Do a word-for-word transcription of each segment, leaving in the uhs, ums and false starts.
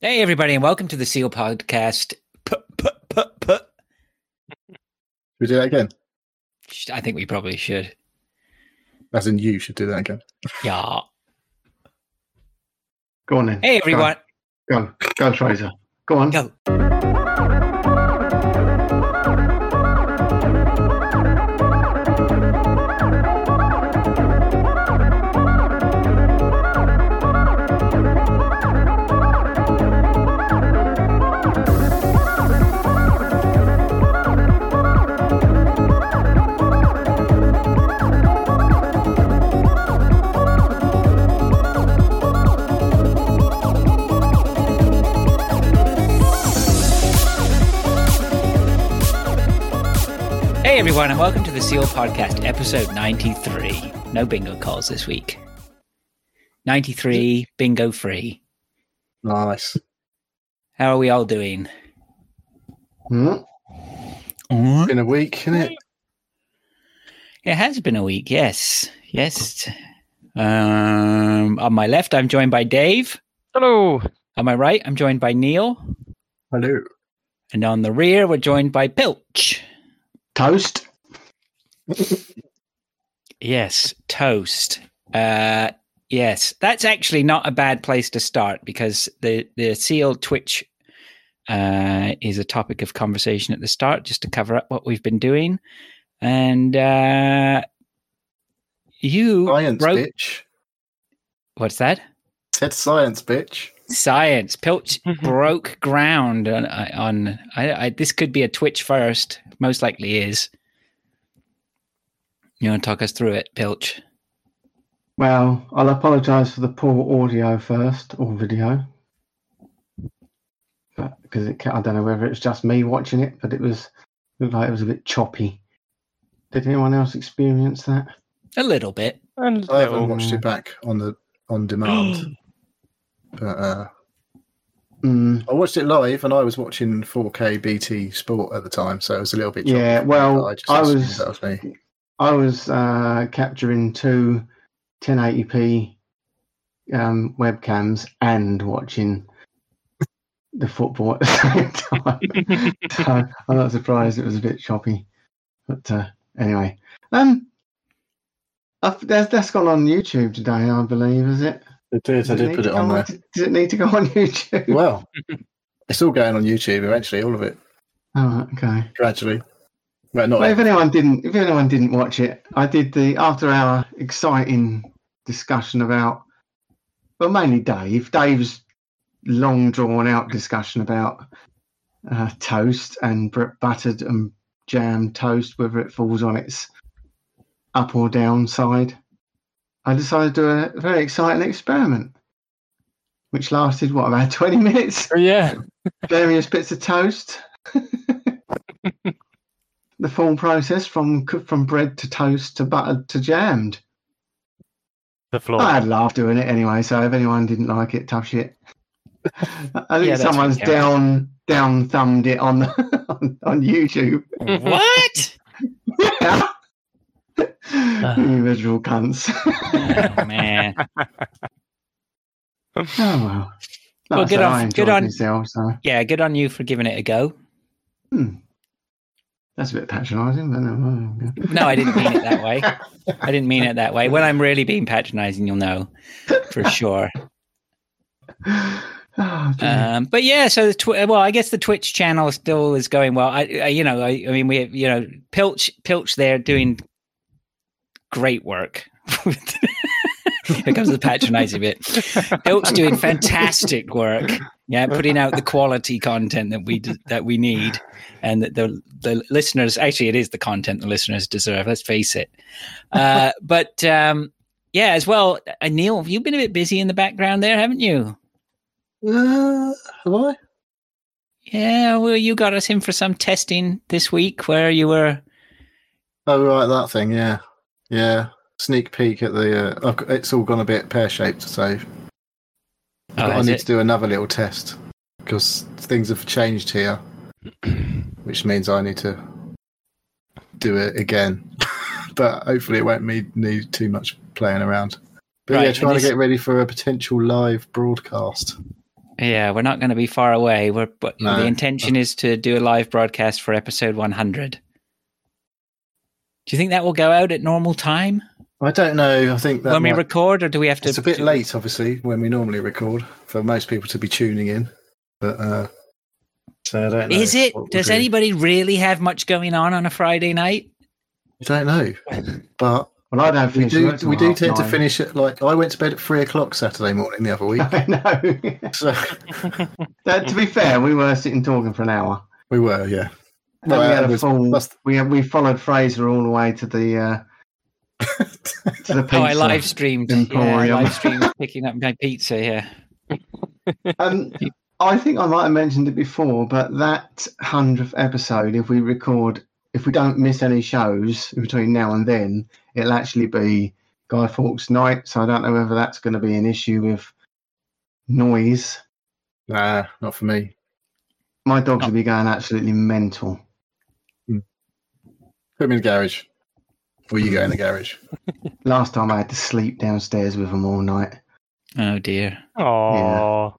Hey, everybody, and welcome to the Seal Podcast. P- p- p- p- Should we do that again? I think we probably should. As in, you should do that again. Yeah. Go on then. Hey, everyone. Go on, go, go Fraser. Go on. Go. Hey, everyone, and welcome to the Seal Podcast, episode ninety-three. No bingo calls this week. ninety-three, bingo free. Nice. How are we all doing? Hmm? Mm. Been a week, isn't it? It has been a week, yes. Yes. Um, on my left, I'm joined by Dave. Hello. On my right, I'm joined by Neil. Hello. And on the rear, we're joined by Pilch. Toast. Yes, toast. Uh, yes, that's actually not a bad place to start because the, the Seal Twitch uh, is a topic of conversation at the start, just to cover up what we've been doing. And uh, you Science, broke... bitch. What's that? Said science, bitch. Science. Pilch broke ground on. on I, I, this could be a Twitch first. Most likely is. You want to talk us through it, Pilch? Well, I'll apologise for the poor audio first, or video. But, because it, I don't know whether it's just me watching it, but it was looked like it was a bit choppy. Did anyone else experience that? A little bit. I haven't watched it back on the on demand. but uh, Mm. I watched it live and I was watching four K B T Sport at the time, so it was a little bit choppy. Yeah, well, I, just I assumed was- that was me. I was uh, capturing two ten eighty p um, webcams and watching the football at the same time. So I'm not surprised it was a bit choppy. But uh, anyway, um, I've, that's, that's gone on YouTube today, I believe, is it? It did, I Does did need put to it go on there. Does it need to go on YouTube? Well, it's all going on YouTube eventually, all of it, Oh, okay. gradually. Well, not Well, if every- anyone didn't, if anyone didn't watch it, I did the after our exciting discussion about, well, mainly Dave. Dave's long drawn out discussion about uh, toast and br- buttered and jammed toast, whether it falls on its up or down side. I decided to do a very exciting experiment, which lasted what, about twenty minutes. Yeah. Various bits of toast. The full process from cook- from bread to toast to buttered to jammed. The floor. I had a laugh doing it anyway, so if anyone didn't like it, tough shit. I think Yeah, that's someone's fair. down down thumbed it on on, on YouTube. What? You miserable cunts. Oh, man. Oh well. Like Well, I good said, on- I good enjoyed on- myself, so Yeah, good on you for giving it a go. hmm. That's a bit patronising, but no. No, I didn't mean it that way. I didn't mean it that way. When I'm really being patronizing, you'll know for sure. Oh, dear. Um, but yeah, so the tw- well, I guess the Twitch channel still is going well. I, I you know, I, I mean, we, you know, Pilch, Pilch, there doing great work. Here comes the patronizing bit. Pilch doing fantastic work. Yeah, putting out the quality content that we d- that we need, and that the the listeners actually it is the content the listeners deserve. Let's face it. Uh, but um, yeah, as well, uh, Neil, you've been a bit busy in the background there, haven't you? Uh, have I? Yeah, well, you got us in for some testing this week where you were. Oh, right, that thing, yeah. Yeah. Sneak peek at the. Uh, I've got, it's all gone a bit pear shaped, so Oh, I has need it? to do another little test because things have changed here, which means I need to do it again. But hopefully, it won't need, need too much playing around. But Right, yeah, and trying this- to get ready for a potential live broadcast. Yeah, we're not going to be far away. We're, but No. the intention is to do a live broadcast for episode one hundred. Do you think that will go out at normal time I don't know. I think that when we might- record, or do we have to? it's a bit do- late, obviously, when we normally record for most people to be tuning in. But uh, so I don't know. Is it? what we'll Does do. anybody really have much going on on a Friday night? I don't know. But Well, I don't we finish do work till we do half tend to nine. finish at like I went to bed at three o'clock Saturday morning the other week. I know. So That, to be fair, we were sitting talking for an hour. we were, yeah. Then we that had a was- full. that's- We we followed Fraser all the way to the uh, to the pizza. Oh, I live streamed. Yeah, I Emporium. live streamed picking up my pizza. Yeah. Um, I think I might have mentioned it before, but that hundredth episode, if we record, if we don't miss any shows between now and then, it'll actually be Guy Fawkes night. So I don't know whether that's going to be an issue with noise. Nah, not for me. My dogs will be going absolutely mental. Put me in the garage. Or you go in the garage. Last time I had to sleep downstairs with them all night. Oh dear. Oh,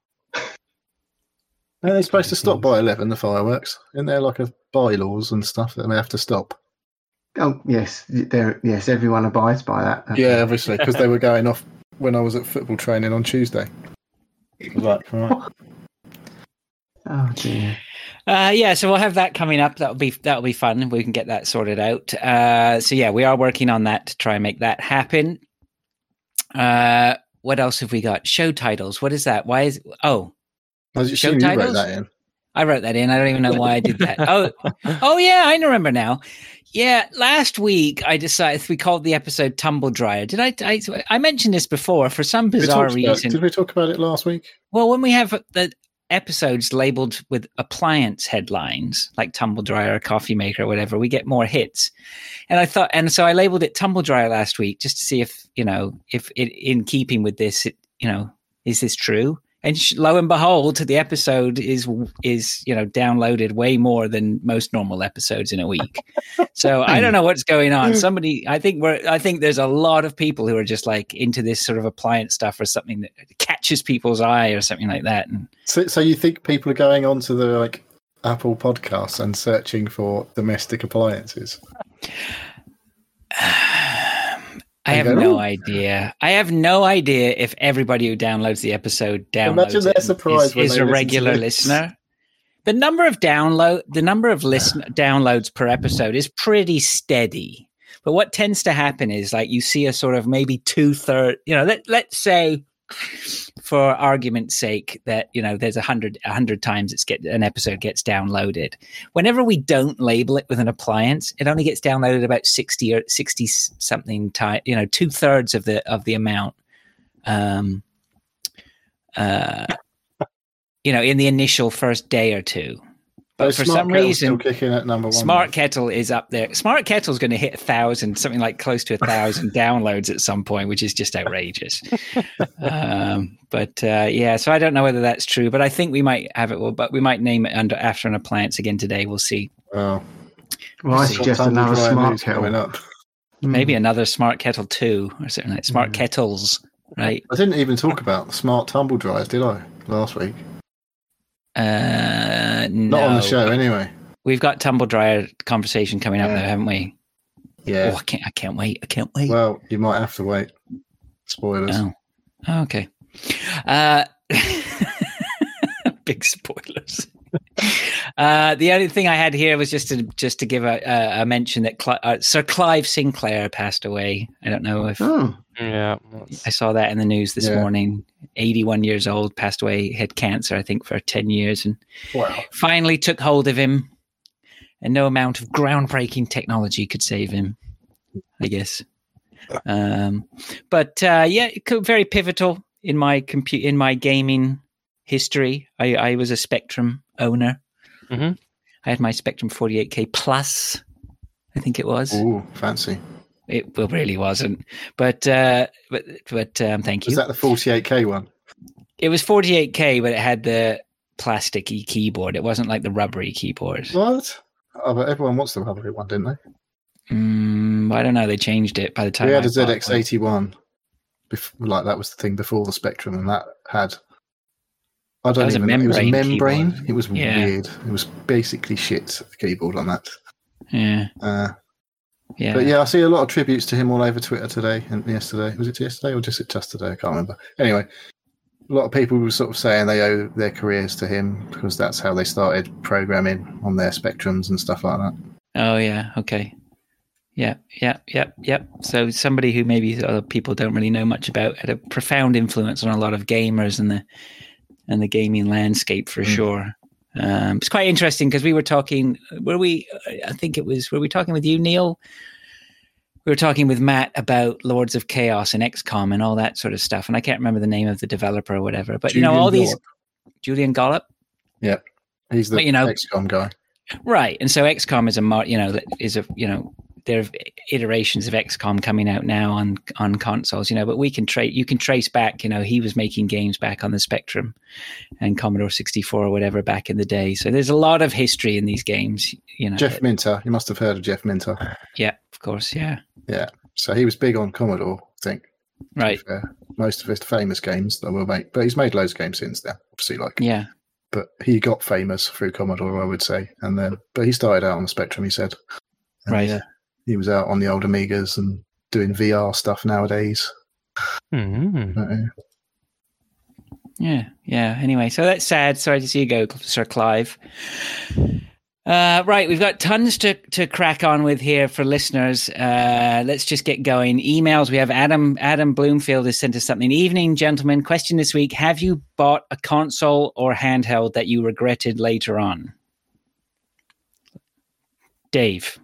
Are they supposed to stop by eleven, the fireworks? Isn't there like a bylaws and stuff that they have to stop? Oh yes, there. Yes, everyone abides by that. Yeah, obviously, because they were going off when I was at football training on Tuesday. I was like, right. Oh dear. Uh, yeah, so we'll have that coming up. That'll be that'll be fun. We can get that sorted out. Uh, so yeah, we are working on that to try and make that happen. Uh, what else have we got? Show titles. What is that? Why is oh? I was Show assuming you wrote titles? that in. I wrote that in. I don't even know why I did that. Oh, oh yeah, I remember now. Yeah, last week I decided we called the episode "Tumble Dryer." Did I? I, I mentioned this before for some We bizarre talked about- reason. did we talk about it last week? Well, when we have the episodes labeled with appliance headlines like tumble dryer, coffee maker, or whatever, we get more hits. And I thought, and so I labeled it tumble dryer last week just to see if, you know, if it in keeping with this, it, you know, is this true? And sh- lo and behold, the episode is is you know downloaded way more than most normal episodes in a week. So I don't know what's going on. Somebody, I think we're, I think there's a lot of people who are just like into this sort of appliance stuff or something that catches people's eye or something like that. And So, so you think people are going onto the like Apple Podcasts and searching for domestic appliances? I have go, no "Ooh." idea. I have no idea if everybody who downloads the episode downloads Imagine their it surprise is, when is they a listen to regular this. listener. The number of download, the number of listen downloads per episode is pretty steady. But what tends to happen is like you see a sort of maybe two third. You know, let let's say, for argument's sake, that you know there's a hundred a hundred times it's get an episode gets downloaded. Whenever we don't label it with an appliance, it only gets downloaded about sixty or sixty something time. You know, two thirds of the of the amount. Um. Uh. You know, in the initial first day or two. But So for Smart some Kettle's reason, still kicking at number one. Smart Kettle is up there. Smart Kettle's going to hit a thousand, something like close to a thousand downloads at some point, which is just outrageous. um, but uh, yeah, so I don't know whether that's true, but I think we might have it. Well, but we might name it under after an appliance again today. We'll see. Wow. Well, I See. suggest Tumble another dryer smart news kettle. coming up. Maybe another Smart Kettle two or something like Smart Mm. Kettles, right? I didn't even talk about smart tumble dryers, did I? Last week. Uh, Not on no. the show, anyway. We've got tumble dryer conversation coming up Yeah. there, haven't we? Yeah. Oh, I can't. I can't wait. I can't wait. Well, you might have to wait. Spoilers. Oh, oh okay. Uh, big spoilers. Uh, the only thing I had here was just to just to give a, a, a mention that Cl- uh, Sir Clive Sinclair passed away. I don't know if Oh, yeah. That's, I saw that in the news this Yeah. morning. eighty-one years old, passed away, had cancer, I think, for ten years, and Wow. finally took hold of him. And no amount of groundbreaking technology could save him, I guess. Um, but uh, yeah, it could- very pivotal in my compu- in my gaming history. I, I was a Spectrum owner. Mhm. I had my Spectrum forty-eight K Plus, I think it was. Ooh, fancy. It well, really wasn't, but uh, but but um, thank you. Was that the forty-eight K one? It was forty-eight K, but it had the plasticky keyboard. It wasn't like the rubbery keyboard. What? Oh, but everyone wants the rubbery one, didn't they? Mm, I don't know. They changed it by the time We had I a bought Z X one. eighty-one. Bef- like that was the thing before the Spectrum, and that had I don't was a even know. It was a membrane membrane. keyboard. It was Yeah. weird. It was basically shit, the keyboard on that. Yeah, Uh, yeah. But yeah, I see a lot of tributes to him all over Twitter today and yesterday. Was it yesterday or just just today? I can't remember. Anyway, a lot of people were sort of saying they owe their careers to him because that's how they started programming on their Spectrums and stuff like that. Oh yeah, okay. Yeah, yeah, yeah, yeah. So somebody who maybe other people don't really know much about had a profound influence on a lot of gamers and the and the gaming landscape for mm. sure. Um, it's quite interesting because we were talking. Were we? I think it was. Were we talking with you, Neil? We were talking with Matt about Lords of Chaos and X COM and all that sort of stuff. And I can't remember the name of the developer or whatever. But Julian you know, all Gollop. these Julian Gollop. Yeah, he's the but, you know, X COM guy, right? And so X COM is a mar- you know is a you know. There are iterations of X COM coming out now on, on consoles, you know, but we can trace, you can trace back, you know, he was making games back on the Spectrum and Commodore sixty-four or whatever back in the day. So there's a lot of history in these games, you know. Jeff Minter, you must have heard of Jeff Minter. Yeah, of course. Yeah. Yeah. So he was big on Commodore, I think. Right. Uh, most of his famous games that we'll make, but he's made loads of games since then, obviously, like, yeah. But he got famous through Commodore, I would say. And then, but he started out on the Spectrum, he said. And right. Yeah. He was out on the old Amigas and doing V R stuff nowadays. Mm-hmm. Uh, yeah, yeah. Anyway, so that's sad. Sorry to see you go, Sir Clive. Uh, right, we've got tons to, to crack on with here for listeners. Uh, let's just get going. Emails. We have Adam Adam Bloomfield has sent us something. Evening, gentlemen. Question this week: have you bought a console or handheld that you regretted later on? Dave.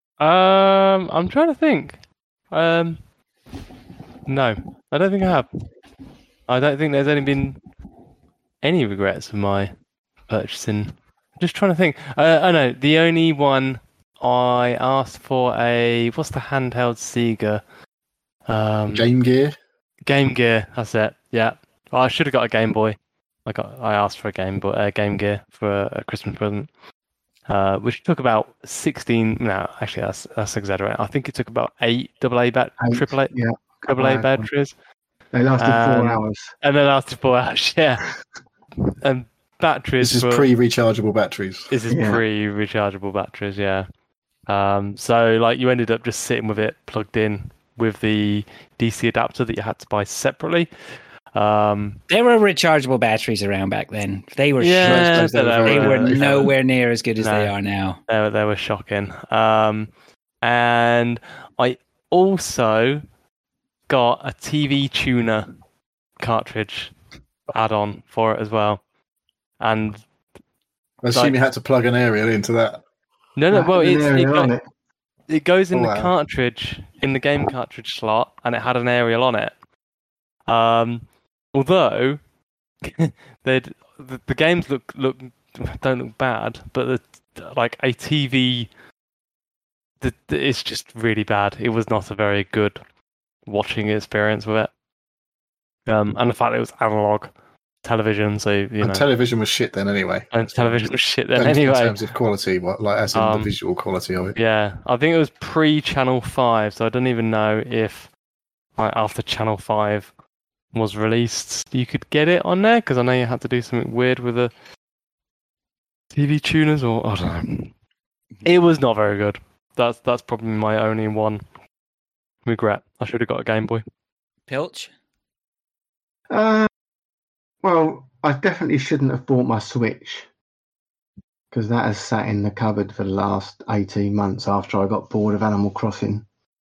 Um, I'm trying to think. Um, no, I don't think I have. I don't think there's only been any regrets of my purchasing. I'm just trying to think. Uh, I know the only one I asked for a what's the handheld Sega? Um, Game Gear. Game Gear. That's it. Yeah, well, I should have got a Game Boy. I got. I asked for a Game Boy, uh, Game Gear for a, a Christmas present. Uh, which took about sixteen. No, actually, that's that's exaggerating. I think it took about eight double A bat, Eight, triple A, yeah, double A batteries, They lasted four Um, hours. and they lasted four hours. Yeah, and batteries. This is were, pre-rechargeable batteries. This is Yeah. pre-rechargeable batteries. Yeah. Um. So like, you ended up just sitting with it plugged in with the D C adapter that you had to buy separately. Um. There were rechargeable batteries around back then. They were Yeah, shocking. but they They were- were they nowhere near as good as No. they are now. They were, they were shocking. Um, and I also got a T V tuner cartridge add-on for it as well. And I assume Like- you had to plug an aerial into that. no, no, That well, had an it's, it, aerial go- on it. it goes in Oh, the wow. cartridge, in the game cartridge slot, and it had an aerial on it. Um, although they'd, the, the games look look don't look bad, but the, like a T V, the, the, it's just really bad. It was not a very good watching experience with it. Um, and the fact it was analog television, so you know, And television was shit then anyway. and television was shit then In- In anyway. terms of quality, what, like as in Um, the visual quality of it. Yeah, I think it was pre-Channel five, so I don't even know if like, after Channel five was released, you could get it on there, because I know you had to do something weird with the T V tuners, or I don't know. It was not very good. That's that's probably my only one regret. I should have got a Game Boy. Pilch? Uh, well, I definitely shouldn't have bought my Switch because that has sat in the cupboard for the last eighteen months after I got bored of Animal Crossing.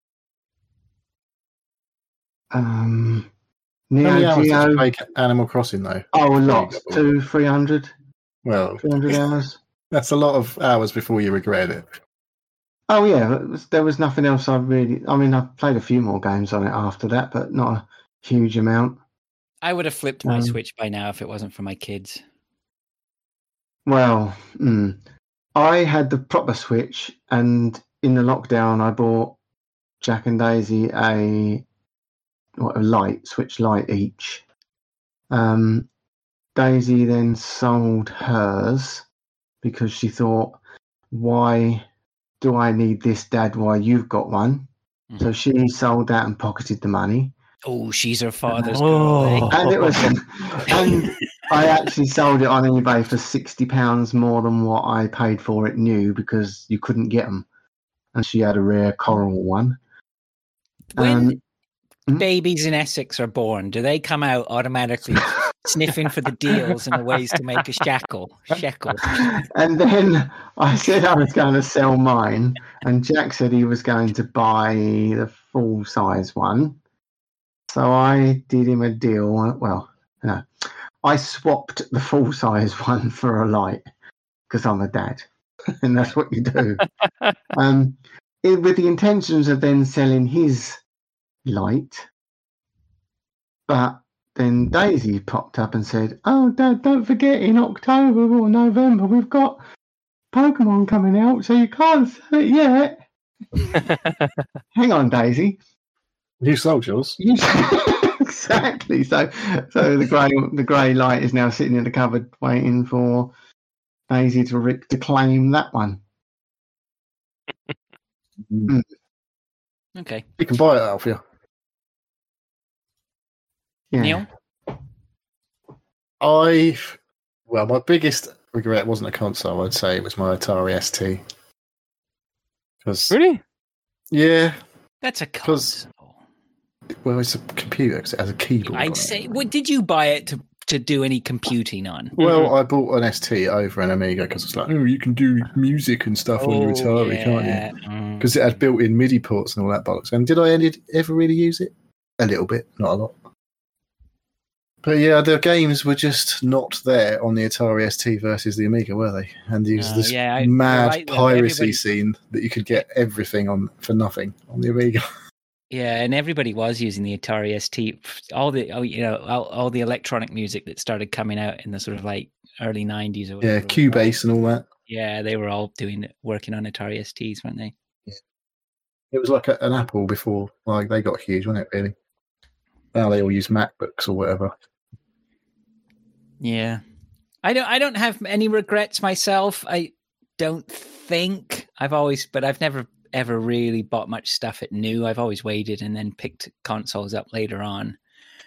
Um, How many Neo hours did Geo. you play Animal Crossing though? Oh, a lot. There you go. Two, three hundred, Well, three hundred hours. that's a lot of hours before you regret it. Oh yeah, it was- there was nothing else I really. I mean, I played a few more games on it after that, but not a huge amount. I would have flipped my Um, Switch by now if it wasn't for my kids. Well, mm, I had the proper Switch, and in the lockdown, I bought Jack and Daisy a what a light Switch Lite each. Um, Daisy then sold hers because she thought, "Why do I need this, Dad? Why you've got one?" Mhm. So she sold that and pocketed the money. Oh, she's her father's Oh. girl. Eh? And it was, and I actually sold it on eBay for sixty pounds more than what I paid for it new because you couldn't get them. And she had a rare coral one. When Um, babies in Essex are born, do they come out automatically sniffing for the deals and the ways to make a shackle? Shekel. And then I said I was going to sell mine, and Jack said he was going to buy the full size one. So I did him a deal. Well, no, I swapped the full size one for a light because I'm a dad, and that's what you do. um, it, with the intentions of then selling his light, but then Daisy popped up and said, "Oh, Dad, don't forget in October or November we've got Pokemon coming out, so you can't sell it yet." Hang on, Daisy. You sold yours. Exactly. So, so the grey the grey light is now sitting in the cupboard, waiting for Daisy to re- to claim that one. Mm. Okay. You can buy it, Alfia. Yeah. Neil? I, well, my biggest regret wasn't a console. I'd say it was my Atari S T. Because Really? yeah, That's a 'Cause- console. well, it's a computer because it has a keyboard. on I'd it. say, what, did you buy it to, to do any computing on? Well, I bought an S T over an Amiga because it's like, oh, you can do music and stuff on your Atari, can't you? yeah. Mm. Because it had built-in MIDI ports and all that bollocks. And did I any, ever really use it? A little bit, not a lot. But yeah, the games were just not there on the Atari S T versus the Amiga, were they? And there was Uh, this yeah, I- you're mad right, though. piracy Everybody- scene that you could get everything on for nothing on the Amiga. Yeah, and everybody was using the Atari S T. All the, oh, you know, all, all the electronic music that started coming out in the sort of like early nineties or Yeah, whatever. Cubase and all that. Yeah, they were all doing it, working on Atari S Ts, weren't they? It was like a, an Apple before, like they got huge, wasn't it? Really. Now they all use MacBooks or whatever. Yeah, I don't. I don't have any regrets myself. I don't think I've always, but I've never ever really bought much stuff at new. I've always waited and then picked consoles up later on.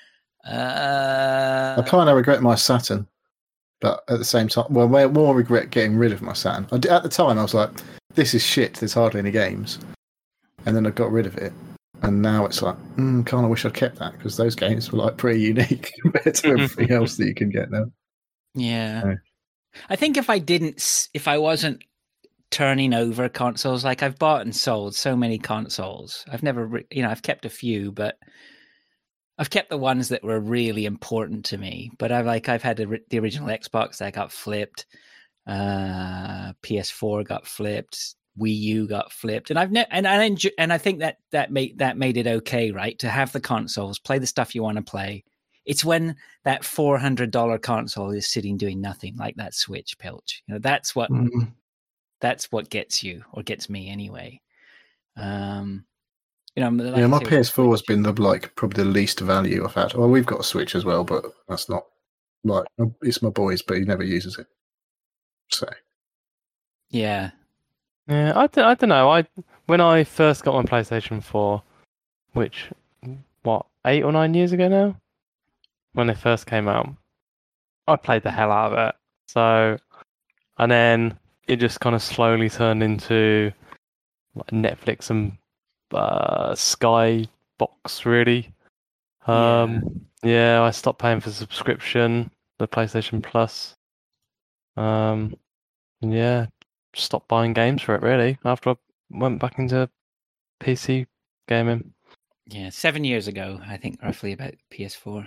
Uh, I kind of regret my Saturn, but at the same time, well, I more regret getting rid of my Saturn. I did, at the time, I was like, "This is shit. There's hardly any games," and then I got rid of it, and now it's like, mm, kind of wish I'd kept that because those games were like pretty unique compared to everything else that you can get now. Yeah. Yeah. I think if I didn't, s- if I wasn't turning over consoles, like I've bought and sold so many consoles, I've never, re- you know, I've kept a few, but I've kept the ones that were really important to me. But I've like, I've had the, ri- the original Xbox that got flipped, uh, P S four got flipped, Wii U got flipped, and I've ne- and I enjoy- and I think that that made that made it okay, right, to have the consoles, play the stuff you want to play. It's when that four hundred dollars console is sitting doing nothing, like that Switch, Pilch. You know, that's what Mm. that's what gets you, or gets me anyway. Um, you know, like Yeah, I my say, P S four has been the like probably the least value I've had. Well, we've got a Switch as well, but that's not like it's my boy's, but he never uses it. So yeah, Yeah, I, d- I don't know. I when I first got my PlayStation four, which what eight or nine years ago now, when they first came out, I played the hell out of it. So, and then it just kind of slowly turned into like Netflix and uh, Sky Box, really. Um, yeah. I stopped paying for subscription, the PlayStation Plus. Um, and yeah, stopped buying games for it really after I went back into P C gaming. yeah. Seven years ago, I think, roughly about P S four.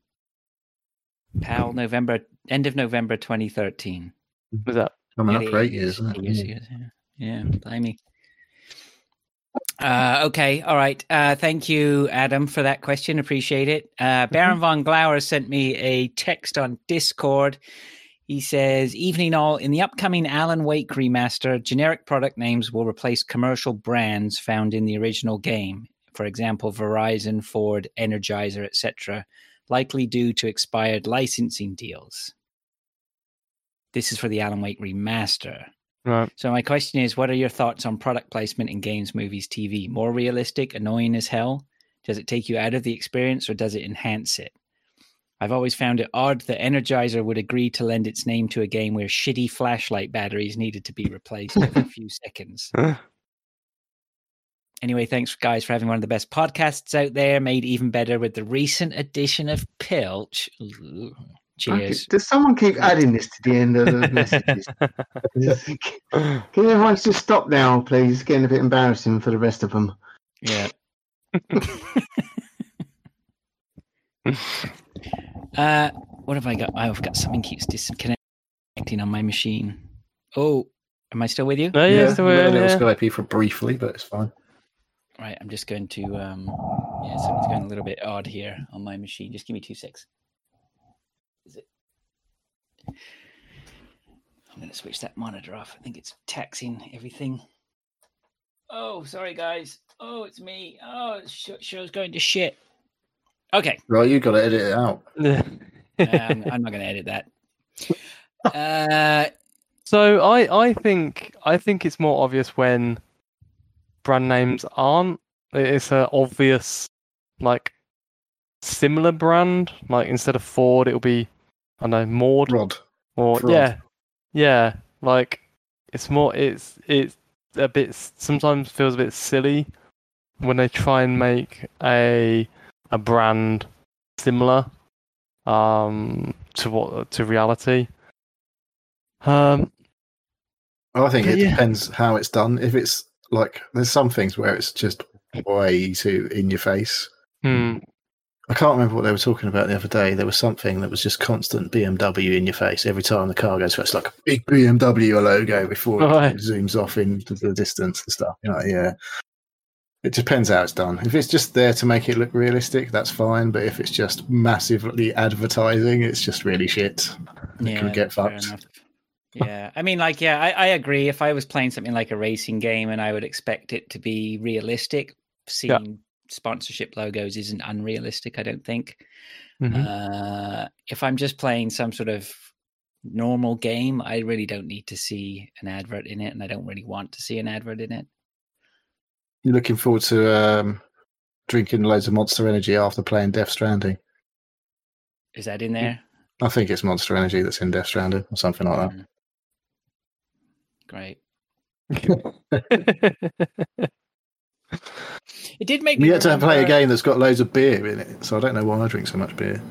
PAL, November, end of November twenty thirteen. Was that? coming up Nearly for eight years, isn't eight it? years, years, yeah. Yeah, blimey. Uh, okay, all right. Uh, thank you, Adam, for that question. Appreciate it. Uh, Baron von Glauer sent me a text on Discord. He says, "Evening all. In the upcoming Alan Wake remaster, generic product names will replace commercial brands found in the original game. For example, Verizon, Ford, Energizer, et cetera, likely due to expired licensing deals. This is for the Alan Wake remaster. Right. So my question is, what are your thoughts on product placement in games, movies, T V? More realistic, annoying as hell? Does it take you out of the experience or does it enhance it? I've always found it odd that Energizer would agree to lend its name to a game where shitty flashlight batteries needed to be replaced every few seconds. Anyway, thanks, guys, for having one of the best podcasts out there, made even better with the recent addition of Pilch. Ooh, cheers. Does someone keep adding this to the end of the messages? Can everyone just stop now, please? It's getting a bit embarrassing for the rest of them. Yeah. uh, what have I got? I've got something keeps disconnecting on my machine. Oh, am I still with you? No, yeah, Yeah, still we had a with little you, yeah. Skype for briefly, but it's fine. Right, I'm just going to. Um, yeah, something's going a little bit odd here on my machine. Just give me two secs. Is it? I'm going to switch that monitor off. I think it's taxing everything. Oh, sorry, guys. Oh, it's me. Oh, the sh- show's going to shit. Okay. Right, you got to edit it out. um, I'm not going to edit that. Uh, So I, I think I think it's more obvious when brand names aren't. It's an obvious, like, similar brand. Like instead of Ford, it'll be I don't know Maud Rod. or Rod. yeah, yeah. Like it's more. It's it's a bit. Sometimes feels a bit silly when they try and make a a brand similar um to what to reality. Um. I think it Yeah. depends how it's done. If it's like, there's some things where it's just way too in your face. Hmm. I can't remember what they were talking about the other day. There was something that was just constant B M W in your face every time the car goes. It's like a big B M W logo before Right. it zooms off into the distance and stuff. You know, yeah. It depends how it's done. If it's just there to make it look realistic, that's fine. But if it's just massively advertising, it's just really shit. It yeah, can get fair fucked. enough. Yeah, I mean, like, yeah, I, I agree. If I was playing something like a racing game and I would expect it to be realistic, seeing sponsorship logos isn't unrealistic, I don't think. Mhm. Uh, if I'm just playing some sort of normal game, I really don't need to see an advert in it, and I don't really want to see an advert in it. You're looking forward to um, drinking loads of Monster Energy after playing Death Stranding. Is that in there? I think it's Monster Energy that's in Death Stranding or something like Mm. Great. It did make that. me You get to play a remember- game that's got loads of beer in it, so I don't know why I drink so much beer.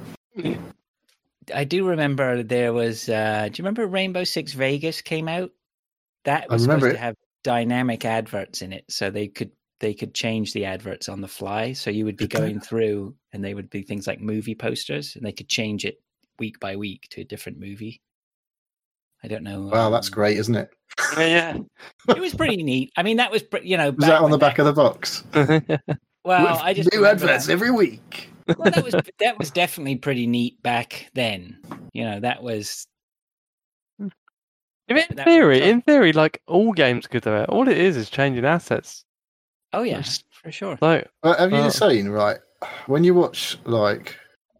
I do remember there was. Uh, do you remember Rainbow Six Vegas came out? That I was remember supposed it. to have dynamic adverts in it, so they could they could change the adverts on the fly. So you would be Did they? going through, and they would be things like movie posters, and they could change it week by week to a different movie. I don't know. Wow, that's um, great, isn't it? yeah. It was pretty neat. I mean, that was pre- you know. Was that on the when back of the box? Well, With I just new remember adverts that. every week. Well, that was that was definitely pretty neat back then. You know, that was. I mean, in That- theory, so- in theory, like all games could do it. All it is is changing assets. Oh yeah, Yes. for sure. So Well, have you Oh. seen, right, when you watch, like,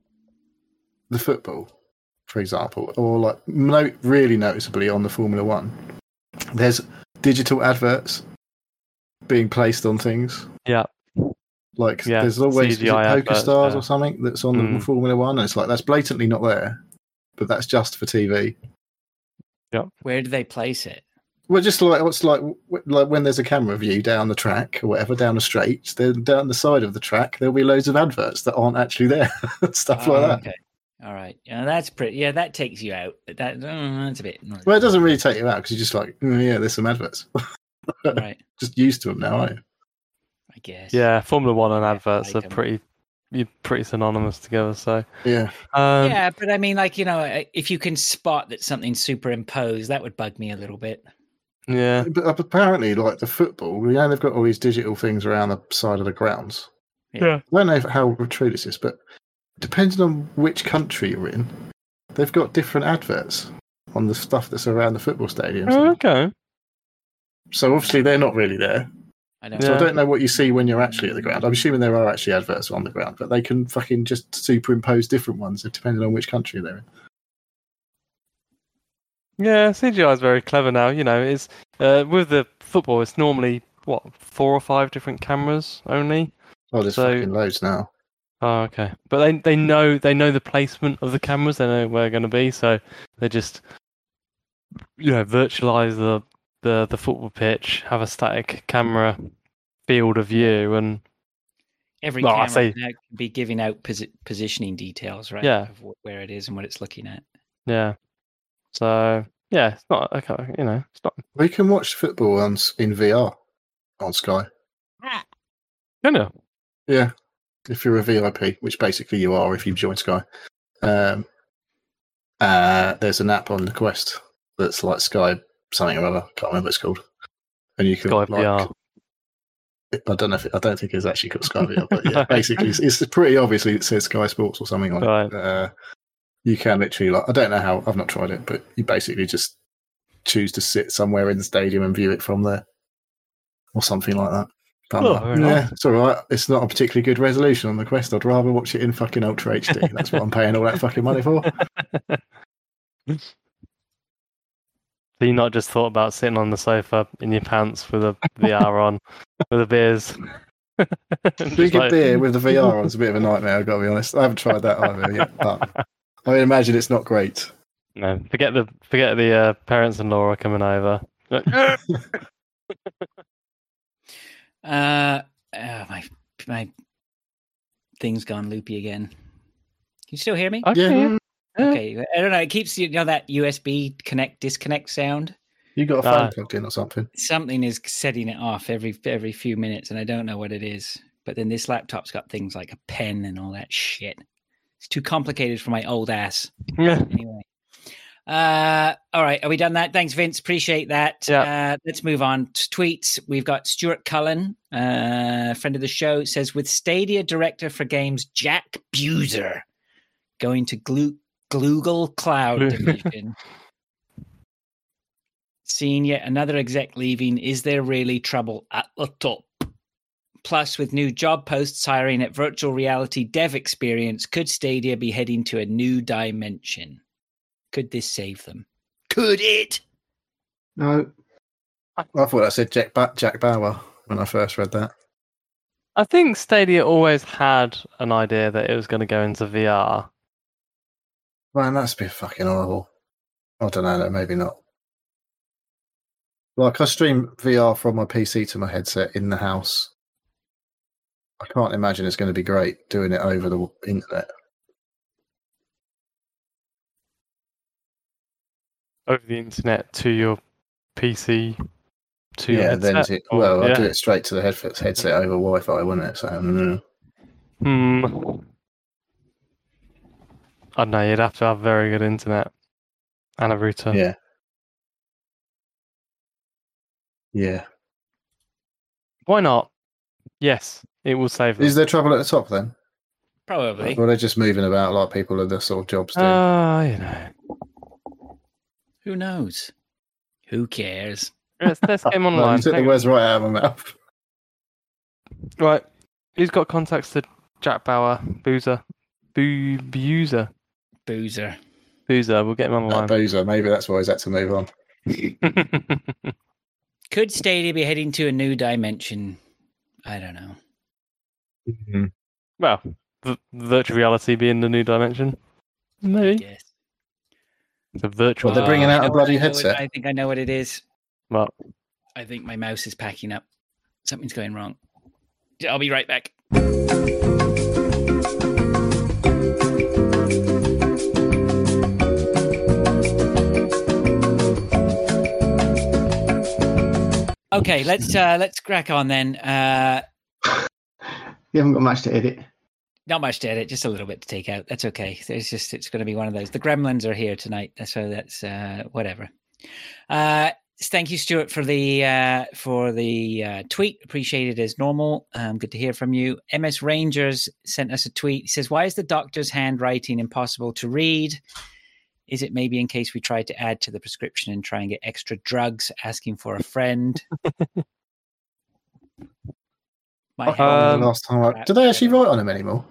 the football, for example, or, like, no, really noticeably on the Formula One, there's digital adverts being placed on things. yeah, Like, Yeah, there's always C G I is it Poker adverts, Stars yeah. or something that's on the Mm. Formula One, and it's like, that's blatantly not there, but that's just for T V. Where do they place it? Well, just like what's like w- like when there's a camera view down the track or whatever, down the straight, then down the side of the track, there'll be loads of adverts that aren't actually there, stuff Oh, like that. Okay. All right. Yeah, that's pretty. Yeah, that takes you out. That uh, that's a bit. Well, it doesn't really take you out because you're just like, "Mm, yeah, there's some adverts. Right. Just used to them now, aren't you? I guess. yeah. Formula One and Yeah, adverts like are 'em. pretty, you're pretty synonymous together. So Yeah. um, Yeah, but I mean, like, you know, if you can spot that something's superimposed, that would bug me a little bit. yeah, But uh, apparently, like the football, you know, they've got all these digital things around the side of the grounds. Yeah. I don't know if- how true this is, but depending on which country you're in, they've got different adverts on the stuff that's around the football stadiums. Oh, okay. So obviously, they're not really there. I don't. So I Yeah. don't know what you see when you're actually at the ground. I'm assuming there are actually adverts on the ground, but they can fucking just superimpose different ones depending on which country they're in. Yeah, C G I is very clever now. You know, it's uh, with the football, it's normally what four or five different cameras only. Oh, there's So- fucking loads now. Oh, okay. But they they know they know the placement of the cameras. They know where they're going to be, so they just you know virtualize the, the the football pitch, have a static camera field of view, and Every Well, I camera say- can out- be giving out posi- positioning details, right? Yeah. Of wh- where it is and what it's looking at. yeah. So yeah, it's not okay. You know, it's not. We can watch football on s- in V R on Sky. No, no. Yeah, if you're a V I P, which basically you are if you join Sky. Um, uh, there's an app on the Quest that's like Sky something or other. Can't remember what it's called. And you can Sky like, V R. I don't know if it, I don't think it's actually called Sky V R, but yeah, basically it's, it's pretty obviously it says Sky Sports or something like Right. that. Uh, you can literally like I don't know how I've not tried it, but you basically just choose to sit somewhere in the stadium and view it from there, or something like that. But I'm Oh, like, very yeah, nice. it's all right. It's not a particularly good resolution on the Quest. I'd rather watch it in fucking Ultra H D. That's what I'm paying all that fucking money for. So you not just thought about sitting on the sofa in your pants with a V R on, with a beers. Just Drinking like- beer with the V R on is a bit of a nightmare. I've got to be honest. I haven't tried that either yet, but I imagine it's not great. No, forget the forget the uh, parents-in-law are coming over. Uh, oh, my my thing's gone loopy again. Can you still hear me? Okay. Yeah. Yeah. Okay, I don't know. It keeps you know that U S B connect disconnect sound. You got a phone Ah. plugged in or something? Something is setting it off every every few minutes, and I don't know what it is. But then this laptop's got things like a pen and all that shit. It's too complicated for my old ass. Anyway. Uh, all right, are we done that? Thanks, Vince. Appreciate that. Yeah. Uh, let's move on to tweets. We've got Stuart Cullen, uh, friend of the show, says with Stadia director for games Jack Buser going to Glu- Google Cloud Glu- Division. Seeing yet another exec leaving, is there really trouble at the top? Plus, with new job posts hiring at virtual reality dev experience, could Stadia be heading to a new dimension? Could this save them? Could it? No, I thought that said Jack, ba- Jack Bauer when I first read that. I think Stadia always had an idea that it was going to go into V R. Man, that's been fucking horrible. I don't know, maybe not. Like, I stream V R from my P C to my headset in the house. I can't imagine it's going to be great doing it over the internet. Over the internet to your P C to your yeah, then headset? it, Or- well, I'd yeah. do it straight to the headset, headset over Wi-Fi, wouldn't it? So, mm. Hmm. I don't know. You'd have to have very good internet and a router. yeah. Yeah. Why not? Yes, it will save them. Is there trouble at the top then? Probably. Or are they just moving about like people are the sort of jobs do? Ah, you know. Who knows? Who cares? Let's, let's get him No, online. you took the Hang on. words right out of my mouth. Right. Who's got contacts to Jack Bauer? Boozer. Boo Boozer. Boozer. Boozer. We'll get him That online. boozer. Maybe that's why he's had to move on. Could Stadia be heading to a new dimension? I don't know. well, v- virtual reality being the new dimension. I Maybe. guess. It's a virtual. Well, they're bringing I out a know- bloody I know what- headset. I think I know what it is. Well, I think my mouse is packing up. Something's going wrong. I'll be right back. Okay, let's uh, let's crack on then. Uh, you haven't got much to edit. not much to edit, just a little bit to take out. That's okay. There's just it's going to be one of those. The Gremlins are here tonight, so that's uh, whatever. Uh, thank you, Stuart, for the uh, for the uh, tweet. Appreciate it as normal. Um, good to hear from you. M S Rangers sent us a tweet. He says, "Why is the doctor's handwriting impossible to read? Is it maybe in case we try to add to the prescription and try and get extra drugs? Asking for a friend." My I can't remember Um, the last time I... Do they actually write on him anymore?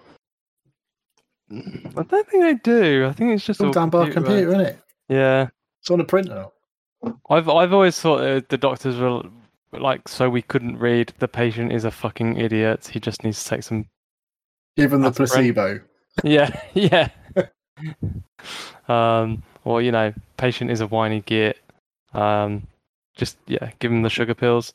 I don't think they do. I think it's just It's all done by a computer, isn't it? Yeah. It's on a printer. I've I've always thought uh, the doctors were like, so we couldn't read. The patient is a fucking idiot. He just needs to take some Give them the Aspirin. placebo. Yeah, yeah. um, or you know, patient is a whiny git. Um, just yeah, give them the sugar pills.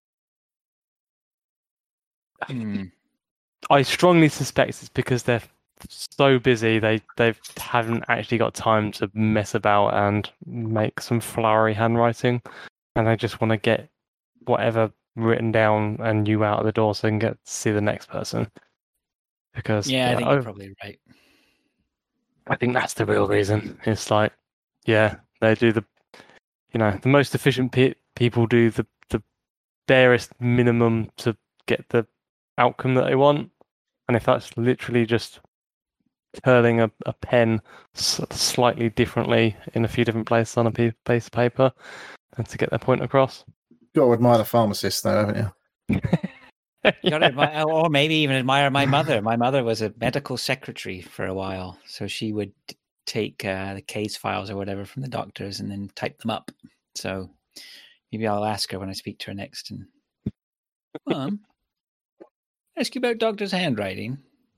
Hmm. I strongly suspect it's because they're so busy they they haven't actually got time to mess about and make some flowery handwriting, and they just want to get whatever written down and you out of the door so they can get to see the next person. Because Yeah, I like, think oh, you're probably right. I think that's the real reason. It's like, yeah, they do the, you know, the most efficient pe- people do the the barest minimum to get the outcome that they want, and if that's literally just curling a, a pen s- slightly differently in a few different places on a piece of paper, and to get their point across. Got to admire the pharmacist, though, haven't you? You gotta admire, or maybe even admire my mother. My mother was a medical secretary for a while, so she would t- take uh, the case files or whatever from the doctors and then type them up. So maybe I'll ask her when I speak to her next. And Mom, ask you about doctor's handwriting.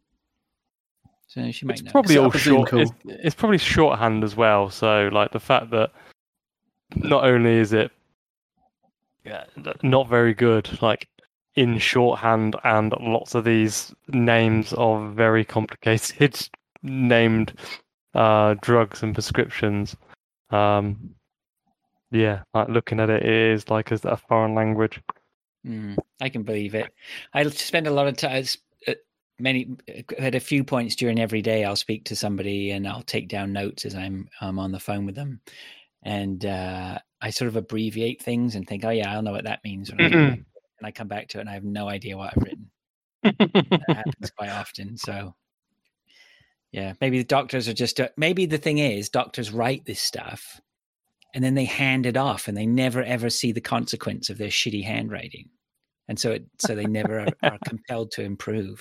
So she might It's know. probably Set all up a Zoom short. call. It's, it's probably shorthand as well. So like the fact that not only is it yeah, not very good, like in shorthand, and lots of these names of very complicated named uh, drugs and prescriptions. Um, yeah, like looking at it, it is like a, a foreign language. Mm, I can believe it. I spend a lot of time. Many at a few points during every day, I'll speak to somebody and I'll take down notes as I'm um, on the phone with them, and uh, I sort of abbreviate things and think, oh yeah, I'll know what that means when I come back. And I come back to it and I have no idea what I've written. That happens quite often. So yeah, maybe the doctors are just uh, maybe the thing is doctors write this stuff and then they hand it off and they never ever see the consequence of their shitty handwriting. And so, it, so they never are, are compelled to improve.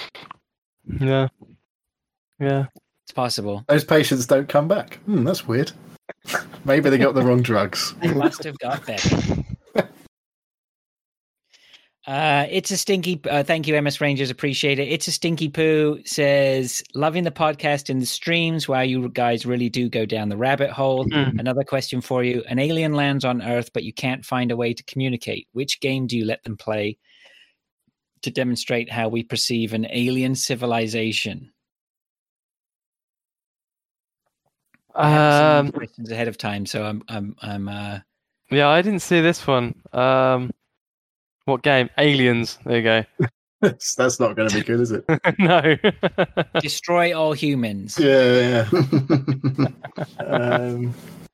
Yeah, yeah. It's possible. Those patients don't come back. Hmm, that's weird. Maybe they got the wrong drugs. They must have got better. Uh, it's a stinky. Uh, thank you, M S Rangers. Appreciate it. It's a stinky poo. Says loving the podcast and the streams. Wow, you guys really do go down the rabbit hole. Mm. Another question for you: an alien lands on Earth, but you can't find a way to communicate. Which game do you let them play to demonstrate how we perceive an alien civilization? I haven't seen Um, these questions ahead of time, so I'm, I'm, I'm. Uh... yeah, I didn't see this one. Um, what game? Aliens. There you go. that's, that's not going to be good, is it? No. Destroy all humans. Yeah, yeah. um,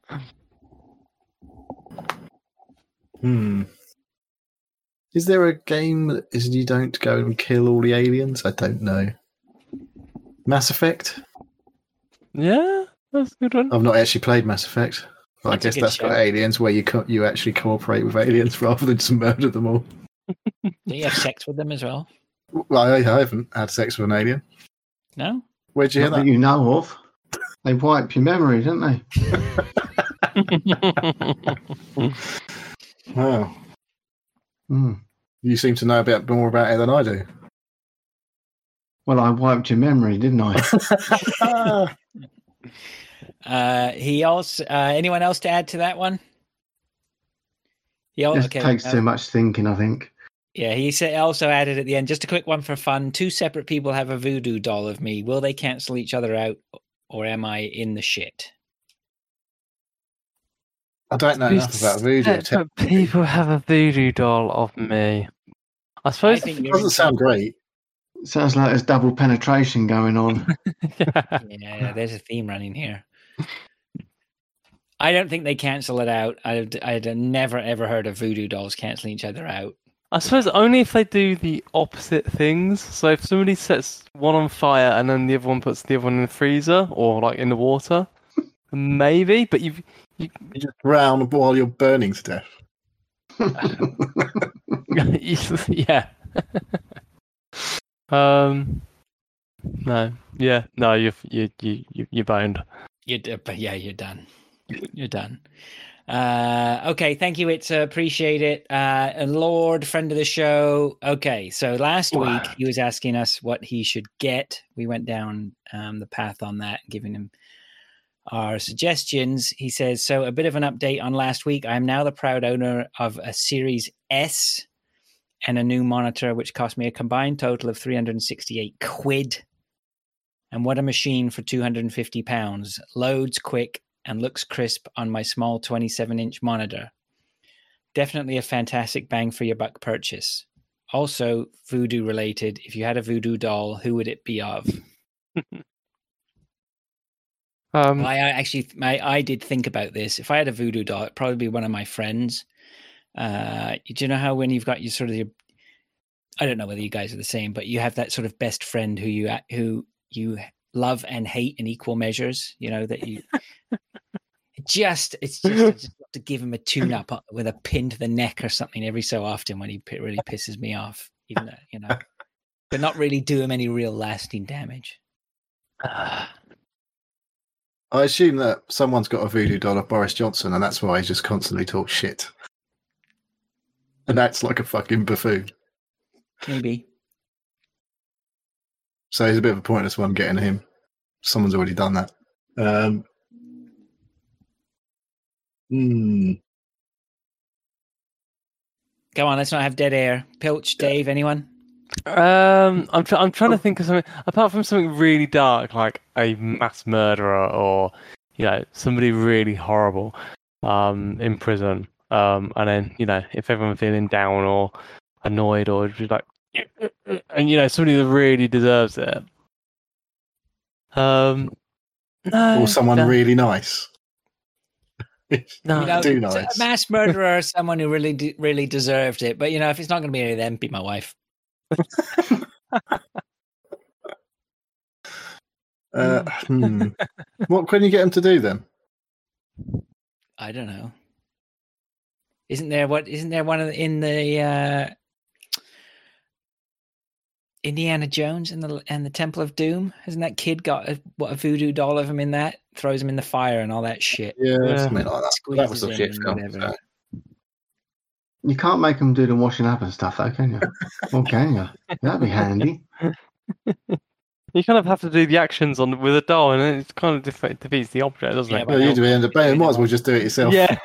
hmm. Is there a game that is you don't go and kill all the aliens? I don't know. Mass Effect? Yeah, that's a good one. I've not actually played Mass Effect. But I That's a guess good that's show. got aliens where you co- you actually cooperate with aliens rather than just murder them all. Do you have sex with them as well? Well, I, I haven't had sex with an alien. No. Where'd you hear Not that that? you know of. They wipe your memory, don't they? Wow. Mm. You seem to know a bit more about it than I do. Well, I wiped your memory, didn't I? Uh, he also. Uh, anyone else to add to that one? He al- It okay. takes uh, too much thinking, I think. Yeah, he said also added at the end, just a quick one for fun. Two separate people have a voodoo doll of me. Will they cancel each other out, or am I in the shit? I don't know enough about voodoo. But people have a voodoo doll of me. I suppose. I think It you're in doesn't sound trouble. great. Sounds like there's double penetration going on. Yeah. Yeah, there's a theme running here. I don't think they cancel it out. I'd, I'd never ever heard of voodoo dolls canceling each other out. I suppose only if they do the opposite things. So if somebody sets one on fire and then the other one puts the other one in the freezer or like in the water, maybe. But you've you, You just drown while you're burning to death. yeah. um. No. Yeah. No. You've you you you you're boned. You're, d- but yeah, you're done. You're done. Uh, okay, thank you. It's uh, appreciate it. Uh, and Lord, friend of the show. Okay, so last Wow. week he was asking us what he should get. We went down um, the path on that, giving him our suggestions. He says, so a bit of an update on last week. I am now the proud owner of a Series S and a new monitor, which cost me a combined total of three hundred sixty-eight quid. And what a machine for two hundred fifty pounds. Loads quick and looks crisp on my small twenty-seven inch monitor. Definitely a fantastic bang for your buck purchase. Also, Voodoo related. If you had a Voodoo doll, who would it be of? Um, Well, I I actually, I, I did think about this. If I had a Voodoo doll, it'd probably be one of my friends. Uh, do you know how when you've got your sort of your, I don't know whether you guys are the same, but you have that sort of best friend who you who you love and hate in equal measures. You know that you just it's just, I just have to give him a tune up with a pin to the neck or something every so often when he p- really pisses me off. Even though, you know, but not really do him any real lasting damage. I assume that someone's got a voodoo doll of Boris Johnson, and that's why he just constantly talks shit. And acts like a fucking buffoon. Maybe. So he's a bit of a pointless one getting him. Someone's already done that. Um, hmm. Go on, let's not have dead air. Pilch, Dave, anyone? Um, I'm tr- I'm trying to think of something apart from something really dark, like a mass murderer or you know somebody really horrible, um, in prison. Um, and then you know if everyone's feeling down or annoyed or just like, and you know somebody that really deserves it. Um, no, Or someone no, really nice. no. You know, do so nice. a mass murderer, someone who really, de- really deserved it. But you know, if it's not going to be any of them, be my wife. Uh, hmm. What can you get him to do then? I don't know. Isn't there what? Isn't there one of the, in the uh, Indiana Jones and the and the Temple of Doom? Hasn't that kid got a, what a voodoo doll of him in that? Throws him in the fire and all that shit. Yeah, Yeah. something like that. That was Squeezes a him shit and film. whatever. so. You can't make them do the washing up and stuff, though, can you? Or can you? That'd be handy. You kind of have to do the actions on with a doll, and then it's kind of def- defeats the object, doesn't Yeah, it? but- Well, you do end up paying. Might as well just do it yourself. Yeah.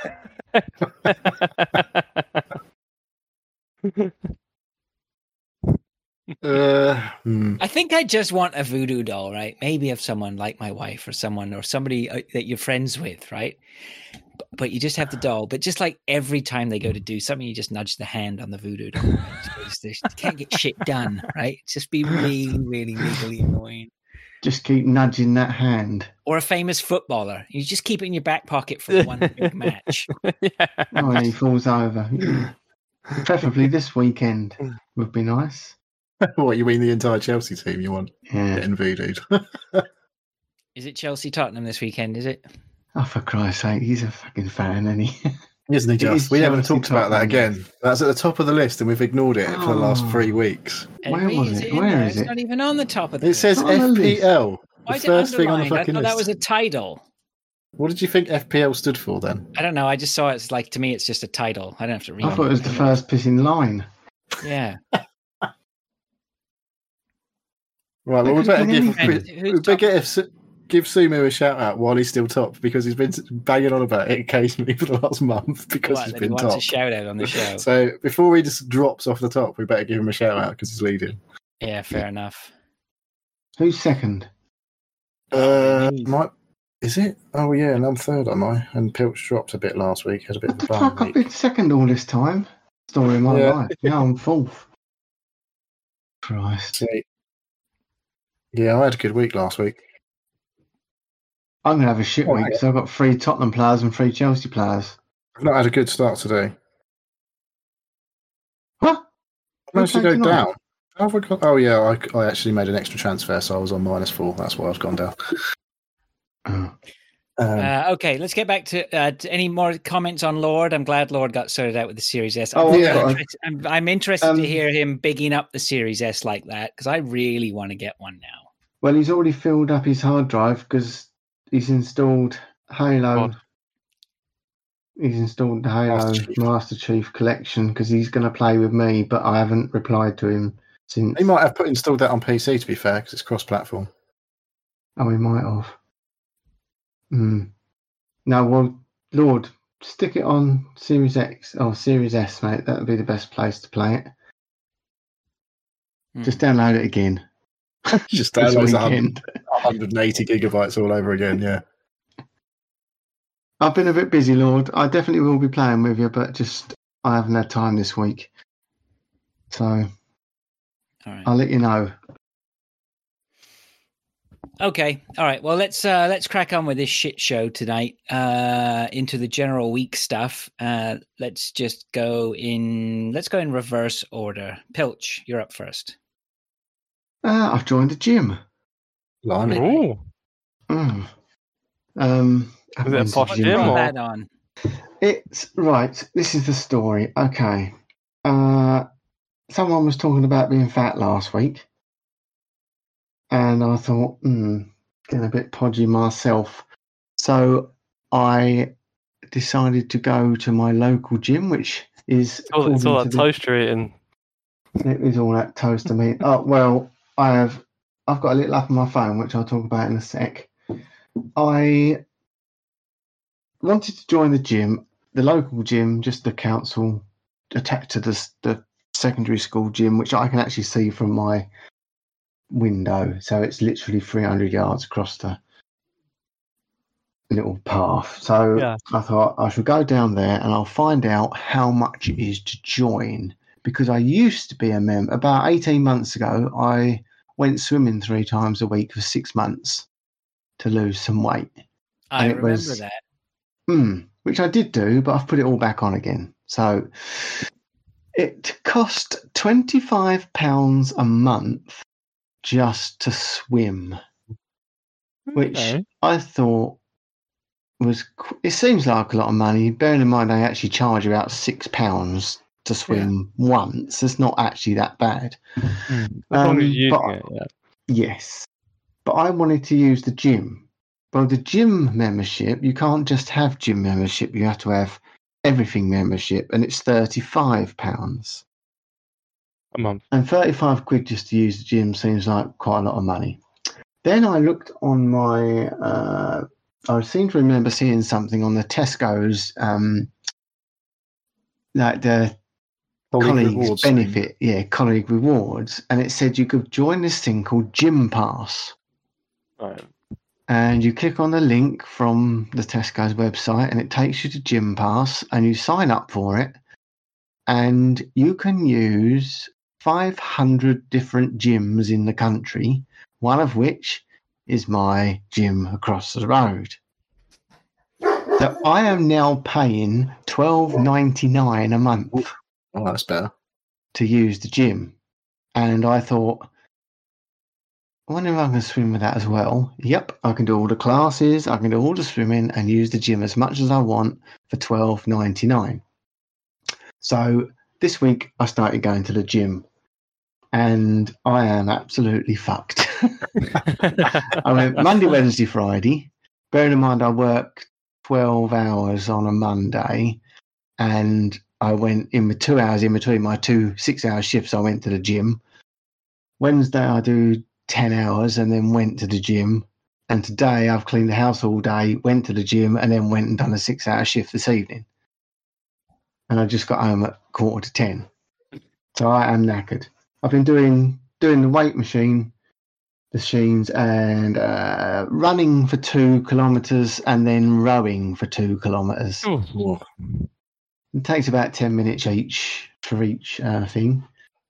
Uh, hmm. I think I just want a voodoo doll, right? Maybe of someone like my wife or someone or somebody uh, that you're friends with, right? But, but you just have the doll. But just like every time they go to do something, you just nudge the hand on the voodoo doll. Right? So it's- there's- you can't get shit done, right? Just be really, really, legally annoying. Just keep nudging that hand. Or a famous footballer. You just keep it in your back pocket for one big match. Yeah. Oh, and he falls over. Preferably this weekend would be nice. What, you mean the entire Chelsea team you want Yeah. getting voodooed? Is it Chelsea Tottenham this weekend? Is it? Oh, for Christ's sake, he's a fucking fan, isn't he? Isn't he It is just? We haven't Chelsea talked about that Tottenham. again. That's at the top of the list, and we've ignored it for the last Oh. three weeks. Where Every- was is it? in Where there? is It's it? not even on the top of the It list. says It's on the F P L. Why The is it first thing on the underlined? I fucking thought list. that was a title. What did you think F P L stood for then? I don't know. I just saw it's like, to me, it's just a title. I don't have to read I thought it was the first piss in line. Yeah. Right, well, we better Who's give, top? we better give, give Sumu a shout out while he's still top because he's been banging on about it occasionally for the last month because What, he's that he been wants top. a shout out on the show. So before he just drops off the top, we better give him a shout out because he's leading. Yeah, fair enough. Who's second? Uh, me. might, is it? Oh yeah, and I'm third, am I? And Pilch dropped a bit last week. Had a bit What of the a fuck? bum I've week. been second all this time. Story of my Yeah. life. Now I'm fourth. Christ. See. Yeah, I had a good week last week. I'm going to have a shit Oh, week yeah. because I've got three Tottenham players and three Chelsea players. I've not had a good start today. What? I managed to Who go played tonight? down. How have I got- Oh yeah, I, I actually made an extra transfer, so I was on minus four. That's why I've gone down. Oh. Um, Uh, okay, let's get back to, uh, to any more comments on Lord. I'm glad Lord got sorted out with the Series S. I'm, Oh, yeah. I've got a- interested, I'm, I'm interested Um, to hear him bigging up the Series S like that because I really want to get one now. Well, he's already filled up his hard drive because he's installed Halo. God. he's installed the Halo Master Master Chief. Chief, Collection because he's going to play with me, but I haven't replied to him since. He might have put installed that on P C, to be fair, because it's cross-platform. Oh, he might have. Hmm. No, well, Lord, stick it on Series X or Series S, mate. That would be the best place to play it. Hmm. Just download it again. Just This downloads one weekend. hundred eighty gigabytes all over again, yeah. I've been a bit busy, Lord. I definitely will be playing with you, but just I haven't had time this week. So All right. I'll let you know. Okay. All right. Well, let's uh, let's crack on with this shit show tonight. Uh, into the general week stuff. Uh, let's just go in. Let's go in reverse order. Pilch, you're up first. Uh, I've joined the gym. Blimey. Ooh. Mm. Um, I Is it a went to posh the gym gym. or- That on. It's right. This is the story. Okay. Uh, someone was talking about being fat last week, and I thought, hmm, getting a bit podgy myself. So I decided to go to my local gym, which is It's all, it's all that according to the- toast you're eating. It is all that toast to me. Oh well, I have. I've got a little up on my phone, which I'll talk about in a sec. I wanted to join the gym, the local gym, just the council attached to the the secondary school gym, which I can actually see from my window. So it's literally three hundred yards across the little path. So Yeah. I thought I should go down there and I'll find out how much it is to join. Because I used to be a member. About eighteen months ago, I went swimming three times a week for six months to lose some weight. I And it remember was- that. Hmm, which I did do, but I've put it all back on again. So it cost twenty-five pounds a month just to swim, which Okay. I thought was, qu- it seems like a lot of money. Bearing in mind, they actually charge you about six pounds to swim once. It's not actually that bad. As long as Um, you're but- using it, yeah. Yes. But I wanted to use the gym. Well, the gym membership, you can't just have gym membership. You have to have everything membership, and it's thirty-five pounds. A month. And thirty-five quid just to use the gym seems like quite a lot of money. Then I looked on my, uh, I seem to remember seeing something on the Tesco's, um, like the Colleague colleagues rewards scheme. benefit, yeah, colleague rewards, and it said you could join this thing called Gym Pass, Right. and you click on the link from the Tesco's website, and it takes you to Gym Pass, and you sign up for it, and you can use five hundred different gyms in the country, one of which is my gym across the road. So I am now paying twelve ninety-nine a month Oh, that's better. to use the gym. And I thought, I wonder if I can swim with that as well. Yep, I can do all the classes, I can do all the swimming and use the gym as much as I want for twelve ninety-nine. So this week I started going to the gym and I am absolutely fucked. I went Monday, Wednesday, Friday. Bearing in mind I work twelve hours on a Monday and I went in with two hours in between my two six-hour shifts. I went to the gym. Wednesday, I do ten hours and then went to the gym. And today, I've cleaned the house all day, went to the gym, and then went and done a six-hour shift this evening. And I just got home at quarter to ten. So I am knackered. I've been doing doing the weight machine, machines, and uh, running for two kilometres, and then rowing for two kilometres. Ooh. Oh, It takes about ten minutes each for each uh, thing.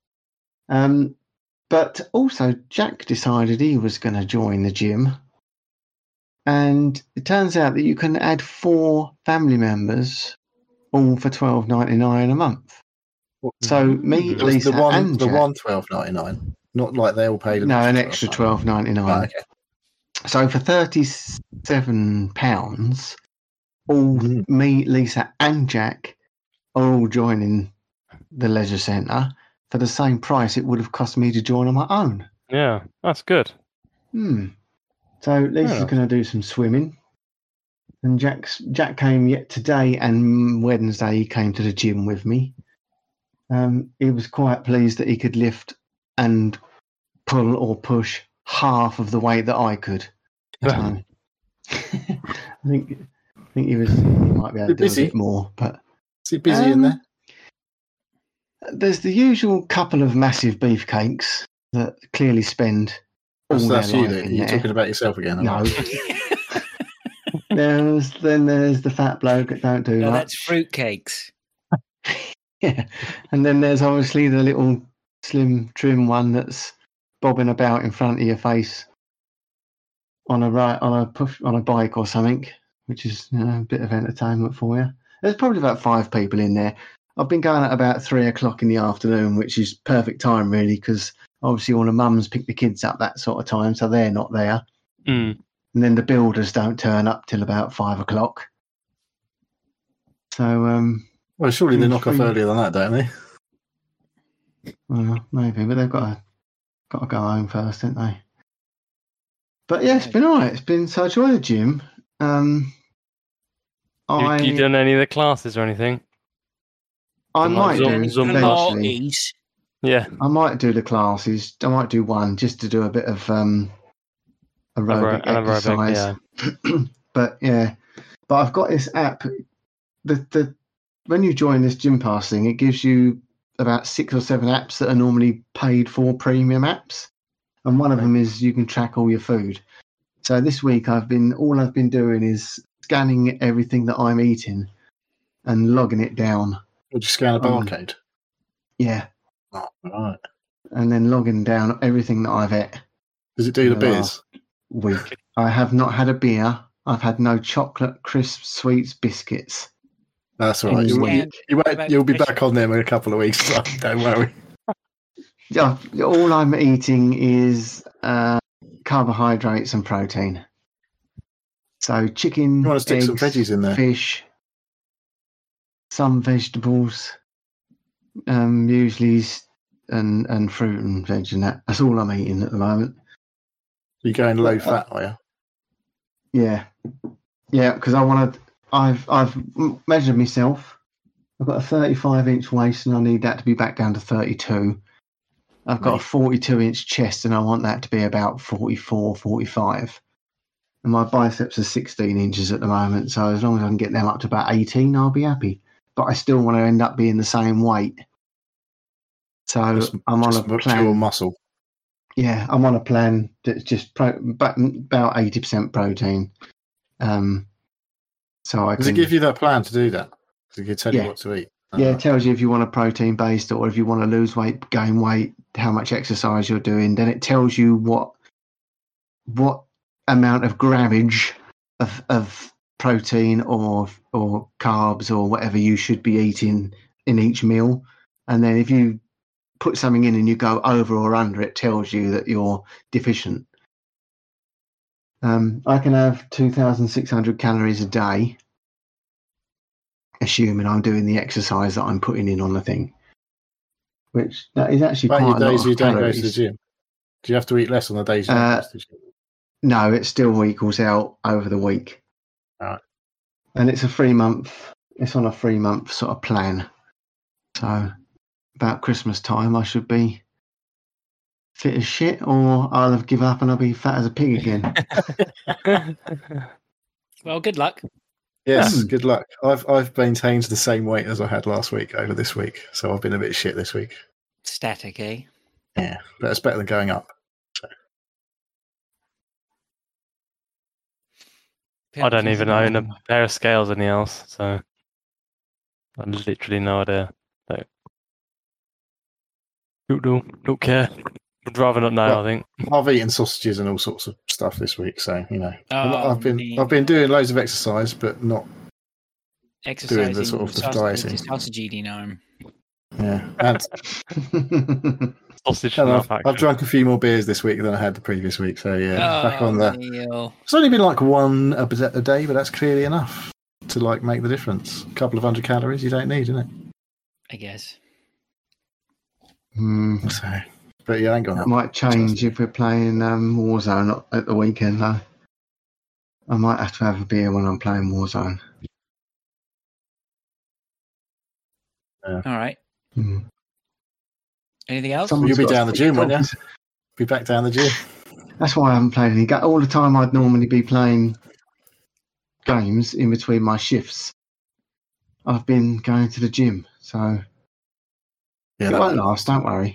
Um, but also, Jack decided he was going to join the gym. And it turns out that you can add four family members, all for twelve ninety-nine a month. So me, It was Lisa, the one, and the Jack, one twelve ninety nine, not like they all paid. no, an extra twelve ninety-nine. Right, okay. So for thirty-seven pounds, all Mm. me, Lisa, and Jack are all joining the leisure centre for the same price it would have cost me to join on my own. Yeah, that's good. Hmm. So Lisa's Yeah. going to do some swimming, And Jack's, Jack came yet today and Wednesday he came to the gym with me. Um, he was quite pleased that he could lift and pull or push half of the weight that I could. So, I think I think he was he might be able to do busy. a bit more. But Is he busy um, in there? There's the usual couple of massive beefcakes that clearly spend all So their that's you life then. in You're there. talking about yourself again. No. aren't you? There's then there's the fat bloke that don't do No, much. that's fruitcakes. Yeah, and then there's obviously the little slim trim one that's bobbing about in front of your face on a right on a push on a bike or something, which is, you know, a bit of entertainment for you. There's probably about five people in there. I've been going at about three o'clock in the afternoon, which is perfect time really, because obviously all the mums pick the kids up that sort of time, so they're not there. Mm. And then the builders don't turn up till about five o'clock. So, um, Well, surely they knock off Free- earlier than that, don't they? well, maybe, but they've got to got to go home first, don't they? But yeah, it's been alright. It's been so I joined the gym. Um, You, I you done any of the classes or anything? I the might Zoom- do Zoom eventually. Pilates. Yeah. I might do the classes. I might do one just to do a bit of um, aerobic Aero- aerobic, exercise. yeah. But yeah, but I've got this app. The the when you join this Gym Pass thing, it gives you about six or seven apps that are normally paid for premium apps, and one of them is you can track all your food. So this week I've been all I've been doing is scanning everything that I'm eating and logging it down. Would you scan a Um, barcode? Yeah, Oh, right. and then logging down everything that I've ate. Does it do the Yeah. beers? Week. I have not had a beer. I've had no chocolate, crisps, sweets, biscuits. That's all right. Mm. You, Yeah. you, you won't, About you'll be fish. back on them in a couple of weeks. So don't worry. Yeah, all I'm eating is uh, carbohydrates and protein. So chicken, You want to stick eggs, some veggies in there? fish, some vegetables, um, usually, and and fruit and veg and that. That's all I'm eating at the moment. You're going low fat, are you? Yeah, yeah, because I want to. I've I've m- measured myself. I've got a thirty-five inch waist, and I need that to be back down to thirty-two. I've got Right. a forty-two inch chest, and I want that to be about forty-four, forty-five. And my biceps are sixteen inches at the moment, so as long as I can get them up to about eighteen, I'll be happy. But I still want to end up being the same weight. So Just- I'm on just a pure plan. muscle. Yeah, I'm on a plan that's just pro, but about eighty percent protein. Um, so I Does can. it give you that plan to do that? Does it can tell Yeah. you what to eat? Yeah, Uh, it tells you if you want a protein based or if you want to lose weight, gain weight, how much exercise you're doing. Then it tells you what what amount of grammage of of protein or or carbs or whatever you should be eating in each meal. And then if you put something in and you go over or under, it tells you that you're deficient. Um, I can have two thousand six hundred calories a day, assuming I'm doing the exercise that I'm putting in on the thing, which that is actually About quite your a lot days of you don't go to the calories. gym. Do you have to eat less on the days you don't Uh, go to the gym? No, it still equals out over the week. Right. And it's a three month, it's on a three month sort of plan. So about Christmas time, I should be fit as shit, or I'll have give up and I'll be fat as a pig again. Well, good luck. Yes, Hmm. good luck. I've I've maintained the same weight as I had last week over this week, so I've been a bit shit this week. Static, eh? Yeah, but it's better than going up. I don't even own a Um, pair of scales in the house, so I literally no idea. So, don't, don't, don't care. Would rather not know. Well, I think. I've eaten sausages and all sorts of stuff this week, so you know, Oh, I've been neat. I've been doing loads of exercise, but not Exercising, the sort of the sausage, dieting. sausage eating arm. yeah. And, Sausage and nut I've, factory. I've drunk a few more beers this week than I had the previous week, so yeah, back Oh, on the. Neil. It's only been like one a, a day, but that's clearly enough to like make the difference. A couple of hundred calories you don't need, isn't it? I guess. Hmm, So, but yeah, I ain't gone that up. might change if we're playing um, Warzone at the weekend, though. I might have to have a beer when I'm playing Warzone. All right. Hmm. Anything else? Someone's You'll be got down to the stick gym, won't talking. you? Be back down the gym. That's why I haven't played any. Ga- All the time I'd normally be playing games in between my shifts. I've been going to the gym, so Yeah, it that won't last. Don't worry.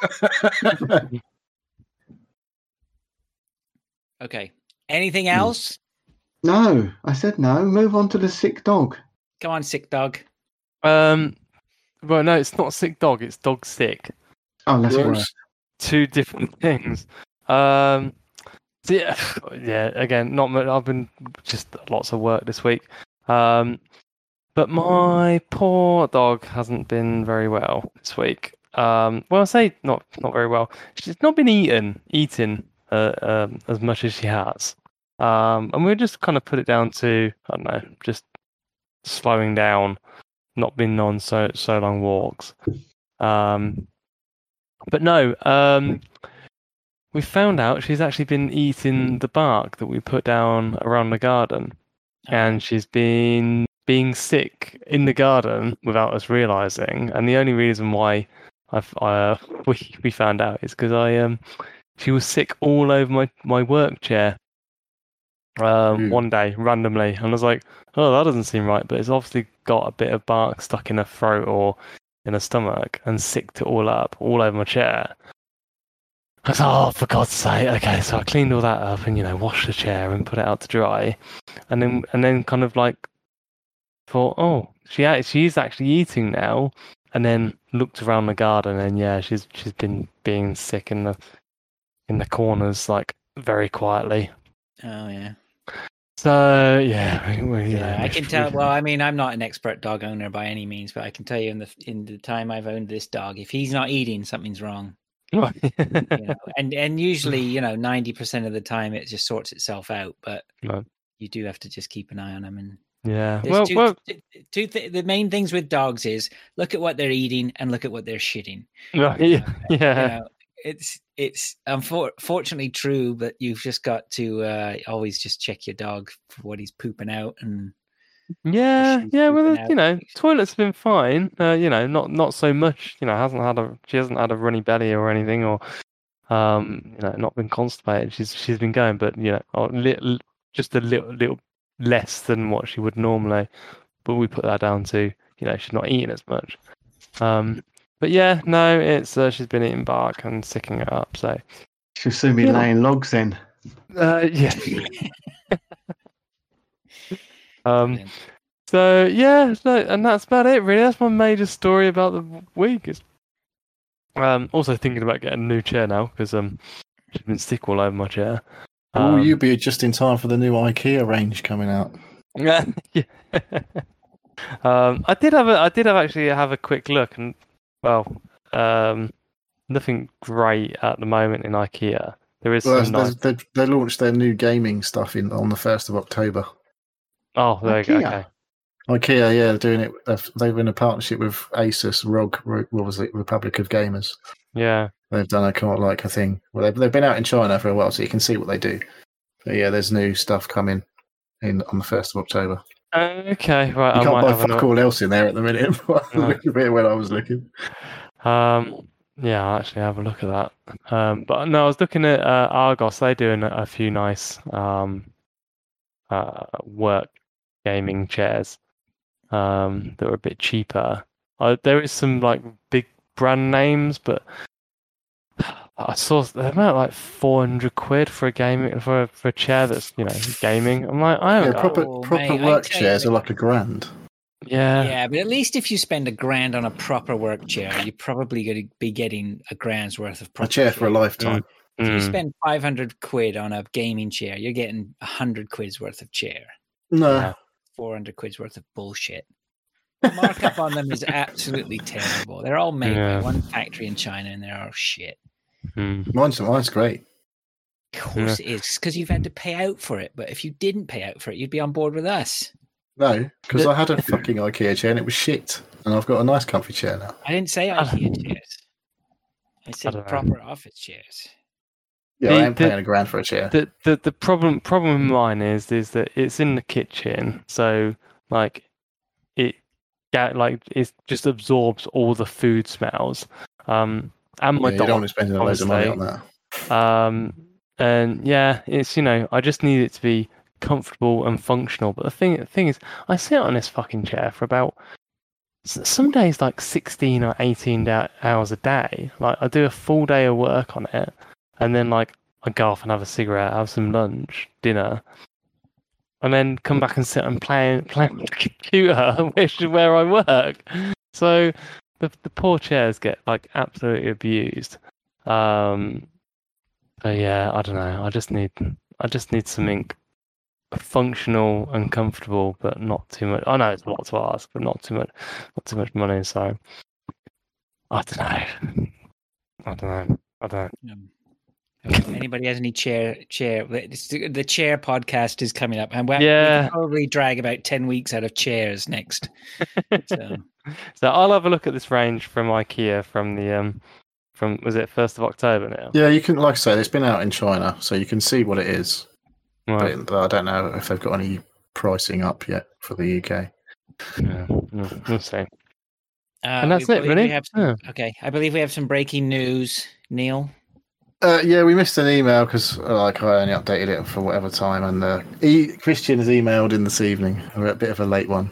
Okay. Anything else? No, I said no. Move on to the sick dog. Come on, sick dog. Um, well, no, it's not sick dog. It's dog sick. Oh, that's Gross. worse. Two different things. Um, so yeah, yeah. Again, not much. I've been just lots of work this week. Um, but my poor dog hasn't been very well this week. Um, well, I say not not very well. She's not been eaten eating uh, um, as much as she has. Um, and we just kind of put it down to I don't know, just slowing down, not been on so so long walks. Um, but no, um, we found out she's actually been eating the bark that we put down around the garden, and she's been being sick in the garden without us realizing. And the only reason why I've uh, we we found out is because I um she was sick all over my my work chair. Um, Ooh. one day randomly, and I was like, "Oh, that doesn't seem right." But it's obviously got a bit of bark stuck in her throat or in her stomach, and sicked it all up, all over my chair. I was like, "Oh, for God's sake!" Okay, so I cleaned all that up, and you know, washed the chair and put it out to dry, and then and then kind of like thought, "Oh, she act- she's actually eating now," and then looked around the garden, and yeah, she's she's been being sick in the in the corners, like very quietly. Oh yeah. So yeah, we, we, Yeah, I we- can tell. Well, I mean, I'm not an expert dog owner by any means, but I can tell you in the in the time I've owned this dog, if he's not eating, something's wrong. You know? And and usually, you know, ninety percent of the time it just sorts itself out. But Right. you do have to just keep an eye on them. And yeah. there's Well, two, well, two, two th- the main things with dogs is look at what they're eating and look at what they're shitting. right, You yeah, know, yeah. you know, it's it's unfortunately true, but you've just got to uh, always just check your dog for what he's pooping out and. Yeah, she's yeah. Well, pooping there's- you out. know, toilet's have been fine. Uh, you know, not not so much. You know, hasn't had a she hasn't had a runny belly or anything, or um, you know, not been constipated. She's she's been going, but you know, a little, just a little little less than what she would normally. But we put that down to you know she's not eating as much. Um, but yeah, no, it's uh, she's been eating bark and sicking it up. So She'll soon be Yeah. laying logs then. uh, yeah. um. Brilliant. So yeah, so, and that's about it really. That's my major story about the week. It's, um, also thinking about getting a new chair now because um, she's been sick all over my chair. Oh, Um, you'll be just in time for the new IKEA range coming out. yeah. um, I did have a, I did have actually have a quick look, and well, um, nothing great at the moment in IKEA. There is Well, some they, nice. they, they launched their new gaming stuff in on the first of October. Oh, there you go. IKEA. Okay. IKEA, yeah, they're doing it. They've, they've been in a partnership with Asus, R O G, Ro- what was it, Republic of Gamers. Yeah. They've done a kind of like a thing. Well, they've, they've been out in China for a while, so you can see what they do. But yeah, there's new stuff coming in on the first of October. Okay. Right. You I can't might buy have a fuck look. all else in there at the minute. No. When I was looking. Um, yeah, I'll actually have a look at that. Um, but no, I was looking at uh, Argos. They're doing a, a few nice um, uh, work gaming chairs um, that are a bit cheaper. Uh, there is some like big brand names, but I saw they're about like four hundred quid for a gaming for a, for a chair that's you know gaming. I'm like, I Yeah, don't proper Oh, proper mate, I work tell you, chairs are mate. like a grand. yeah, Yeah, but at least if you spend a grand on a proper work chair, you're probably going to be getting a grand's worth of A proper chair for a lifetime. If you Mm. spend five hundred quid on a gaming chair, you're getting one hundred quid's worth of chair. No. Yeah. four hundred quid's worth of bullshit. The markup on them is absolutely terrible. They're all made Yeah. by one factory in China and they're all shit. Mm. Mine's, mine's great. Of course it is, because you've had to pay out for it. But if you didn't pay out for it, you'd be on board with us. No, because The- I had a fucking IKEA chair and it was shit. And I've got a nice comfy chair now. I didn't say I- IKEA chairs. I said don't know. proper office chairs. Yeah, The- I am the- paying a grand for a chair. The the the problem problem of mine is is that it's in the kitchen, so like it get like it just absorbs all the food smells. Um, and my Yeah, you dog, don't want to spend loads of money on obviously. that. Um, and yeah, it's you know I just need it to be comfortable and functional. But the thing the thing is, I sit on this fucking chair for about s- some days like sixteen or eighteen da- hours a day. Like I do a full day of work on it, and then like I go off and have a cigarette, have some lunch, dinner, and then come back and sit and play play on the computer, which is where I work. So the the poor chairs get like absolutely abused. Um, but yeah, I don't know. I just need I just need something functional and comfortable, but not too much. I know it's a lot to ask, but not too much, not too much money. So I don't know. I don't know. I don't know. Um, if anybody has any chair chair the the chair podcast is coming up, and we we Yeah. can probably drag about ten weeks out of chairs next. So So I'll have a look at this range from IKEA from the um from was it first of October now? Yeah, you can, like I say, it's been out in China, so you can see what it is. Right. But, but I don't know if they've got any pricing up yet for the U K. Yeah, we'll, we'll see. uh, And that's we it, believe really. we have some- Yeah. Okay, I believe we have some breaking news, Neil. Uh, yeah, we missed an email because uh, like I only updated it for whatever time, and uh, e- Christian has emailed in this evening. We're a bit of a late one.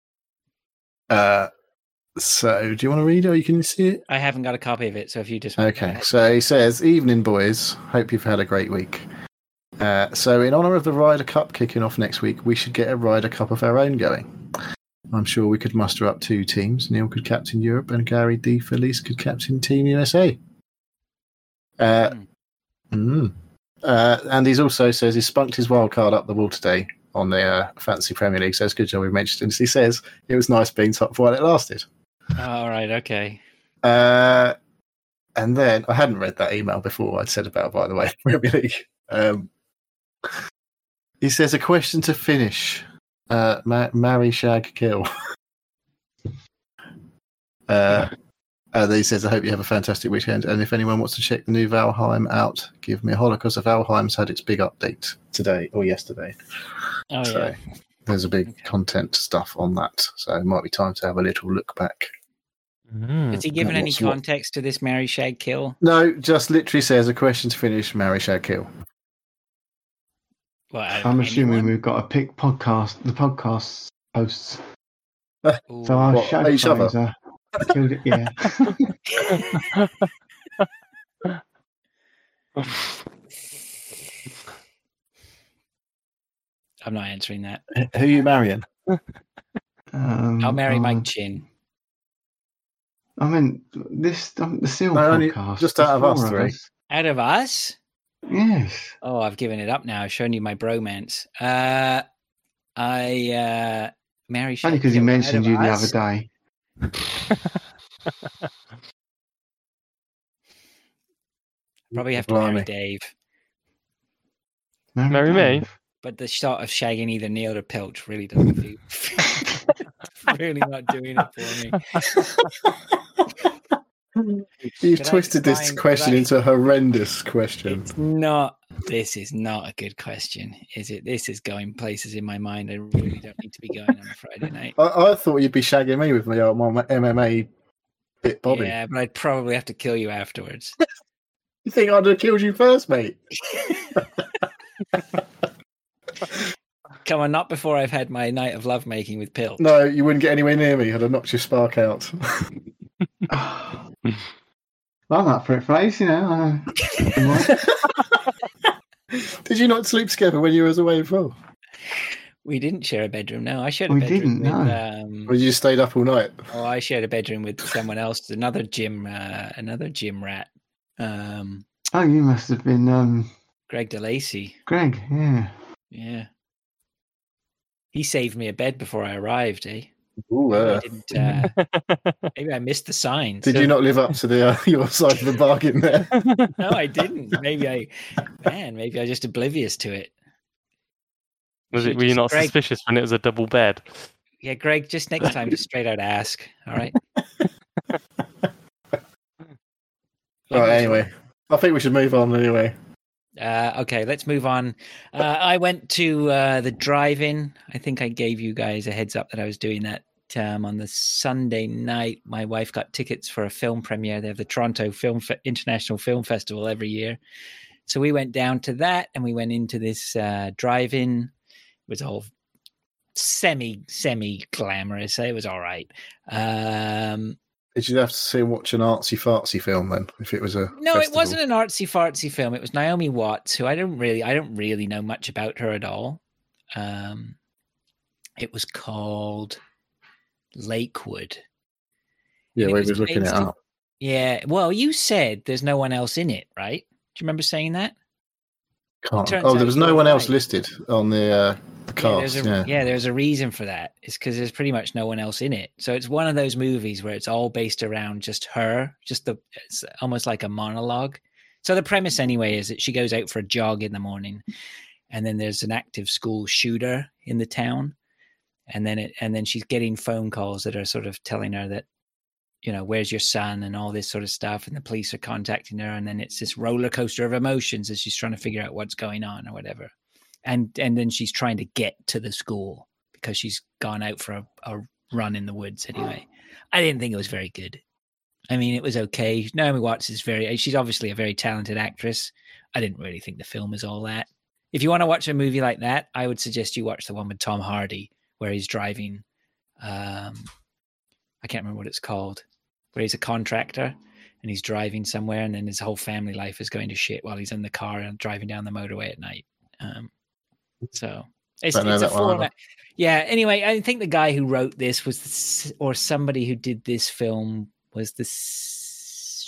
Uh, so do you want to read it, or you can see it? I haven't got a copy of it, so if you just Okay, so he says, "Evening, boys. Hope you've had a great week. Uh, so, in honour of the Ryder Cup kicking off next week, we should get a Ryder Cup of our own going. I'm sure we could muster up two teams. Neil could captain Europe, and Gary D. Felice could captain Team U S A." Uh, mm. uh, and he's also says he spunked his wild card up the wall today on the uh, Fantasy Premier League. So it's a good job we mentioned it. He says it was nice being top while it lasted. All right, okay. Uh, and then I hadn't read that email before I'd said about, by the way, Premier League. Um, he says a question to finish. Uh, ma- marry, shag, kill. uh, and then he says, I hope you have a fantastic weekend. And if anyone wants to check the new Valheim out, give me a holler, because the Valheim's had its big update today or yesterday. Oh so yeah. there's a big Okay. content stuff on that. So it might be time to have a little look back. Mm. Has he given That any was what- context to this marry, shag, kill? No, just literally says a question to finish, marry, shag, kill. Well, out of I'm assuming anyone? we've got to pick podcast, the podcast hosts. Ooh. So our What, show each other? phones are killed it. Yeah. I'm not answering that. Who are you marrying? Um, I'll marry um, Mike Chin. I mean, this um, the Seal No, only- podcast. just the out of us four three. us. Out of us? Yes. Oh, I've given it up now. I've shown you my bromance. Uh, I uh, marry. Only shag, because he kill. Out mentioned of you the us? other day. Probably have to marry Blimey. Dave. Marry me? Dave. But the shot of shagging either Neil or Pilch really doesn't feel. really not doing it for me. You've Could I twisted this find- question could I- into a horrendous question. It's not. This is not a good question, is it? This is going places in my mind I really don't need to be going on a Friday night. I, I thought you'd be shagging me with my, uh, my M M A bit body. Yeah, but I'd probably have to kill you afterwards. You think I'd have killed you first, mate? Come on, not before I've had my night of lovemaking with Pilch. No, you wouldn't get anywhere near me. I'd have knocked your spark out. I'm up for it, Fraser. You know. Uh, Did you not sleep together when you was away before? We didn't share a bedroom. No, I shared a We bedroom didn't, with. no. Um, Or you stayed up all night? oh, I shared a bedroom with someone else. Another gym. Uh, another gym rat. Um, oh, you must have been um, Greg DeLacy. Greg. Yeah. Yeah. He saved me a bed before I arrived. Eh? Ooh, Maybe I uh, didn't. Uh, maybe I missed the signs. did you not live up to the uh, your side of the bargain there? No, I didn't. Maybe I, man, maybe I was just oblivious to it. Was it? Should Were you just- not Greg, suspicious when it was a double bed? Yeah, Greg, just next time, just straight out ask. All right. Right, anyway. I think we should move on anyway. Uh, okay, let's move on. Uh, I went to uh, the drive-in. I think I gave you guys a heads up that I was doing that um, on the Sunday night. My wife got tickets for a film premiere. They have the Toronto Film Fe- International Film Festival every year. So we went down to that, and we went into this uh, drive-in. It was all semi, semi-glamorous. It was all right. Um, Did you have to see and watch an artsy fartsy film then? If it was a no, festival? It wasn't an artsy fartsy film. It was Naomi Watts, who I don't really, I don't really know much about her at all. Um, it was called Lakewood. Yeah, And we it was looking it based in- up. Yeah, well, you said there's no one else in it, right? Do you remember saying that? Can't. turns Oh, out there was you're no one else right. listed on the uh, the Yeah, cast. there's a, Yeah, yeah, there's a reason for that. It's because there's pretty much no one else in it. So it's one of those movies where it's all based around just her, just the, it's almost like a monologue. So the premise anyway is that she goes out for a jog in the morning, and then there's an active school shooter in the town, and then it, and then she's getting phone calls that are sort of telling her that, you know, where's your son and all this sort of stuff, and the police are contacting her, and then it's this roller coaster of emotions as she's trying to figure out what's going on or whatever. And and then she's trying to get to the school because she's gone out for a, a run in the woods anyway. I didn't think it was very good. I mean, it was okay. Naomi Watts is very, she's obviously a very talented actress. I didn't really think the film was all that. If you want to watch a movie like that, I would suggest you watch the one with Tom Hardy where he's driving, um, I can't remember what it's called, where he's a contractor and he's driving somewhere, and then his whole family life is going to shit while he's in the car and driving down the motorway at night. Um, so it's, Don't know it's a that one format. Yeah. Anyway, I think the guy who wrote this was, this, or somebody who did this film was this.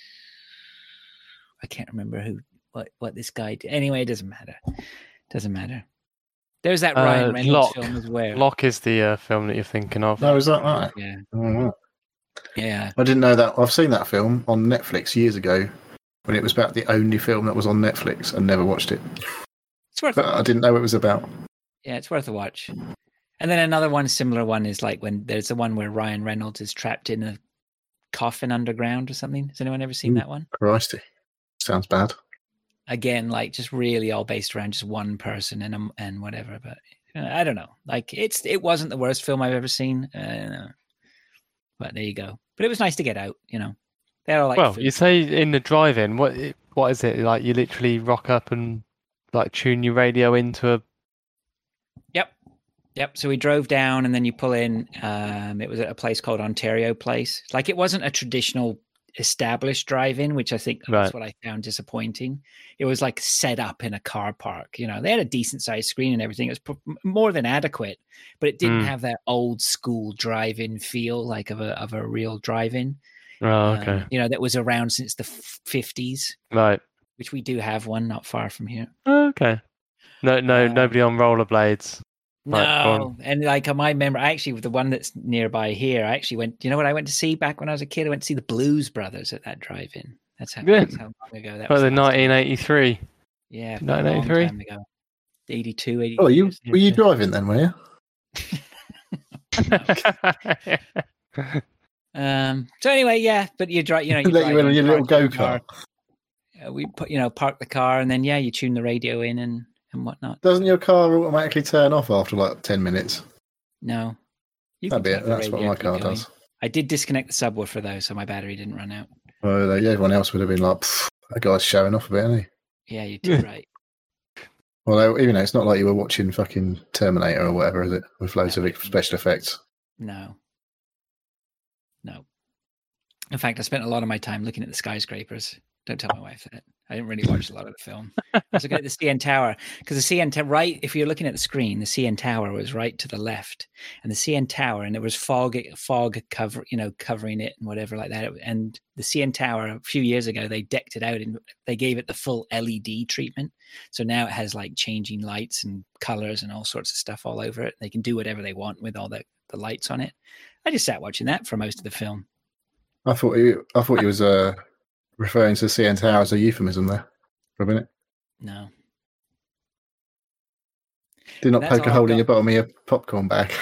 I can't remember who, what, what this guy did. Anyway, it doesn't matter. Doesn't matter. There's that Uh, Ryan Reynolds Locke. film as well. Locke is the uh, film that you're thinking of. No, is that right? Yeah. Oh, right. Yeah. I didn't know that. I've seen that film on Netflix years ago when it was about the only film that was on Netflix and never watched it. It's worth But I didn't know it was about. Yeah, it's worth a watch. And then another one, similar one, is like when there's the one where Ryan Reynolds is trapped in a coffin underground or something. Has anyone ever seen Ooh. that one? Christy. Sounds bad. Again, like just really all based around just one person and um, and whatever. But uh, I don't know. Like it's it wasn't the worst film I've ever seen. Uh, but there you go. But it was nice to get out. You know, they're all like. Well, food. you say in the drive-in. What what is it like? You literally rock up and like tune your radio into a. Yep. Yep. So we drove down and then you pull in. Um, it was at a place called Ontario Place. Like it wasn't a traditional established drive-in, which I think Right. that's what I found disappointing. It was like set up in a car park. You know, they had a decent sized screen and everything. It was p- more than adequate, but it didn't Mm. have that old school drive-in feel like of a of a real drive-in. Oh, Um, okay. you know, that was around since the fifties, Right. which we do have one not far from here. Oh, okay. No, no, Uh, nobody on rollerblades. Right, go No, and like on my memory, actually, the one that's nearby here, I actually went. You know what I went to see back when I was a kid? I went to see the Blues Brothers at that drive-in. That's how, Yeah. that's how long ago that Well, was. the last time. nineteen eighty-three. Yeah, a nineteen long eighty-three? time ago. eighty-two, eighty-three. Oh, you years. were you driving then, were you? Um. So anyway, yeah, but you drive. You know, you Let you drive in on your little park go the car. kart. Uh, we put, you know, park the car, and then yeah, you tune the radio in and and whatnot. Doesn't your car automatically turn off after like ten minutes? No, you That'd be can it. keep the That's what radio my car going. does. I did disconnect the subwoofer though, so my battery didn't run out. Well, yeah, everyone else would have been like, "Pff, that guy's showing off a bit, isn't he? Yeah, you did right. Well, even though it's not like you were watching fucking Terminator or whatever, is it? With loads of special effects. No. No. In fact, I spent a lot of my time looking at the skyscrapers. Don't tell my wife that. I didn't really watch a lot of the film. I was looking at the C N Tower because the C N Tower, right, if you're looking at the screen, the C N Tower was right to the left, and the C N Tower, and there was fog, fog cover, you know, covering it and whatever like that. And the C N Tower, a few years ago, they decked it out and they gave it the full L E D treatment. So now it has like changing lights and colors and all sorts of stuff all over it. They can do whatever they want with all the, the lights on it. I just sat watching that for most of the film. I thought you, I thought you was uh, referring to C N Tower as a euphemism there for a minute. No. Did not That's poke a all hole I've in got. your bottom of your popcorn bag.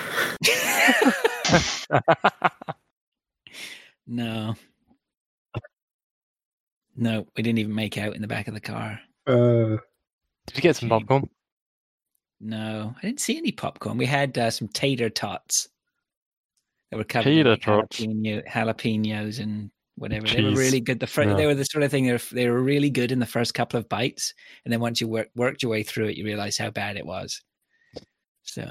No. No, we didn't even make out in the back of the car. Uh, Did you get some Shame. popcorn? No, I didn't see any popcorn. We had uh, some tater tots that were covered Tater in like tots? jalapeno, jalapenos and whatever. They were Cheese. really good. The fir- Yeah. They were the sort of thing. They were, they were really good in the first couple of bites, and then once you work, worked your way through it, you realize how bad it was. So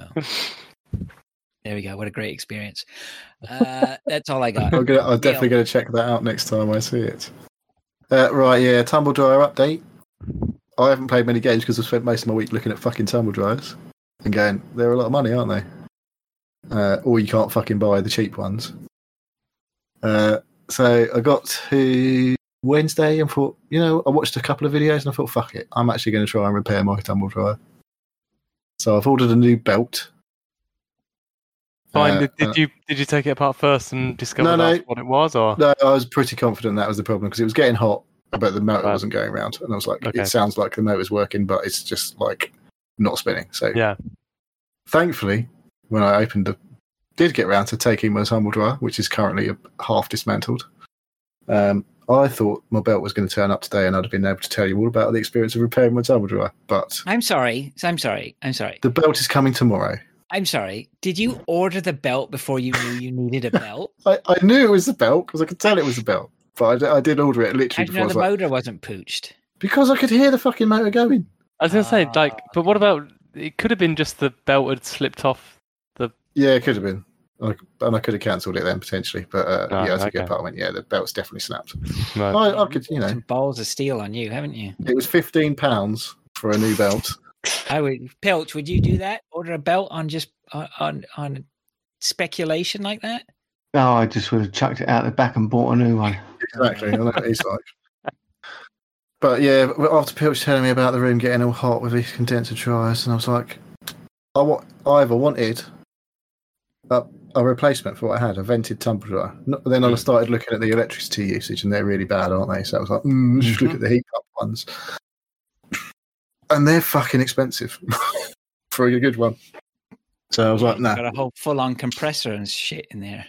there we go. What a great experience. Uh, that's all I got. I'm, gonna, I'm definitely Neil. going to check that out next time I see it. Uh, right, yeah, Tumble Dryer update. I haven't played many games because I've spent most of my week looking at fucking tumble dryers and going, they're a lot of money, aren't they? Uh, or you can't fucking buy the cheap ones. Uh, so I got to Wednesday and thought, you know, I watched a couple of videos and I thought, fuck it, I'm actually going to try and repair my tumble dryer. So I've ordered a new belt. Fine. Uh, did, did uh, you did you take it apart first and discover No, no. that's what it was, or No, I was pretty confident that was the problem because it was getting hot, but the motor Right. wasn't going round. And I was like, Okay. it sounds like the motor's working, but it's just like not spinning. So yeah? thankfully, when I opened the, did get round to taking my tumble dryer, which is currently half dismantled, um, I thought my belt was going to turn up today and I'd have been able to tell you all about the experience of repairing my tumble dryer. But I'm sorry. I'm sorry. I'm sorry. the belt is coming tomorrow. I'm sorry. Did you order the belt before you knew you needed a belt? I, I knew it was the belt because I could tell it was the belt, but I, d- I did order it How literally did before. you I know was the like, motor wasn't pooched? because I could hear the fucking motor going. I was gonna say, Ah, like, but what about? It could have been just the belt had slipped off. Yeah, it could have been. I, and I could have cancelled it then potentially, but uh, Ah, yeah, I took it okay. apart and went, yeah, the belt's definitely snapped. Right. I, I could, you know, Some balls of steel on you, haven't you? it was fifteen pounds for a new belt. I would, Pilch, would you do that? Order a belt on just on on, on speculation like that? Oh, I just would have chucked it out the back and bought a new one. Exactly, I know what he's like. But yeah, after Pilch telling me about the room getting all hot with his condenser dryers, and I was like, I, wa- I either wanted a, a replacement for what I had, a vented tumble dryer. No- Then I Mm. started looking at the electricity usage, and they're really bad, aren't they? So I was like, mm, let's just look Mhm. at the heat pump ones. And they're fucking expensive for a good one. So I was like, nah. Got a whole full-on compressor and shit in there.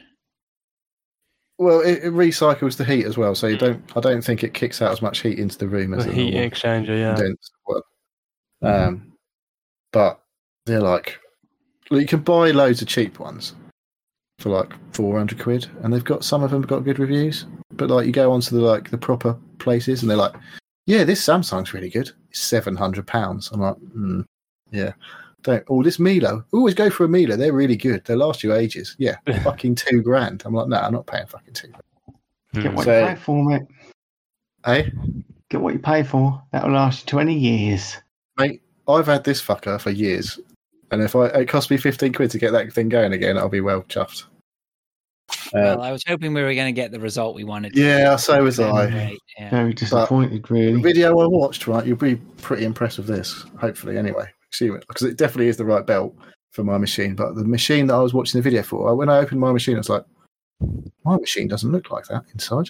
Well, it, it recycles the heat as well, so you don't. I don't think it kicks out as much heat into the room as The a heat normal exchanger, yeah. condenser would. Um, but they're like, well, you can buy loads of cheap ones for like four hundred quid, and they've got some of them have got good reviews. But like, you go onto the like the proper places, and they're like, yeah, this Samsung's really good. It's seven hundred pounds. I'm like, mm, yeah. Don't. Oh, this Milo. Always go for a Milo. They're really good. They last you ages. Yeah, fucking two grand. I'm like, no, nah, I'm not paying fucking two grand. Get Mm. what So- you pay for, mate. Hey, Get what you pay for. That'll last you twenty years. mate, I've had this fucker for years, and if I it cost me fifteen quid to get that thing going again, I'll be well chuffed. Well, Uh, I was hoping we were going to get the result we wanted. yeah, so was I. Right, yeah. Very disappointed, The really. video I watched, right, you'll be pretty impressed with this, hopefully, anyway. See it, because it definitely is the right belt for my machine. But the machine that I was watching the video for, when I opened my machine, I was like, my machine doesn't look like that inside.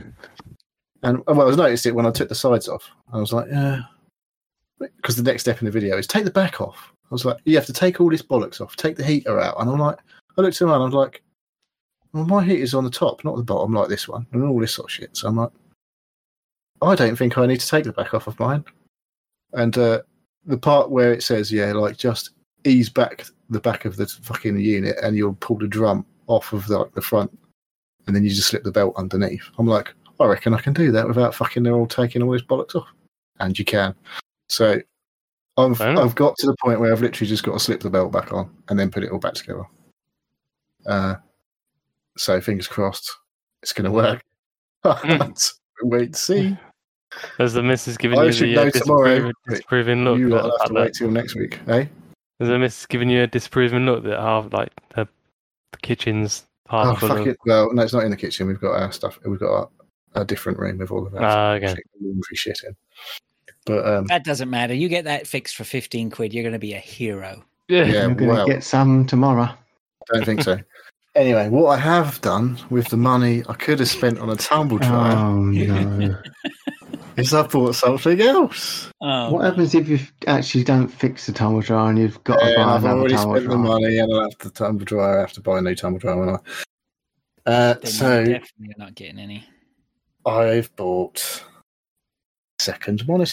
And well, I was noticed it when I took the sides off. I was like, yeah. Because the next step in the video is take the back off. I was like, you have to take all this bollocks off, take the heater out. And I'm like, I looked around, I was like, well, my heater's on the top, not the bottom, like this one, and all this sort of shit. So I'm like, I don't think I need to take the back off of mine. And uh, the part where it says, yeah, like just ease back the back of the fucking unit and you'll pull the drum off of the, like, the front and then you just slip the belt underneath. I'm like, I reckon I can do that without fucking they're all taking all this bollocks off. And you can. So I've, Fair enough. I've got to the point where I've literally just got to slip the belt back on and then put it all back together. Uh, so fingers crossed it's going to work. Mm. Wait to see. There's the missus giving I you should the know uh, tomorrow. disapproving, disapproving look. You that- lot will have to that- wait till next week, eh? There's a missus giving you a disapproving look that half like the, the kitchen's half Oh, full fuck of. it. Well, no, it's not in the kitchen. We've got our stuff. We've got a, a different room with all of our Ah, okay. shit, laundry shit in. But um, That doesn't matter. You get that fixed for fifteen quid, you're going to be a hero. Yeah. yeah, You're going to well, get some tomorrow. I don't think so. Anyway, what I have done with the money I could have spent on a tumble dryer Oh, no. is I bought something else. Oh, What happens if you actually don't fix the tumble dryer and you've got to And buy I've another already tumble spent the dryer? money and I'll have the tumble dryer. I have to buy a new tumble dryer, won't I? Uh, then so you definitely are not getting any. I've bought second monitor.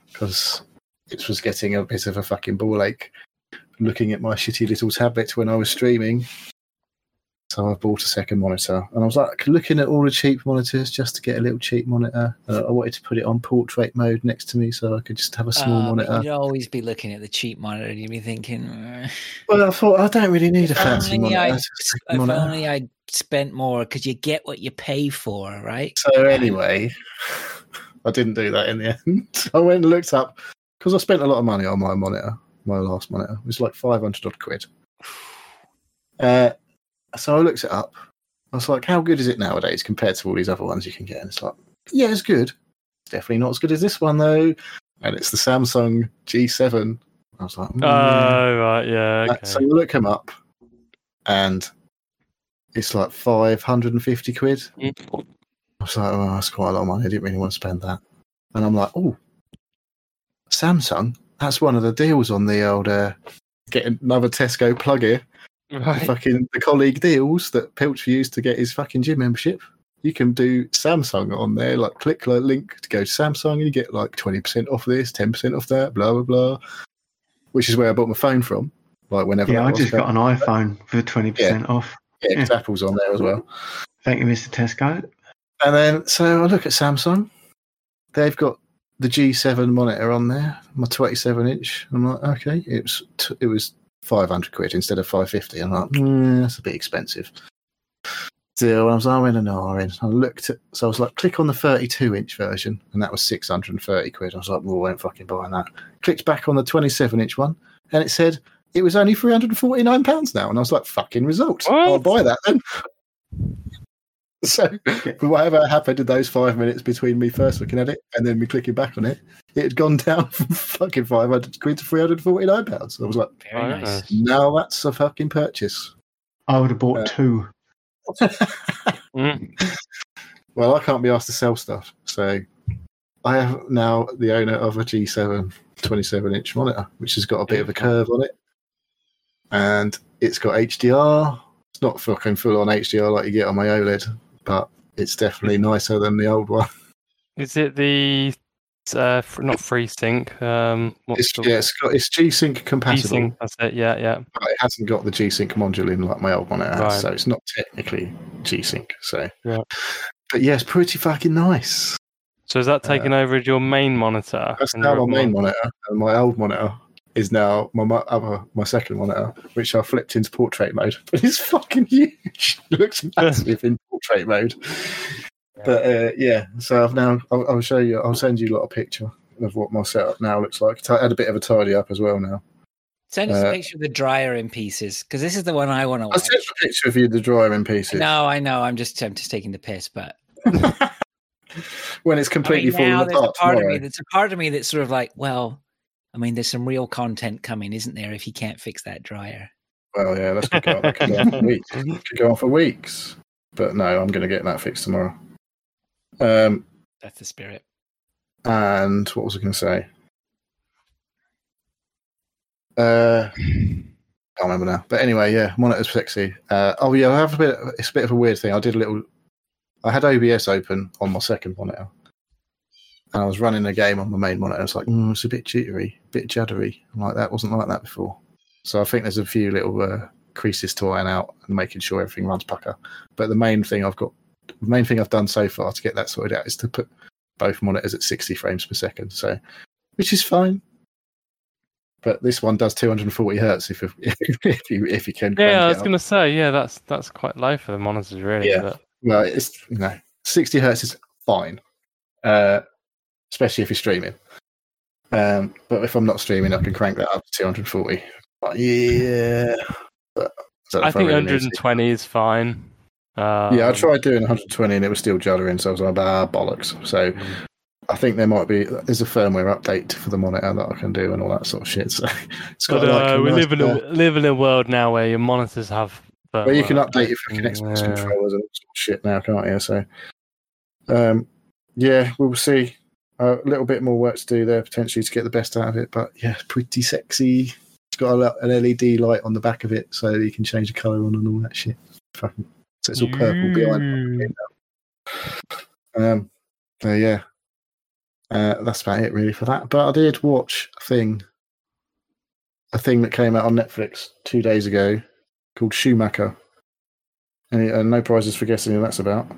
because it was getting a bit of a fucking ball ache looking at my shitty little tablet when I was streaming. So I bought a second monitor, and I was like looking at all the cheap monitors just to get a little cheap monitor. Uh, I wanted to put it on portrait mode next to me so I could just have a small uh, monitor. You'd always be looking at the cheap monitor, and you'd be thinking, uh, well, I thought I don't really need a fancy only monitor. I, Just a if monitor. only I spent more, because you get what you pay for, right? So anyway, I didn't do that in the end. I went and looked up, because I spent a lot of money on my monitor, my last monitor. It was like five hundred odd quid. Uh, so I looked it up. I was like, how good is it nowadays compared to all these other ones you can get? And it's like, yeah, it's good. It's definitely not as good as this one, though. And it's the Samsung G seven. I was like, mm. Oh, right, yeah. Okay. Uh, so I look them up, and it's like five hundred fifty quid. I was like, oh, that's quite a lot of money. I didn't really want to spend that. And I'm like, oh, Samsung? That's one of the deals on the old uh, get another Tesco plug here. Right. The fucking the colleague deals that Pilch used to get his fucking gym membership. You can do Samsung on there, like click the link to go to Samsung, and you get like twenty percent off this, ten percent off that, blah blah blah. Which is where I bought my phone from. Like whenever Yeah, I, I was just going. got an iPhone for twenty percent off. Yeah, Yeah. it's Apple's on there as well. Thank you, Mister Tesco. And then so I look at Samsung. They've got the G seven monitor on there, my twenty-seven inch. I'm like, okay, it was t- it was five hundred quid instead of five fifty. I'm like, mm, that's a bit expensive. Still, I was like, I went an hour in. I looked at, so I was like, click on the thirty-two inch version, and that was six hundred thirty quid. I was like, well, I ain't fucking buying that. Clicked back on the twenty-seven inch one, and it said it was only three hundred forty-nine pounds now. And I was like, fucking result. What? I'll buy that then. So, whatever happened in those five minutes between me first looking at it and then me clicking back on it, it had gone down from fucking five hundred quid to three hundred forty-nine pounds. I was like, Very Oh, nice. now that's a fucking purchase. I would have bought Uh, two. Mm. Well, I can't be asked to sell stuff. So, I am now the owner of a G seven twenty-seven inch monitor, which has got a bit of a curve on it. And it's got H D R. It's not fucking full on H D R like you get on my OLED, but it's definitely nicer than the old one. Is it the uh, fr- not FreeSync? Um, what's It's, the yeah, it's, got, it's G-Sync compatible, G-Sync? That's it. Yeah, yeah. but it hasn't got the G-Sync module in like my old one. It has, Right. so it's not technically G-Sync. So, Yeah. but yeah, it's pretty fucking nice. So is that taking over as your main monitor? That's And now your my main mon- monitor, and my old monitor is now my mo- other my second monitor, which I flipped into portrait mode. But it's fucking huge. It looks massive in portrait mode. But uh, yeah, so I've now I'll, I'll show you. I'll send you a lot of picture of what my setup now looks like. I had a bit of a tidy up as well now. Send us Uh, a picture of the dryer in pieces, because this is the one I want to I watch. sent a picture of you the dryer in pieces. No, I know. I'm just I'm just taking the piss, but When it's I completely mean, now falling there's a apart part of tomorrow. me that's a part of me that's sort of like, well, I mean, there's some real content coming, isn't there? If you can't fix that dryer, Well, yeah, that's could go, that could go on for weeks. It could go on for weeks. But no, I'm going to get that fixed tomorrow. Um, that's the spirit. and what was I going to say? Uh, can't remember now. But anyway, yeah, monitor's sexy. Uh, oh yeah, I have a bit. It's a bit of a weird thing. I did a little. I had O B S open on my second monitor, and I was running a game on my main monitor. It's like, mm, it's a bit jittery, a bit juddery. I'm like, that wasn't like that before. So I think there's a few little uh, creases to iron out and making sure everything runs pucker. But the main thing I've got, the main thing I've done so far to get that sorted out is to put both monitors at sixty frames per second. So, which is fine. But this one does two hundred forty hertz if if you if you can. crank Yeah, I it was up. going to say, yeah, that's that's quite low for the monitors, really. Yeah. But Well, it's you know sixty hertz is fine, uh, especially if you're streaming. Um, but if I'm not streaming, I can crank that up to two hundred forty. But yeah, but don't know I if think really need one to. twenty is fine. Um, Yeah, I tried doing one twenty and it was still juddering, so I was like, ah, bollocks. So I think there might be there's a firmware update for the monitor that I can do and all that sort of shit. So it's got But like uh, a we nice, live in a uh, live in a world now where your monitors have. where you can firmware update your updates fucking and, Xbox uh, controllers and all sort of shit now, can't you? So um, yeah, we'll see. A little bit more work to do there potentially to get the best out of it, but yeah, pretty sexy. It's got a, lo- an L E D light on the back of it, so you can change the color on and all that shit. Fucking, so it's all purple behind. Mm. Um, so yeah, Uh, that's about it really for that. But I did watch a thing, a thing that came out on Netflix two days ago called Schumacher. And uh, no prizes for guessing who that's about.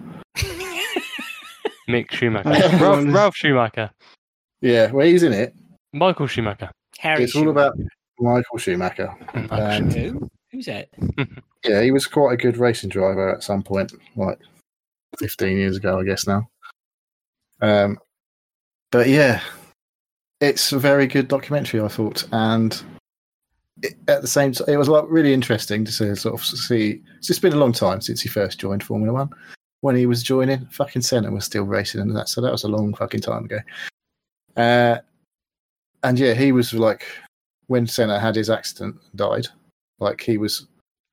Mick Schumacher. Uh, Ralph, Ralph Schumacher. Yeah, well, he's in it. Michael Schumacher. Harry It's all Schumacher. about Michael Schumacher. Michael Um, Who? Who's that? Yeah, he was quite a good racing driver at some point, like fifteen years ago, I guess now. Um, but yeah, it's a very good documentary, I thought, and it, at the same time, it was like really interesting to see, sort of see. It's just been a long time since he first joined Formula One. When he was joining, fucking Senna was still racing, and that so that was a long fucking time ago. Uh, and yeah, he was like when Senna had his accident and died, like he was.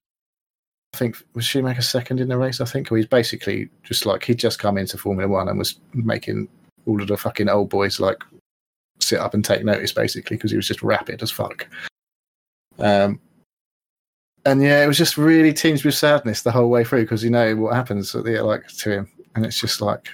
I think was Schumacher second in the race. I think, or he's basically just like he'd just come into Formula One and was making all of the fucking old boys like sit up and take notice, basically, because he was just rapid as fuck. Um, and yeah, it was just really tinged with sadness the whole way through because you know what happens at the like to him, and it's just like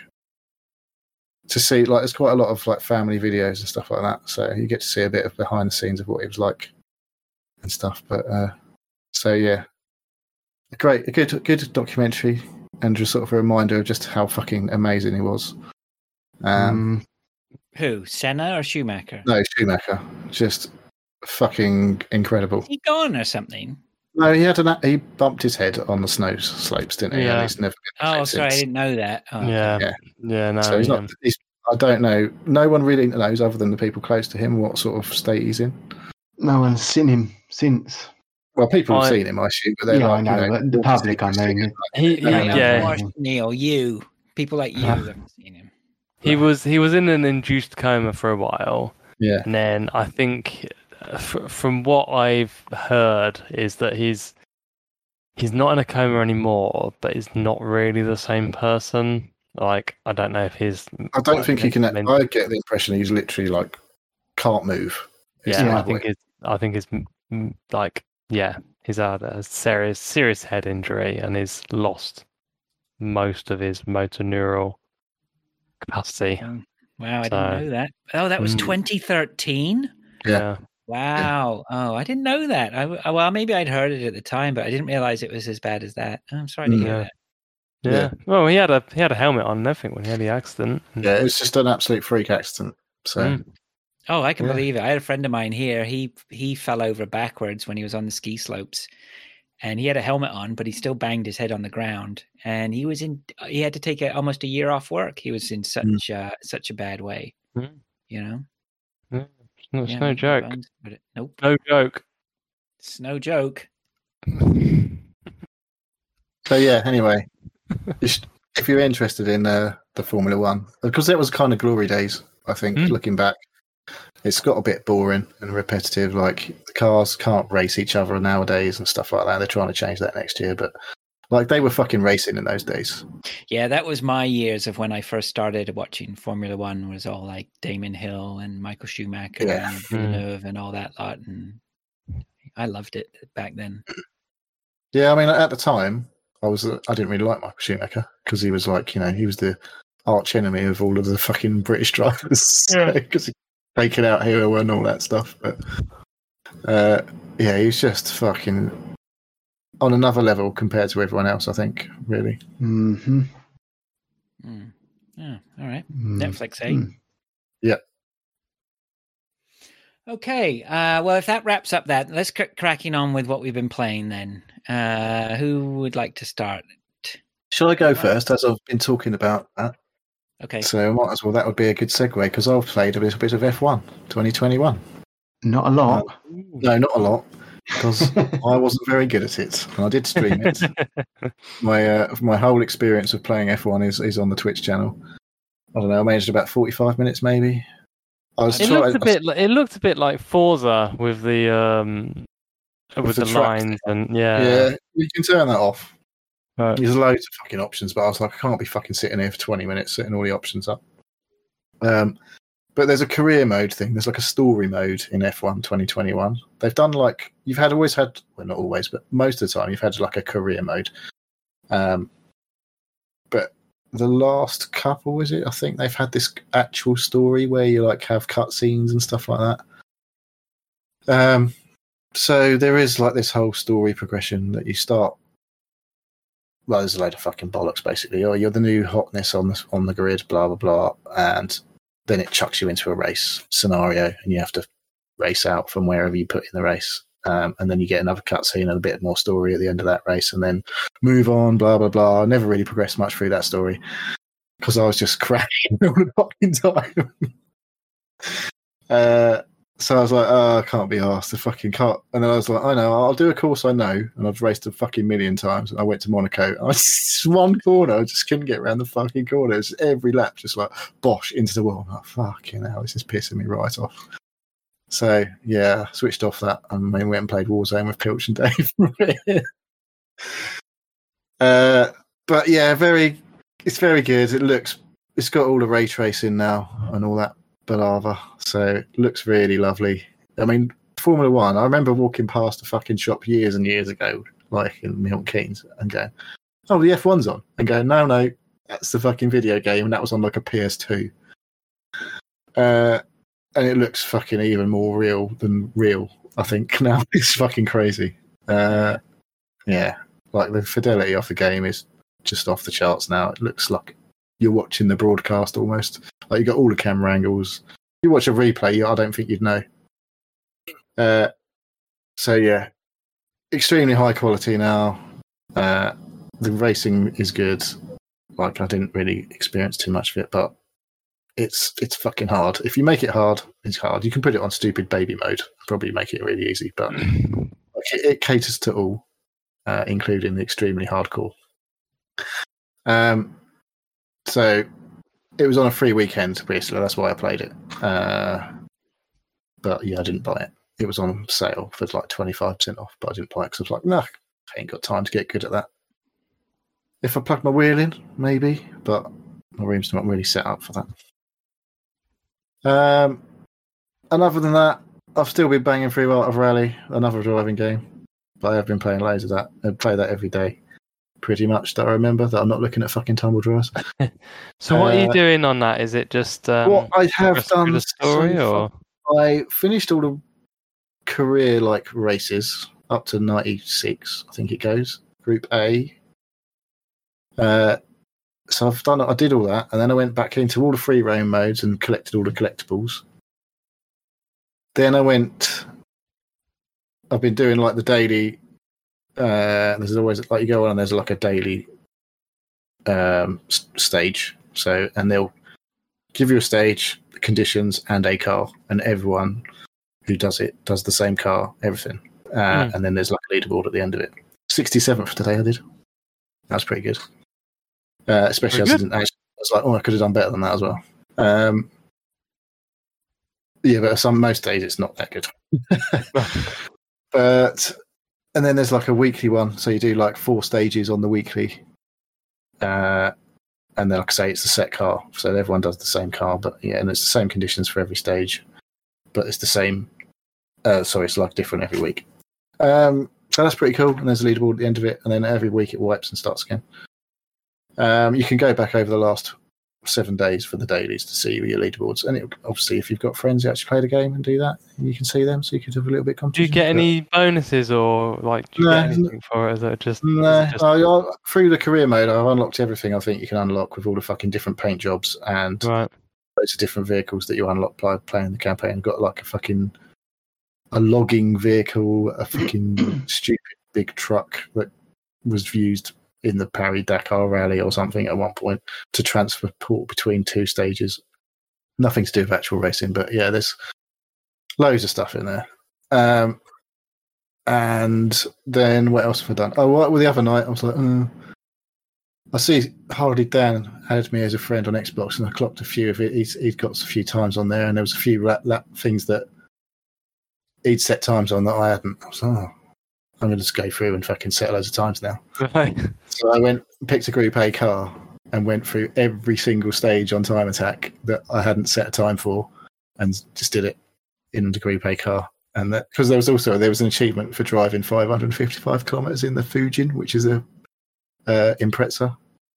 to see like there's quite a lot of like family videos and stuff like that, so you get to see a bit of behind the scenes of what he was like and stuff. But uh, so yeah. Great, a good, good documentary, and just sort of a reminder of just how fucking amazing he was. Um, Who? Senna or Schumacher? no, Schumacher, just fucking incredible. Is he gone or something? No, he had an he bumped his head on the snow slopes, didn't he? Yeah. And he's never been the Oh, same sorry, I since. didn't know that. Oh, Yeah. Yeah. Yeah, no. So he's yeah. not. He's, I don't know. No one really knows, other than the people close to him, what sort of state he's in. No one's seen him since. Well, people have I- seen him, I assume, but they're Yeah, I like, know, you know, but the public, I mean. He, he, Yeah, Yeah, yeah, of course, Neil, you. People like you Uh, haven't seen him. he was he was in an induced coma for a while, yeah, and then I think, uh, f- from what I've heard, is that he's he's not in a coma anymore, but he's not really the same person. Like, I don't know if his. I don't think he can. men- I get the impression he's literally like can't move. It's Yeah, Yeah. I like, think it's. I think it's mm, mm, like yeah, he's had a serious serious head injury and he's lost most of his motor neural capacity. Wow, I So- didn't know that. Oh, that was Mm. twenty thirteen? Yeah. Wow. Oh, I didn't know that. I, w- well, maybe I'd heard it at the time, but I didn't realize it was as bad as that. I'm sorry to hear Yeah. that. Yeah. Yeah. Well, he had a he had a helmet on and everything when he had the accident. yeah, it was just an absolute freak accident. So Mm. Oh, I can Yeah. believe it. I had a friend of mine here. He he fell over backwards when he was on the ski slopes, and he had a helmet on, but he still banged his head on the ground. And he was in. He had to take a, almost a year off work. He was in such Mm. uh, such a bad way. Mm. You know. Yeah. It's no, it's Yeah, no no joke. bones, but it- nope, No joke. it's no joke. So yeah. Anyway, just- if you're interested in uh, the Formula One, because that was kind of glory days. I think Mm. looking back, it's got a bit boring and repetitive. Like the cars can't race each other nowadays and stuff like that. They're trying to change that next year, but like they were fucking racing in those days. Yeah, that was my years of when I first started watching Formula One. Was all like Damon Hill and Michael Schumacher Yeah. and Villeneuve and all that lot, and I loved it back then. Yeah, I mean at the time, I was uh, I didn't really like Michael Schumacher because he was like you know he was the arch enemy of all of the fucking British drivers Yeah. because he taken out hero and all that stuff. But uh, yeah, he's just fucking on another level compared to everyone else. I think really. Mm-hmm. Mm. Yeah, all right. Mm. Netflix, eh? Mm. Okay. Uh, well, if that wraps up that, let's cr- cracking on with what we've been playing then. Uh, who would like to start? Shall I go first, as I've been talking about that? Okay. So I might as well. That would be a good segue because I've played a little bit of F one twenty twenty-one. Not a lot. No, not a lot because I wasn't very good at it. And I did stream it. my uh, my whole experience of playing F one is, is on the Twitch channel. I don't know. I managed about forty-five minutes, maybe. I was It trying. looked a bit. li- It looked a bit like Forza with the um, with, With the the, tracks. lines and yeah. Yeah, you can turn that off. Right. There's loads of fucking options, but I was like, I can't be fucking sitting here for twenty minutes setting all the options up. Um, but there's a career mode thing. There's like a story mode in F one twenty twenty-one. They've done like you've had always had, well, not always, but most of the time you've had like a career mode. Um, but the last couple, is it? I think they've had this actual story where you like have cutscenes and stuff like that. Um, so there is like this whole story progression that you start. Well, there's a load of fucking bollocks, basically. Oh, you're the new hotness on the on the grid, blah blah blah, and then it chucks you into a race scenario, and you have to race out from wherever you put in the race, um, and then you get another cutscene and a bit more story at the end of that race, and then move on, blah blah blah. I never really progressed much through that story because I was just cracking all the fucking time. uh, So I was like, oh, I can't be arsed. I fucking can't. And then I was like, I know, I'll do a course I know. And I've raced a fucking million times. And I went to Monaco. I was one corner. I just couldn't get around the fucking corner. It was every lap, just like, bosh, into the wall. I'm like, fucking hell, this is pissing me right off. So, yeah, switched off that. And then went and played Warzone with Pilch and Dave. uh, but, yeah, very, it's very good. It looks, it's got all the ray tracing now and all that. Balava, so it looks really lovely. I mean, Formula One, I remember walking past a fucking shop years and years ago, like in Milton Keynes, and going, oh, the F one's on. And going, no, no, that's the fucking video game, and that was on like a P S two. Uh, and it looks fucking even more real than real, I think, now. It's fucking crazy. Uh, yeah, like the fidelity of the game is just off the charts now. It looks like you're watching the broadcast almost. Like you got all the camera angles. You watch a replay, I don't think you'd know. Uh, so yeah, extremely high quality now. Uh, the racing is good. Like I didn't really experience too much of it, but it's it's fucking hard. If you make it hard, it's hard. You can put it on stupid baby mode, probably make it really easy, but like, it, it caters to all, uh, including the extremely hardcore. Um, so. It was on a free weekend, basically. That's why I played it. Uh, but yeah, I didn't buy it. It was on sale for like twenty-five percent off, but I didn't buy it because I was like, no, nah, I ain't got time to get good at that. If I plug my wheel in, maybe, but my room's not really set up for that. Um, and other than that, I've still been banging through Art of Rally, another driving game. But I have been playing loads of that. I play that every day. Pretty much that I remember that I'm not looking at fucking tumble dryers. So what uh, are you doing on that? Is it just um, what I have done the story, so or I finished all the career like races up to ninety-six, I think it goes. Group A. Uh, so I've done. I did all that, and then I went back into all the free roam modes and collected all the collectibles. Then I went. I've been doing like the daily. Uh, there's always like you go on and there's like a daily um, s- stage. So and they'll give you a stage, conditions, and a car, and everyone who does it does the same car, everything. Uh, mm. And then there's like a leaderboard at the end of it. sixty-seventh today I did. That was pretty good. Uh, especially as I didn't actually, I was like, oh, I could have done better than that as well. Um, yeah, but some most days it's not that good. But and then there's like a weekly one, so you do like four stages on the weekly. Uh, and then, like I say, it's the set car, so everyone does the same car, but yeah, and it's the same conditions for every stage, but it's the same. Uh, sorry, it's like different every week. Um, so that's pretty cool. And there's a leaderboard at the end of it, and then every week it wipes and starts again. Um, you can go back over the last seven days for the dailies to see your leaderboards, and it, obviously, if you've got friends who actually play the game and do that, you can see them, so you can have a little bit of competition. Do you get any bonuses or like do you no, get anything for it? Is it just, no, is it just... I, I, through the career mode, I've unlocked everything I think you can unlock with all the fucking different paint jobs and right. loads of different vehicles that you unlock by playing the campaign. I've got like a fucking a logging vehicle, a fucking stupid big truck that was used in the Paris-Dakar rally or something at one point to transport between two stages. Nothing to do with actual racing, but yeah, there's loads of stuff in there. Um, and then what else have I done? Oh, well, the other night I was like, mm. I see Hardy Dan added me as a friend on Xbox, and I clocked a few of it. He's, he'd got a few times on there, and there was a few lap, lap things that he'd set times on that I hadn't. I was like, oh, I'm going to just go through and fucking set loads of times now. Right. So I went, picked a Group A car and went through every single stage on Time Attack that I hadn't set a time for, and just did it in the Group A car. And that because there was also there was an achievement for driving five hundred fifty-five kilometers in the Fujin, which is a uh, Impreza.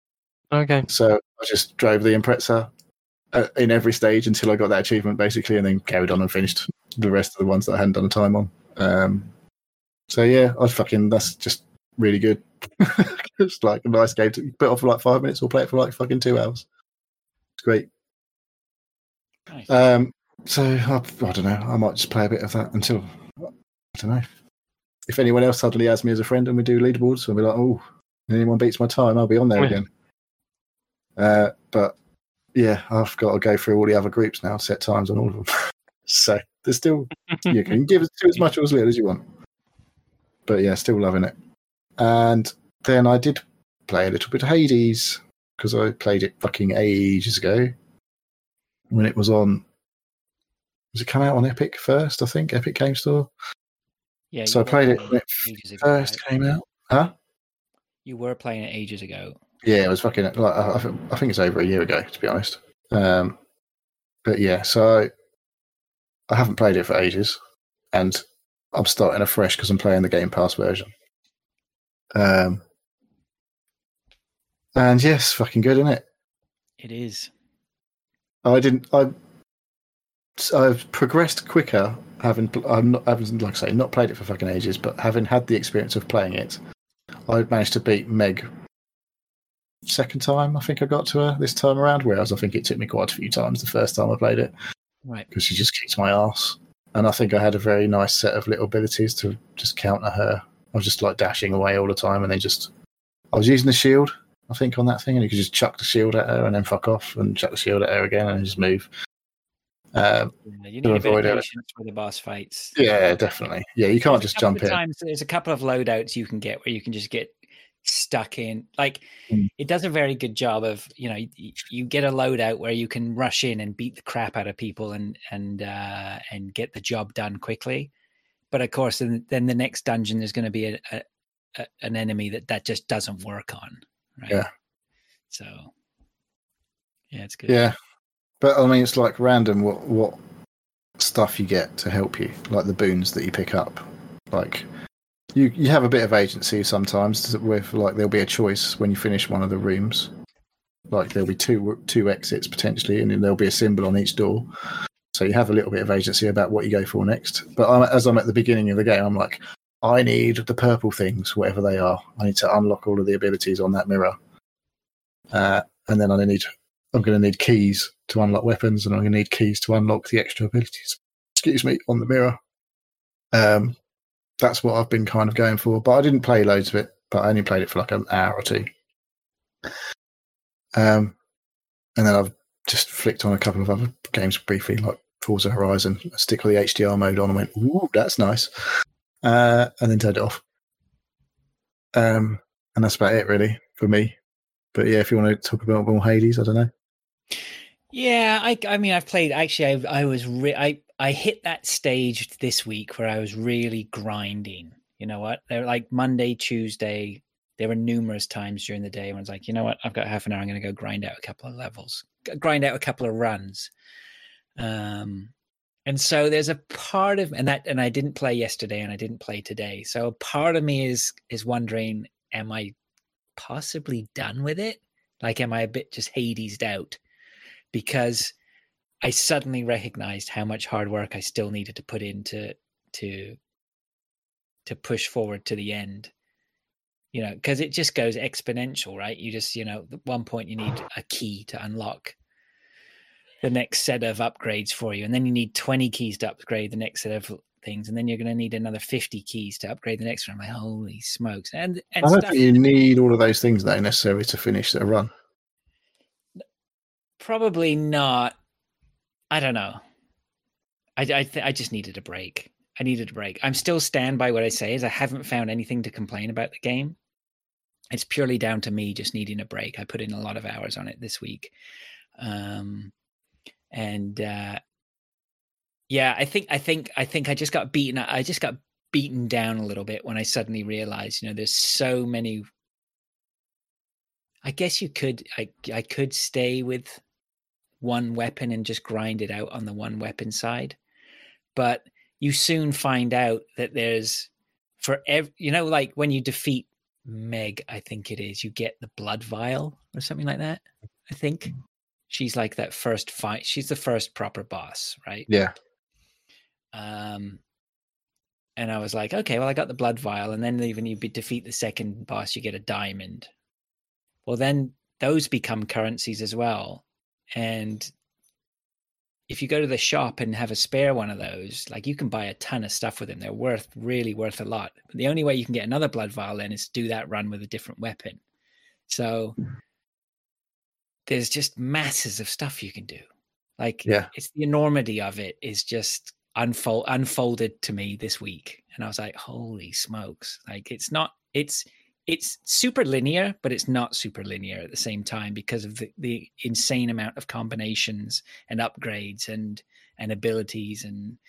Okay. So I just drove the Impreza uh, in every stage until I got that achievement, basically, and then carried on and finished the rest of the ones that I hadn't done a time on. Um, so yeah, I fucking that's just really good. It's like a nice game to put off for like five minutes or play it for like fucking two hours. It's great. Nice. Um, so I, I don't know. I might just play a bit of that until I don't know. If anyone else suddenly has me as a friend and we do leaderboards, and we're like, oh, anyone beats my time, I'll be on there Yeah. again. Uh, but yeah, I've got to go through all the other groups now, set times on all of them. So there's still you can give it to as much or as little as you want. But yeah, still loving it. And then I did play a little bit of Hades because I played it fucking ages ago when it was on. Was it come out on Epic first? I think Epic Game Store. Yeah. So you I were played it playing when it ages ago, first right? came out. Huh? You were playing it ages ago. Yeah, it was fucking like I, I think- I think it's over a year ago, to be honest. Um, but yeah, so I, I haven't played it for ages, and I'm starting afresh because I'm playing the Game Pass version. Um, and yes, fucking good, isn't it? It is. I didn't. I I've progressed quicker having. I'm not. I haven't, like I say, not played it for fucking ages, but having had the experience of playing it, I managed to beat Meg. Second time, I think I got to her this time around. Whereas I think it took me quite a few times the first time I played it Right. because she just kicked my ass. And I think I had a very nice set of little abilities to just counter her. I was just like dashing away all the time, and then just I was using the shield, I think, on that thing, and you could just chuck the shield at her and then fuck off, and chuck the shield at her again, and just move. Um, Yeah, you to need a bit avoid of it. patience with the boss fights. yeah, definitely. Yeah, you can't There's a just couple jump of in. times, there's a couple of loadouts you can get where you can just get stuck in. Like Mm. it does a very good job of, you know, you, you get a loadout where you can rush in and beat the crap out of people and and uh, and get the job done quickly. But of course, then, then the next dungeon there's going to be a, a, a an enemy that that just doesn't work on. Right. Yeah. So yeah, it's good. Yeah, but I mean, it's like random what what stuff you get to help you, like the boons that you pick up. Like you, you have a bit of agency sometimes with like there'll be a choice when you finish one of the rooms. Like there'll be two two exits potentially, and then there'll be a symbol on each door. So you have a little bit of agency about what you go for next. But I'm, as I'm at the beginning of the game, I'm like, I need the purple things, whatever they are. I need to unlock all of the abilities on that mirror, uh, and then I need. I'm going to need keys to unlock weapons, and I'm going to need keys to unlock the extra abilities. Excuse me, on the mirror. Um, that's what I've been kind of going for. But I didn't play loads of it. But I only played it for like an hour or two. Um, and then I've just flicked on a couple of other games briefly, like Forza Horizon. I stick with the H D R mode on and went, ooh, that's nice. Uh, and then turned it off. Um, and that's about it, really, for me. But yeah, if you want to talk about more Hades, I don't know. Yeah, I, I mean, I've played. Actually, I, I was re- I I hit that stage this week where I was really grinding. You know what? They're like Monday, Tuesday. There were numerous times during the day when I was like, you know what? I've got half an hour. I'm going to go grind out a couple of levels, grind out a couple of runs. Um, and so there's a part of and that and I didn't play yesterday and I didn't play today. So a part of me is is wondering, am I possibly done with it? Like, am I a bit just Hades'd out? Because I suddenly recognized how much hard work I still needed to put into to to push forward to the end. You know, because it just goes exponential, right? You just, you know, at one point you need a key to unlock the next set of upgrades for you, and then you need twenty keys to upgrade the next set of things, and then you're going to need another fifty keys to upgrade the next one. I'm like, holy smokes! And and I don't stuff. think you need all of those things though necessarily to finish a run. Probably not. I don't know. I I, th- I just needed a break. I needed a break. I'm still stand by what I say is I haven't found anything to complain about the game. It's purely down to me just needing a break. I put in a lot of hours on it this week. Um, and uh, yeah, I think I think I think I just got beaten. I just got beaten down a little bit when I suddenly realized, you know, there's so many. I guess you could I I could stay with one weapon and just grind it out on the one weapon side, but you soon find out that there's for every, you know, like when you defeat Meg, I think it is, you get the blood vial or something like that. I think she's like that first fight. She's the first proper boss, right? Yeah. Um, and I was like, okay, well, I got the blood vial, and then even you defeat the second boss, you get a diamond. Well, then those become currencies as well, and if you go to the shop and have a spare one of those, like you can buy a ton of stuff with them. They're worth, really worth a lot. But the only way you can get another blood vial then is to do that run with a different weapon. So there's just masses of stuff you can do. Like, Yeah. it's the enormity of it is just unfold, unfolded to me this week. And I was like, holy smokes. Like, it's not, it's, it's super linear, but it's not super linear at the same time because of the, the insane amount of combinations and upgrades and, and abilities. And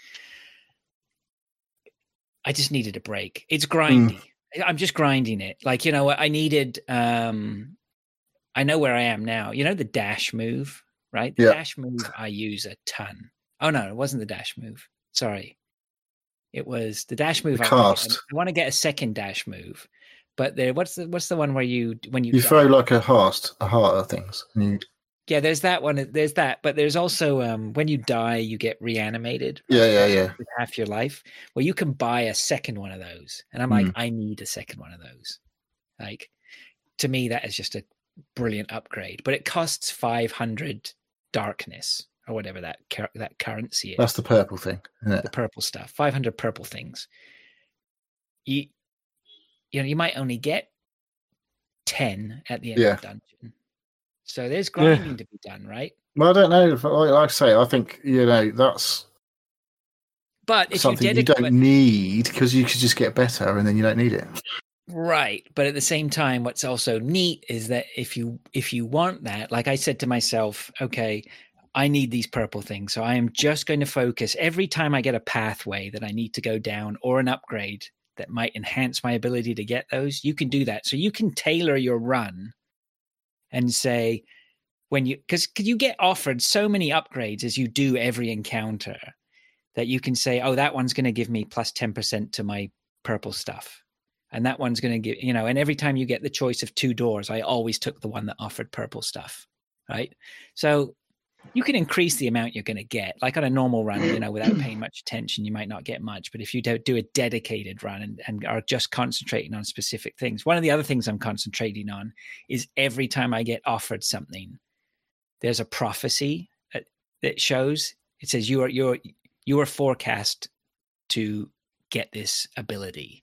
I just needed a break. It's grindy. Mm. I'm just grinding it. Like, you know, I needed, um, I know where I am now. You know, the dash move, right? The yeah. dash move I use a ton. Oh no, it wasn't the dash move. Sorry. It was the dash move. The I cast. Want I want to get a second dash move. But there, what's the what's the one where you when you you throw like a heart, a heart of things. And you... Yeah, there's that one. There's that, but there's also um, when you die, you get reanimated. Yeah, yeah, yeah. With half your life. Well, you can buy a second one of those, and I'm mm. like, I need a second one of those. Like, to me, that is just a brilliant upgrade. But it costs five hundred darkness or whatever that that currency is. That's the purple thing, isn't it? The purple stuff. five hundred purple things. You. You know, you might only get ten at the end yeah. of the dungeon. So there's grinding yeah. to be done, right? Well, I don't know. Like I say, I think, you know, that's but if something you, you don't need because you could just get better and then you don't need it. Right. But at the same time, what's also neat is that if you if you want that, like I said to myself, okay, I need these purple things. So I am just going to focus every time I get a pathway that I need to go down or an upgrade that might enhance my ability to get those, you can do that. So you can tailor your run and say, when you, because you get offered so many upgrades as you do every encounter that you can say, oh, that one's going to give me plus ten percent to my purple stuff. And that one's going to give, you know, and every time you get the choice of two doors, I always took the one that offered purple stuff. Right. So you can increase the amount you're going to get. Like on a normal run, you know, without paying much attention, you might not get much. But if you do, do a dedicated run and, and are just concentrating on specific things, one of the other things I'm concentrating on is every time I get offered something, there's a prophecy that, that shows, it says you are, you're, you are forecast to get this ability.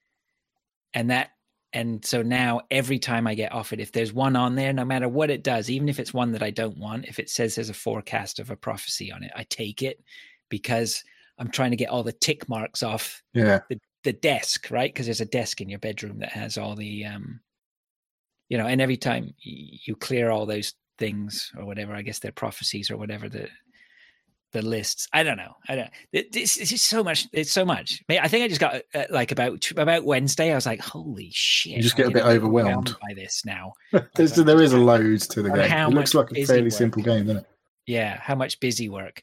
And that, And so now every time I get offered, if there's one on there, no matter what it does, even if it's one that I don't want, if it says there's a forecast of a prophecy on it, I take it because I'm trying to get all the tick marks off yeah. the, the desk, right? Because there's a desk in your bedroom that has all the, um, you know, and every time you clear all those things or whatever, I guess they're prophecies or whatever the, the lists. I don't know. I don't. It's, it's just so much. It's so much. I think I just got uh, like about about Wednesday. I was like, "Holy shit!" You just get a bit overwhelmed by this now. There's, like, there is a load to the game. It looks like a fairly work. simple game, doesn't it? Yeah. How much busy work?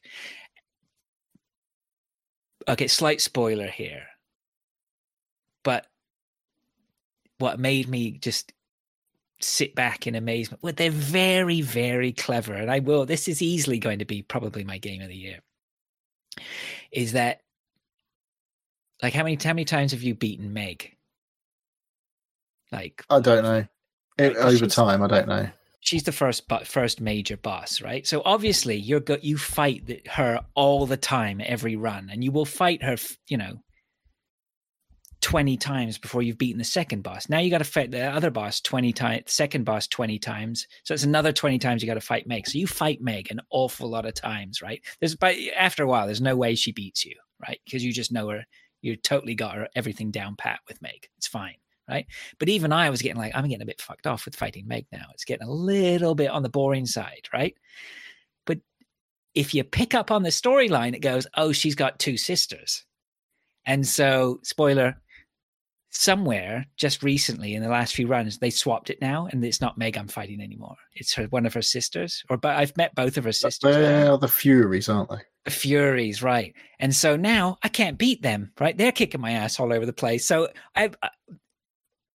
Okay, slight spoiler here, but what made me just sit back in amazement. Well, they're very, very clever. And I will, this is easily going to be probably my game of the year. Is that, like, how many, how many times have you beaten Meg? Like, I don't know. It, like, over time, I don't know. She's the first, but first major boss, right? So obviously you're go, you fight the, her all the time, every run, and you will fight her, you know, twenty times before you've beaten the second boss. Now you got to fight the other boss twenty times, second boss twenty times. So it's another twenty times you got to fight Meg. So you fight Meg an awful lot of times, right? There's, but after a while, there's no way she beats you, right? Because you just know her. You totally got her everything down pat with Meg. It's fine, right? But even I was getting like, I'm getting a bit fucked off with fighting Meg now. It's getting a little bit on the boring side, right? But if you pick up on the storyline, it goes, oh, she's got two sisters. And so, spoiler, somewhere just recently in the last few runs, they swapped it now, and it's not Meg I'm fighting anymore. It's her, one of her sisters, or but I've met both of her sisters. They are the Furies, aren't they? The Furies, right? And so now I can't beat them, right? They're kicking my ass all over the place. So I,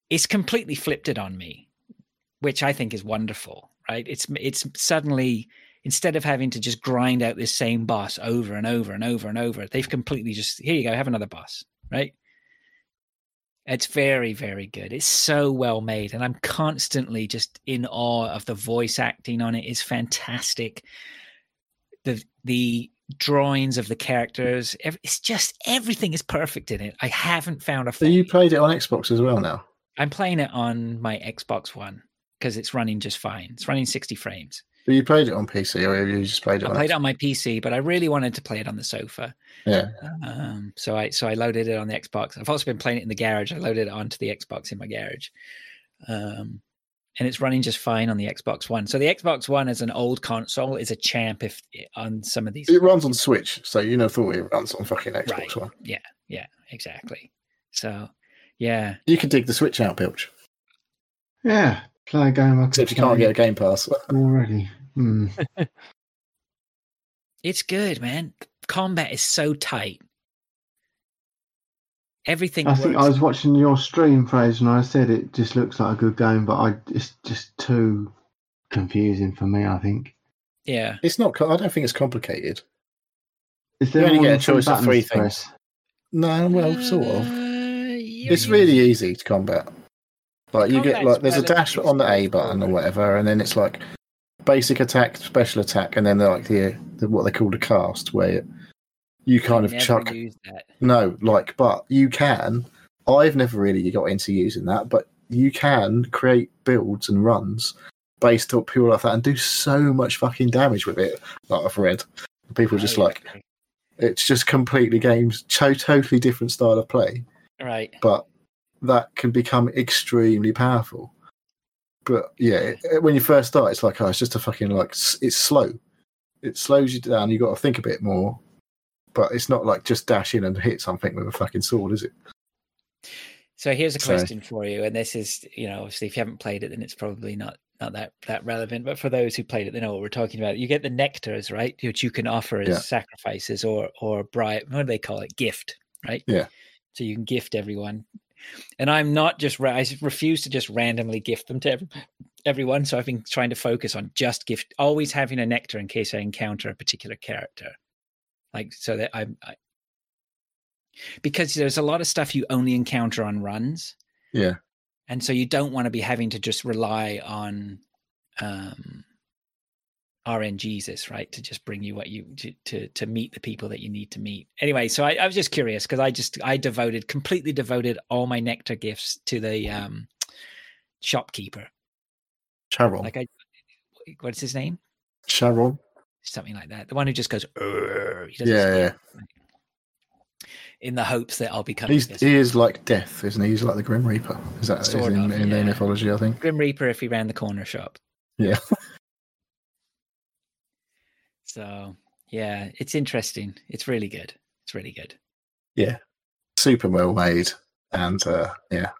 it's completely flipped it on me, which I think is wonderful, right? It's it's suddenly, instead of having to just grind out this same boss over and over and over and over, they've completely just, here you go, have another boss, right? It's very, very good. It's so well made, and I'm constantly just in awe of the voice acting on it. It's fantastic. The the drawings of the characters, it's just, everything is perfect in it. I haven't found a So you played it on Xbox as well now? I'm playing it on my Xbox One because it's running just fine. It's running sixty frames. But you played it on P C, or have you just played it I on played Xbox? it on my P C, but I really wanted to play it on the sofa. Yeah. Um, so I so I loaded it on the Xbox. I've also been playing it in the garage. I loaded it onto the Xbox in my garage. Um, and it's running just fine on the Xbox One. So the Xbox One as an old console is a champ if on some of these. It runs on Switch, so you know thought it runs on fucking Xbox Right. One. Yeah, yeah, exactly. So yeah. You can dig the Switch out, Pilch. Yeah, play a game. I Except you can't get a Game Pass. already. Hmm. It's good, man. Combat is so tight. Everything I works. think I was watching your stream, Fraser, and I said it just looks like a good game, but I it's just too confusing for me. I think. Yeah. It's not. co- I don't think it's complicated. Is there You only more get a than three choice of buttons three to press? No, well, sort of. Uh, you- It's really easy to combat. Like you get Combat's like there's a dash relatively on the A button or whatever, and then it's like basic attack, special attack, and then like the, the what they call the cast, where you kind of never chuck. used that. No, like, but you can. I've never really got into using that, but you can create builds and runs based on people like that and do so much fucking damage with it. Like I've read, people just Oh, like it's just completely games, to- totally different style of play, right. but that can become extremely powerful. But yeah, it, when you first start, it's like, oh, it's just a fucking like s- it's slow. It slows you down. You got to think a bit more. But it's not like just dash in and hit something with a fucking sword, is it? So here's a So- question for you, and this is, you know, obviously if you haven't played it, then it's probably not not that that relevant. But for those who played it, they know what we're talking about. You get the nectars, right, which you can offer as Yeah. sacrifices or or bribe. What do they call it? Gift, right? Yeah. So you can gift everyone. And I'm not just ra- I refuse to just randomly gift them to every, everyone. So I've been trying to focus on just gift, always having a nectar in case I encounter a particular character, like so that I'm. I, because there's a lot of stuff you only encounter on runs. Yeah. And so you don't want to be having to just rely on um, R N Gs, right? To just bring you what you to, to to meet the people that you need to meet. Anyway, so I, I was just curious because I just I devoted completely devoted all my nectar gifts to the um, shopkeeper. Charon. Like I, what's his name? Charon. Something like that. The one who just goes. "Urgh." He doesn't Yeah, speak. yeah. In the hopes that I'll become. He's he is like death, isn't he? He's like the Grim Reaper. Is that is Sort in, of, in their yeah. mythology? I think. Grim Reaper if he ran the corner shop. Yeah. So yeah, it's interesting. It's really good. It's really good. Yeah. Super well made, and uh, yeah.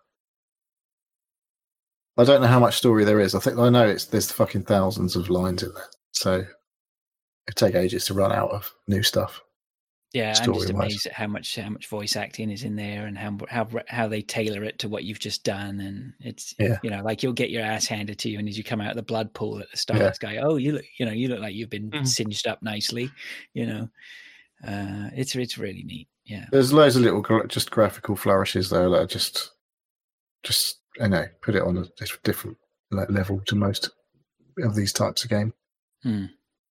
I don't know how much story there is. I think I know it's there's fucking thousands of lines in there, so it take ages to run out of new stuff. Yeah, I'm just Story-wise. amazed at how much how much voice acting is in there and how how how they tailor it to what you've just done. And it's Yeah. you know, like you'll get your ass handed to you, and as you come out of the blood pool at the start, Yeah. it's going, oh, you look, you know, you look like you've been Mhm. singed up nicely. You know, uh, it's it's really neat. Yeah, There's loads of little gra- just graphical flourishes there that are just, just you know, put it on a dis- different le- level to most of these types of game. Hmm.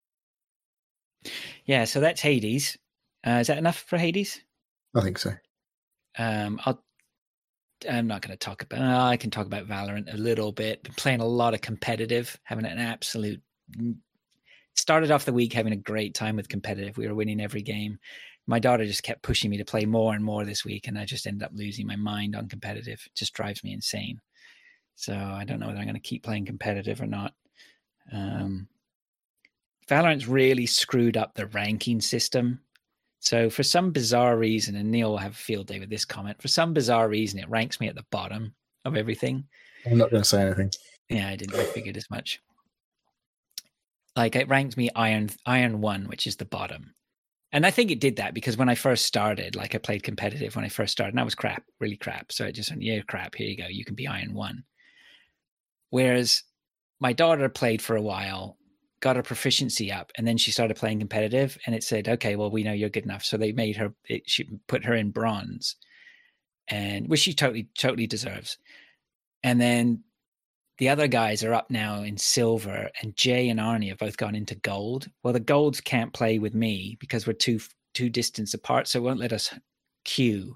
yeah. So that's Hades. Uh, is that enough for Hades? I think so. Um, I'll. I'm not going to talk about. Uh, I can talk about Valorant a little bit. Been playing a lot of competitive, having an absolute. Started off the week having a great time with competitive. We were winning every game. My daughter just kept pushing me to play more and more this week, and I just ended up losing my mind on competitive. It just drives me insane. So I don't know whether I'm going to keep playing competitive or not. Um, Valorant's really screwed up the ranking system. So for some bizarre reason, and Neil will have a field day with this comment, for some bizarre reason, it ranks me at the bottom of everything. I'm not going to say anything. Yeah, I didn't. I figured as much. Like it ranks me iron iron one, which is the bottom. And I think it did that because when I first started, like I played competitive when I first started, and I was crap, really crap. So it just went, yeah, crap, here you go. You can be Iron one. Whereas my daughter played for a while, got her proficiency up, and then she started playing competitive, and it said, okay, well, we know you're good enough. So they made her, it, she put her in bronze, and which she totally, totally deserves. And then the other guys are up now in silver, and Jay and Arnie have both gone into gold. Well, the golds can't play with me because we're two, two distance apart, so it won't let us queue.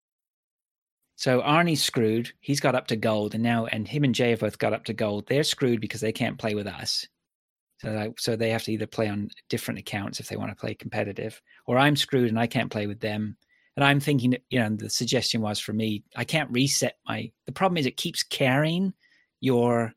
So Arnie's screwed. He's got up to gold, and now, and him and Jay have both got up to gold. They're screwed because they can't play with us. So, so they have to either play on different accounts if they want to play competitive, or I'm screwed and I can't play with them. And I'm thinking, you know, the suggestion was for me, I can't reset my. The problem is it keeps carrying your.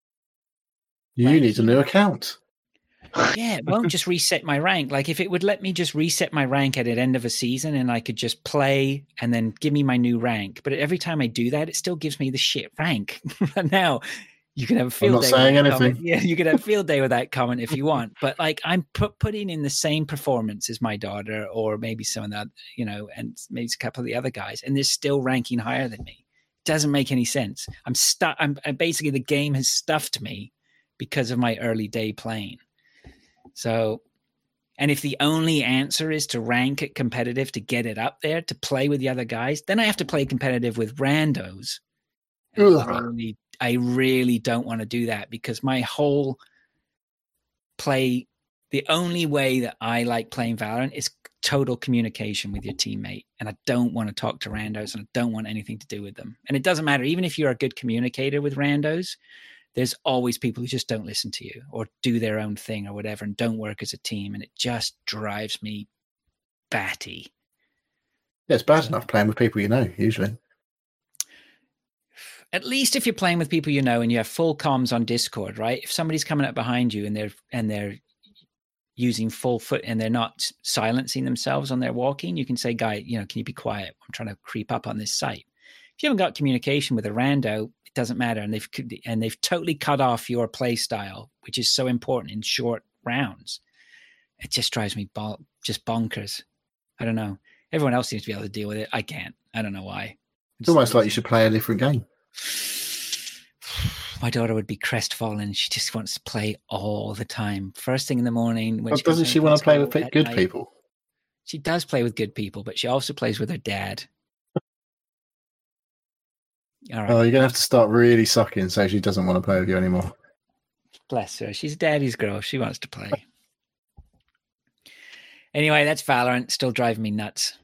You ranking. Need a new account. Yeah, it won't just reset my rank. Like if it would let me just reset my rank at the end of a season and I could just play and then give me my new rank. But every time I do that, it still gives me the shit rank. Now you can have a field I'm not day. saying anything. Comment. Yeah, you can have a field day with that comment if you want. But like I'm put, putting in the same performance as my daughter or maybe some of that, you know, and maybe a couple of the other guys. And they're still ranking higher than me. It doesn't make any sense. I'm stuck. I'm, I'm basically the game has stuffed me because of my early day playing. So, and if the only answer is to rank it competitive to get it up there, to play with the other guys, then I have to play competitive with randos. I really, I really don't want to do that because my whole play, the only way that I like playing Valorant is total communication with your teammate. And I don't want to talk to randos and I don't want anything to do with them. And it doesn't matter, even if you're a good communicator with randos, there's always people who just don't listen to you or do their own thing or whatever and don't work as a team. And it just drives me batty. Yeah, it's bad enough playing with people you know, usually. At least if you're playing with people you know and you have full comms on Discord, right? If somebody's coming up behind you and they're and they're using full foot and they're not silencing themselves on their walking, you can say, guy, you know, can you be quiet? I'm trying to creep up on this site. If you haven't got communication with a rando, doesn't matter, and they've and they've totally cut off your play style, which is so important in short rounds. It just drives me bon- just bonkers. I don't know. Everyone else seems to be able to deal with it. I can't. I don't know why. It's almost like you should play a different game. My daughter would be crestfallen. She just wants to play all the time. First thing in the morning. When well, she doesn't she want to play with good night. people? She does play with good people, but she also plays with her dad. All right. Oh, you're going to have to start really sucking so she doesn't want to play with you anymore. Bless her. She's daddy's girl. She wants to play. Anyway, that's Valorant. Still driving me nuts.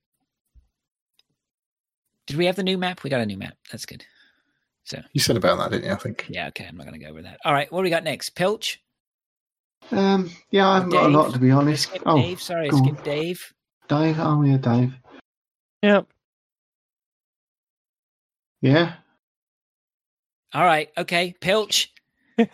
Did we have the new map? We got a new map. That's good. So you said about that, didn't you? I think. Yeah, okay. I'm not going to go over that. All right. What do we got next? Pilch? Um, yeah, I haven't got a lot, to be honest. Skip oh, Dave. Sorry, I skipped Dave. Dave? Oh, yeah, Dave. Yep. Yeah. All right. Okay. Pilch. uh,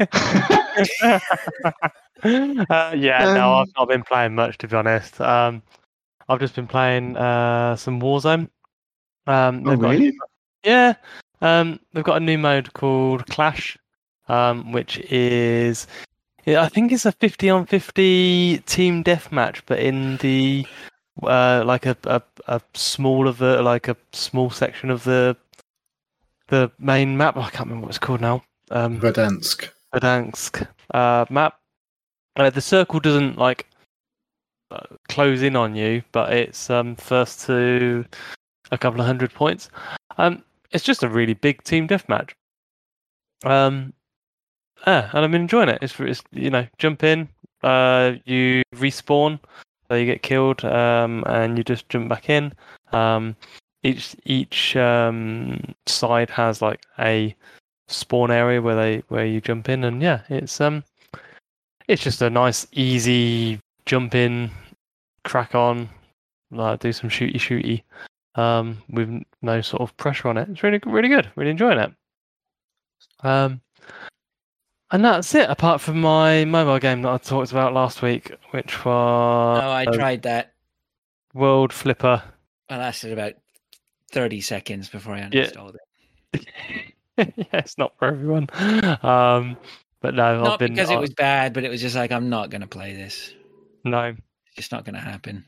yeah, um, no, I've not been playing much, to be honest. Um, I've just been playing uh, some Warzone. Um, oh, really? New, yeah. Um, they've got a new mode called Clash, um, which is, I think it's a fifty on fifty team deathmatch, but in the uh, like a, a a small of the like a small section of the the main map. I can't remember what it's called now. Um, Verdansk. Verdansk uh, map. Uh, the circle doesn't like uh, close in on you, but it's um, first to a couple of hundred points. Um, it's just a really big team deathmatch. Um, yeah, and I'm enjoying it. It's, it's you know, jump in, uh, you respawn, so you get killed, um, and you just jump back in. Um, each each um, side has like a spawn area where they where you jump in, and yeah, it's um, it's just a nice, easy jump in, crack on, like do some shooty shooty, um, with no sort of pressure on it. It's really really good. Really enjoying it. Um, and that's it. Apart from my mobile game that I talked about last week, which was oh, I tried that World Flipper. I lasted about thirty seconds before I uninstalled yeah. it. Yeah, it's not for everyone. Um, but no, not I've been because it was bad, but it was just like I'm not going to play this. No, it's just not going to happen.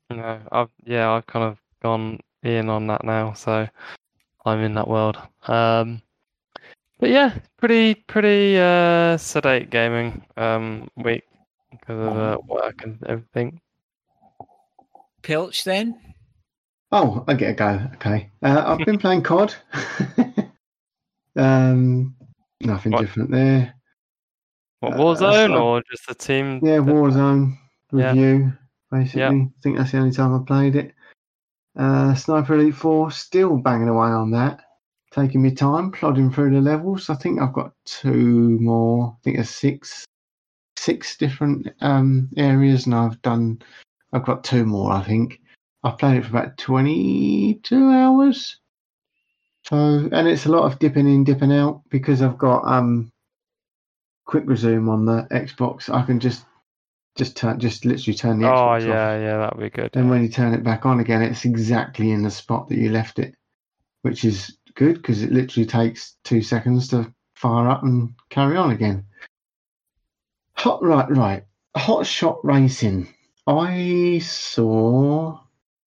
No, I've yeah, I've kind of gone in on that now, so I'm in that world. Um, but yeah, pretty pretty uh, sedate gaming um, week because of uh, work and everything. Pilch then? Oh, I get a go. Okay. Uh, I've been playing C O D. um, nothing What? different there. What, Uh, Warzone so- or just a team? Yeah, Warzone Yeah. review, basically. Yeah. I think that's the only time I played it. Uh, Sniper Elite four, still banging away on that. Taking my time, plodding through the levels. I think I've got two more. I think there's six, six different um, areas, and I've done. I've got two more. I think I've played it for about twenty-two hours. So, and it's a lot of dipping in, dipping out because I've got um, quick resume on the Xbox. I can just, just turn, just literally turn the Oh Xbox off. yeah, yeah, that'd be good. Then when you turn it back on again, it's exactly in the spot that you left it, which is good because it literally takes two seconds to fire up and carry on again. Hot right, right. Hot Shot Racing. I saw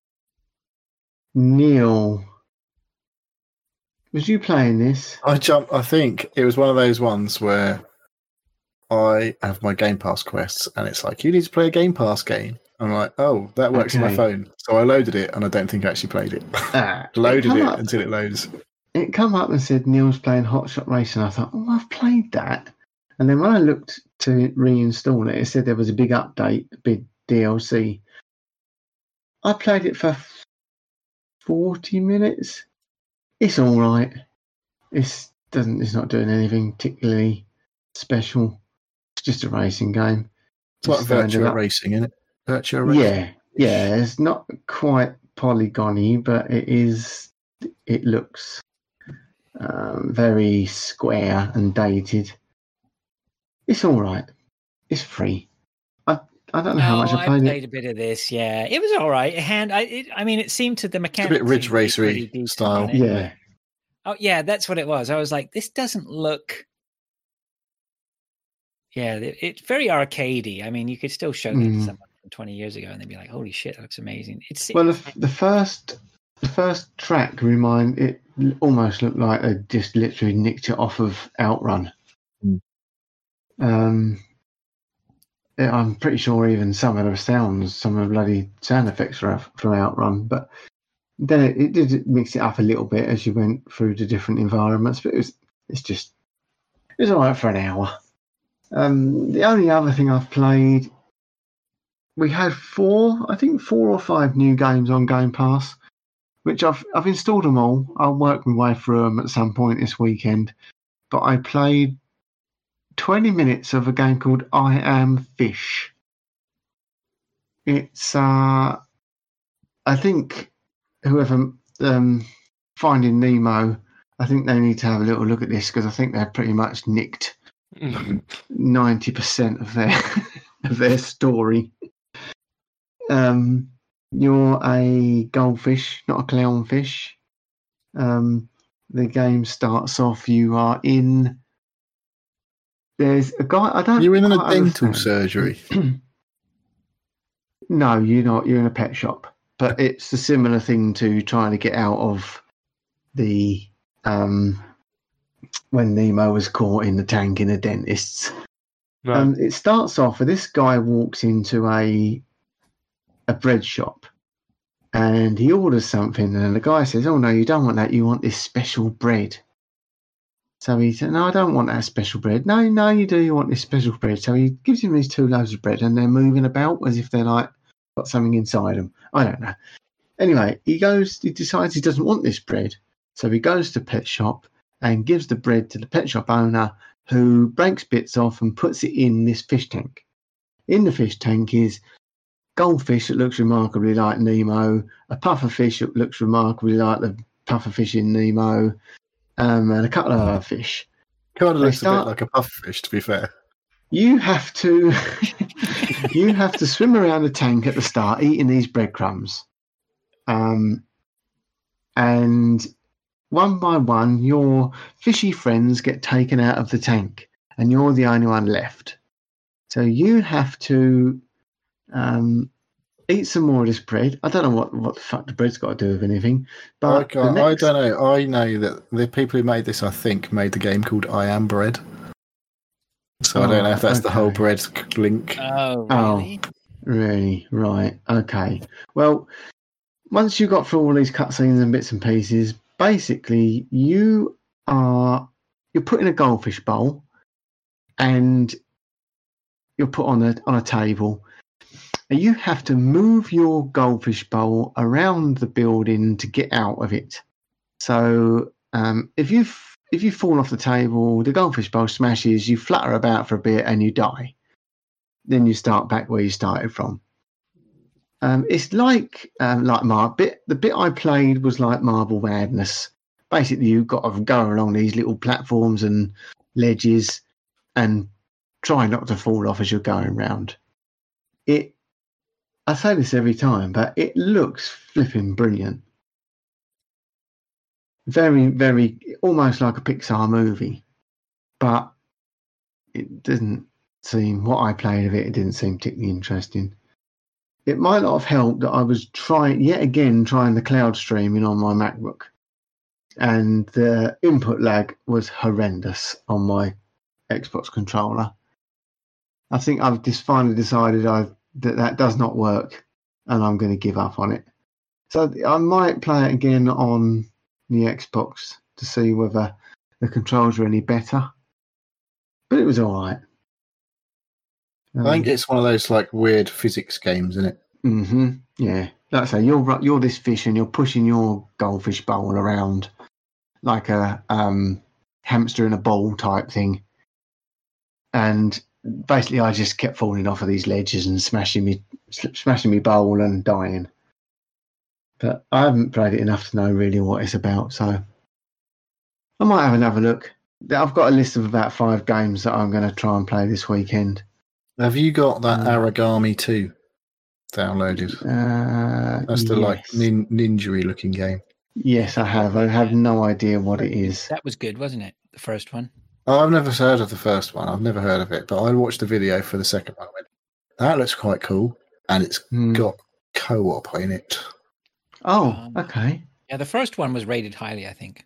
Neil. Was you playing this? I jumped. I think it was one of those ones where I have my Game Pass quests, and it's like you need to play a Game Pass game. I'm like, oh, that works on my Okay. phone. So I loaded it, and I don't think I actually played it. Ah, loaded come it up- until it loads. It come up and said Neil's playing Hot Shot Racing. I thought, oh, I've played that. And then when I looked to reinstall it, it said there was a big update, a big D L C. I played it for forty minutes. It's all right. It's doesn't. It's not doing anything particularly special. It's just a racing game. It's like Just standard virtual up. racing, isn't it? Virtual racing. Yeah, yeah. It's not quite polygony, but it is. It looks um, very square and dated. It's all right. It's free. I I don't know how much I played, played it. a bit of this. Yeah, it was all right. And I, it, I mean, it seemed to the mechanics. bit Ridge seemed to be Racer-y pretty decent style. on it. Yeah, Oh, yeah, that's what it was. I was like, this doesn't look. Yeah, it, it's very arcadey. I mean, you could still show that to Mm. someone from twenty years ago, and they'd be like, "Holy shit, that looks amazing!" It's well, the, the first the first track remind it almost looked like they just literally nicked it off of Outrun. Mm. Um, yeah, I'm pretty sure even some of the sounds, some of the bloody sound effects are from Outrun, but then it, it did mix it up a little bit as you went through the different environments. But it was it's just it was all right for an hour. Um, the only other thing I've played, we had four, I think four or five new games on Game Pass, which I've I've installed them all. I'll work my way through them at some point this weekend. But I played twenty minutes of a game called I Am Fish. It's uh, I think whoever um, Finding Nemo, I think they need to have a little look at this because I think they're pretty much nicked ninety percent of their of their story. Um, you're a goldfish, not a clownfish. Um, the game starts off. You are in. There's a guy. I don't. You're in a quite dental understand. surgery. No, you're not. You're in a pet shop, but it's a similar thing to trying to get out of the um, when Nemo was caught in the tank in a dentist's. No. Um, it starts off with this guy walks into a a bread shop, and he orders something, and the guy says, "Oh no, you don't want that. You want this special bread." So he said, "No, I don't want that special bread." "No, no, you do. You want this special bread." So he gives him these two loaves of bread, and they're moving about as if they're like got something inside them. I don't know. Anyway, he goes. He decides he doesn't want this bread, so he goes to the pet shop and gives the bread to the pet shop owner, who breaks bits off and puts it in this fish tank. In the fish tank is goldfish that looks remarkably like Nemo, a puffer fish that looks remarkably like the puffer fish in Nemo, um, and a couple of other fish. Kind of They looks start- a bit like a pufferfish, to be fair. You have to you have to swim around the tank at the start, eating these breadcrumbs, um, and one by one, your fishy friends get taken out of the tank, and you're the only one left. So you have to um, eat some more of this bread. I don't know what, what the fuck the bread's got to do with anything. But I, the can't, next- I don't know. I know that the people who made this, I think, made the game called I Am Bread. So I don't know if that's the whole okay. bread link. Oh, Oh. really? Really? Right. Okay. Well, once you got through all these cutscenes and bits and pieces, basically you are you're put in a goldfish bowl and you're put on a on a table. And you have to move your goldfish bowl around the building to get out of it. So um, if you if you fall off the table, the goldfish bowl smashes, you flutter about for a bit and you die. Then you start back where you started from. Um, it's like um, like Mar bit. The bit I played was like Marble Madness. Basically, you've got to go along these little platforms and ledges and try not to fall off as you're going round. It. I say this every time, but it looks flipping brilliant. Very, very, almost like a Pixar movie, but it didn't seem. What I played of it, it didn't seem particularly interesting. It might not have helped that I was trying yet again trying the cloud streaming on my MacBook, and the input lag was horrendous on my Xbox controller. I think I've just finally decided I've, that that does not work, and I'm going to give up on it. So I might play it again on the Xbox to see whether the controls are any better. But it was all right. Um, I think it's one of those like weird physics games, isn't it? Mm-hmm. Yeah. Like I say, you're you're this fish and you're pushing your goldfish bowl around like a um, hamster in a bowl type thing. And basically, I just kept falling off of these ledges and smashing me, smashing me bowl and dying. But I haven't played it enough to know really what it's about, so I might have another look. I've got a list of about five games that I'm going to try and play this weekend. Have you got that Um, Aragami two downloaded? Uh, That's the like yes. nin- ninja-y looking game. Yes, I have. I have no idea what it is. That was good, wasn't it? The first one. Oh, I've never heard of the first one. I've never heard of it, but I watched the video for the second one. I went, that looks quite cool, and it's Hmm. got co-op in it. Oh, Um, okay. Yeah, the first one was rated highly, I think.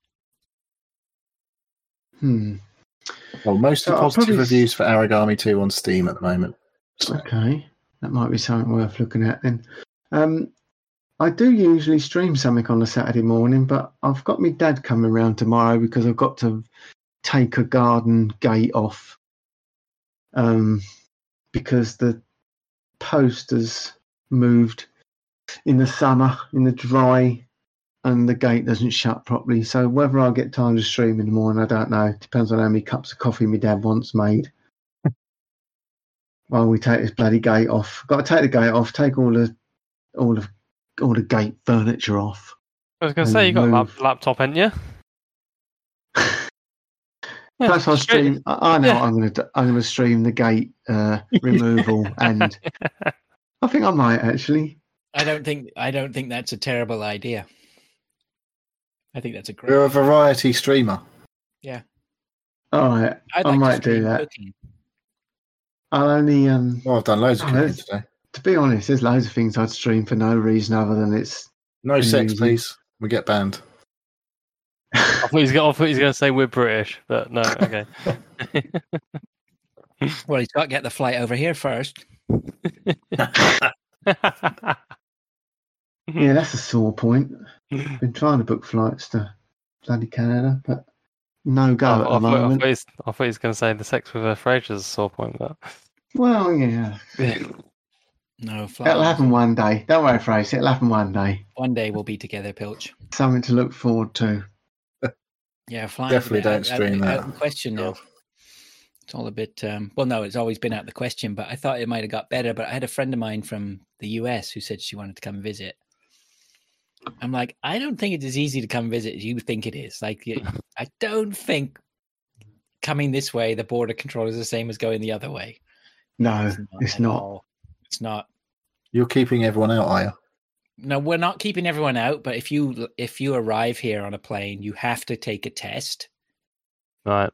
Hmm. Well, mostly So I'll positive probably s- reviews for Aragami two on Steam at the moment. So, Okay, that might be something worth looking at then. Um, I do usually stream something on a Saturday morning, but I've got my dad coming around tomorrow because I've got to take a garden gate off um, because the post has moved in the summer, in the dry, and the gate doesn't shut properly. So whether I get time to stream in the morning, I don't know. Depends on how many cups of coffee my dad wants made. While we take this bloody gate off, got to take the gate off, take all the all the all the gate furniture off. I was going to say, you got a lap, Move. laptop, haven't you? Yeah, Plus, I'll straight- stream. I I know yeah. I'm going to. I'm going to stream the gate uh, removal, and I think I might actually. I don't think I don't think that's a terrible idea. I think that's a great. you're a variety streamer. All right, I'd I like might to do stream that. cooking. I'll only. Um, Well, I've done loads of Oh, cooking that's- today. to be honest, there's loads of things I'd stream for no reason other than it's. No sex, Amazing. please. We get banned. I thought he was going to say we're British, but no, okay. Well, he's got to get the flight over here first. Yeah, that's a sore point. Been trying to book flights to bloody Canada, but no go I, at the I, thought, I, moment. thought he's, I thought he was going to say the sex with a Fraser's a sore point, but Well, yeah, No flight. it'll happen one day. Don't worry, Fraser. It'll happen one day. One day we'll be together, Pilch. Something to look forward to. Yeah, flying. Definitely don't stream out, that. Out the question now. It's all a bit. Um, well, no, it's always been out the question, but I thought it might have got better. But I had a friend of mine from the U S who said she wanted to come visit. I'm like, I don't think it's as easy to come visit as you think it is. Like, you- I don't think coming this way, the border control is the same as going the other way. No, it's at not. all. It's not. You're keeping everyone out, are you? No, we're not keeping everyone out. But if you if you arrive here on a plane, you have to take a test. right.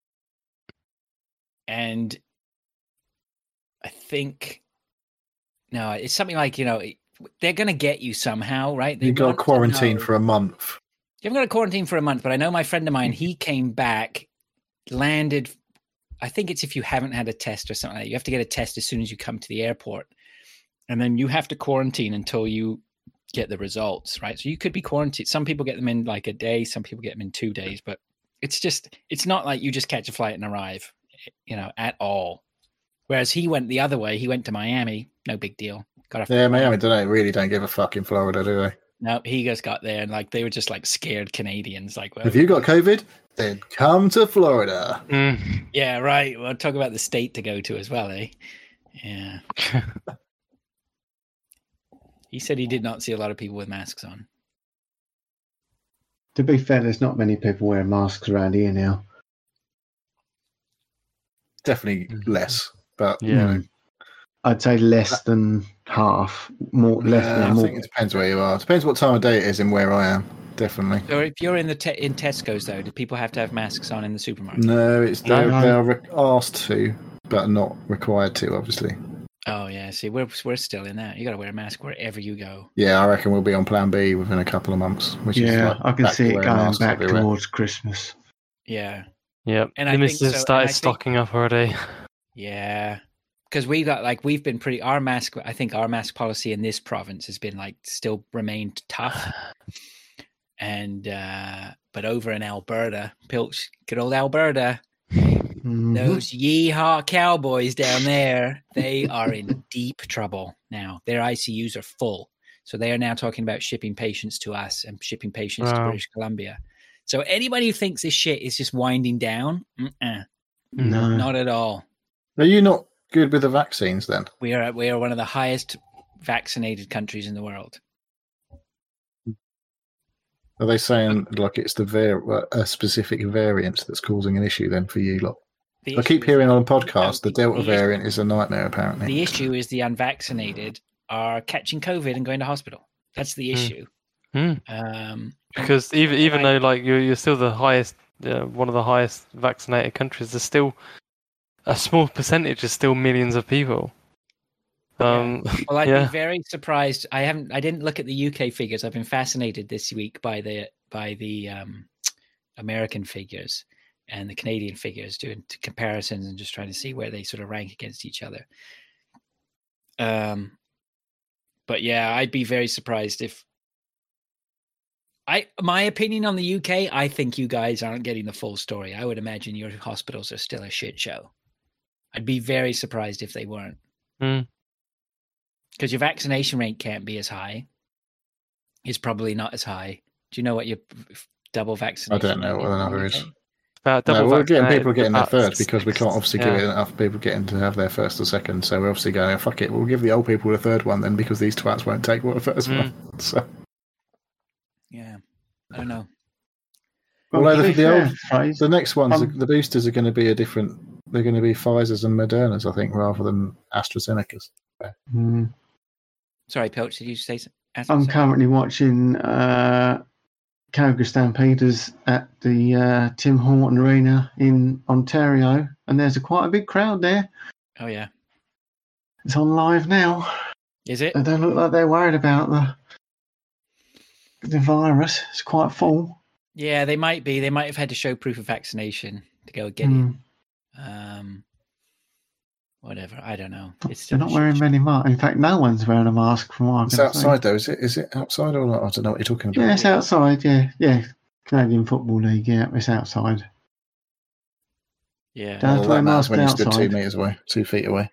And I think no, it's something like, you know, they're going to get you somehow, right? They You got want to quarantine know- for a month. You haven't got to quarantine for a month, but I know my friend of mine, he came back, landed. I think it's if you haven't had a test or something like that. You have to get a test as soon as you come to the airport. And then you have to quarantine until you get the results, right? So you could be quarantined. Some people get them in like a day. Some people get them in two days. But it's just, it's not like you just catch a flight and arrive, you know, at all. Whereas he went the other way. He went to Miami. No big deal. Got a Yeah, Miami don't really don't give a fuck in Florida, do they? No, he just got there and like they were just like scared Canadians. Like, well, Have you got COVID? Then come to Florida. Mm. yeah, right. We'll talk about the state to go to as well, eh? Yeah. He said he did not see a lot of people with masks on. To be fair, there's not many people wearing masks around here now. Definitely less, but you Yeah. know, I'd say less than half. More, less yeah, than I more. think it depends where you are. Depends what time of day it is and where I am. Definitely. So if you're in the te- in Tesco's though, do people have to have masks on in the supermarket? No, it's No. they're, they're re- asked to, but not required to. Obviously. Oh yeah, see, we're we're still in that. You got to wear a mask wherever you go. Yeah, I reckon we'll be on Plan B within a couple of months. Which is Yeah, like I can back to see it wearing going masks back everywhere. towards Christmas. Yeah, Yep. And The I think missus so- and started I think- stocking up already. yeah. Because we got like we've been pretty. Our mask, I think, our mask policy in this province has been like still remained tough. And uh but over in Alberta, Pilch, good old Alberta, Mhm. those yeehaw cowboys down there, they are in deep trouble now. Their I C Us are full. So they are now talking about shipping patients to us and shipping patients to Wow. British Columbia. So anybody who thinks this shit is just winding down, mm-mm, No. not at all. Are you not good with the vaccines then? We are we are one of the highest vaccinated countries in the world. Are they saying like it's the var- a specific variant that's causing an issue then for you lot? The I keep issue hearing is- on podcasts the the- Delta the issue- variant is a nightmare apparently. The issue is the unvaccinated are catching COVID and going to hospital. That's the Hmm. issue. Hmm. Um, Because even even I- though like you're you're still the highest, uh, one of the highest vaccinated countries, there's still a small percentage is still millions of people. Um, well, I'd yeah. be very surprised. I haven't. I didn't look at the U K figures. I've been fascinated this week by the by the um, American figures and the Canadian figures, doing t- comparisons and just trying to see where they sort of rank against each other. Um, but yeah, I'd be very surprised if. I my opinion on the U K, I think you guys aren't getting the full story. I would imagine your hospitals are still a shit show. I'd be very surprised if they weren't. Hmm. Because your vaccination rate can't be as high. It's probably not as high. Do you know what your f- double vaccination? I don't know rate what the in number U is. K? About No, double we're getting vaccinated, people getting their about third because we can't six- obviously yeah. give it enough people getting to have their first or second. So we're obviously going, fuck it, we'll give the old people the third one then because these twats won't take what the first Mm. one. So, Yeah, I don't know. although to the, be the, fair, old, Fraser, the next ones, Um, the boosters are going to be a different. They're going to be Pfizer's and Moderna's, I think, rather than AstraZeneca's. mm, Sorry, Pilch, did you say something? I'm currently watching uh, Calgary Stampeders at the uh, Tim Horton Arena in Ontario, and there's a quite a big crowd there. Oh yeah, It's on live now. is it? They don't look like they're worried about the the virus. It's quite full. Yeah, they might be. They might have had to show proof of vaccination to go get Mm. it. Um, whatever. I don't know. It's They're still not a wearing shit many masks. In fact, no one's wearing a mask from what I It's can outside though, is it? Is it outside or not? I don't know what you're talking see. about. Yeah, it's outside. Yeah, yeah. Canadian Football League. Yeah, it's outside. show. Yeah. Don't- Well, wear that matters mask when you stood two outside. meters away, two feet away.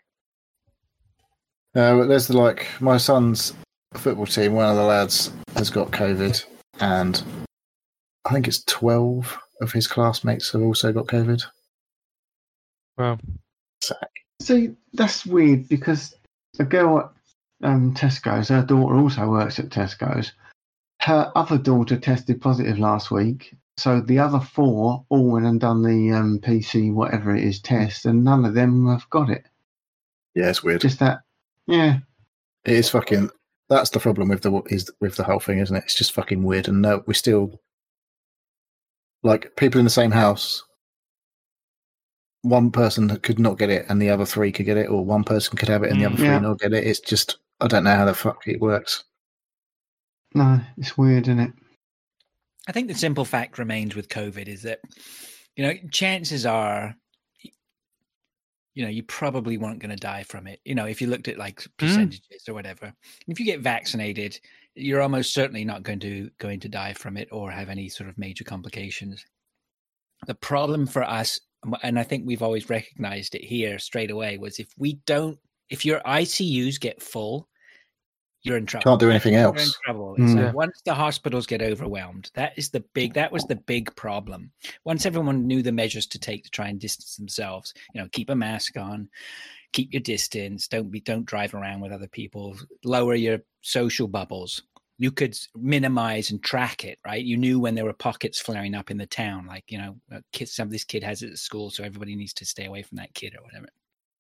Uh, but there's the like my son's football team. One of the lads has got COVID, and I think it's twelve of his classmates have also got COVID. Wow. See, that's weird because a girl at um, Tesco's, her daughter also works at Tesco's. Her other daughter tested positive last week. So the other four all went and done the um, P C, whatever it is, test, and none of them have got it. Yeah, it's weird. Just that, yeah. It is fucking. That's the problem with the is with the whole thing, isn't it? It's just fucking weird, and no, we still like people in the same house. One person could not get it, and the other three could get it, or one person could have it, and the Mm. other three Yeah. not get it. It's just I don't know how the fuck it works. No, it's weird, isn't it? I think the simple fact remains with COVID is that, you know, chances are, you know, you probably weren't going to die from it. You know, if you looked at like percentages mm. or whatever, if you get vaccinated, you're almost certainly not going to going to die from it or have any sort of major complications. The problem for us, and I think we've always recognized it here straight away, was if we don't, if your I C Us get full, you're in trouble. Can't do anything else. You're in trouble. It's Mm. like once the hospitals get overwhelmed, that is the big, that was the big problem. Once everyone knew the measures to take to try and distance themselves, you know, keep a mask on, keep your distance, don't be, don't drive around with other people, lower your social bubbles. You could minimize and track it, right? You knew when there were pockets flaring up in the town, like, you know, a kid, some this kid has it at school, so everybody needs to stay away from that kid or whatever.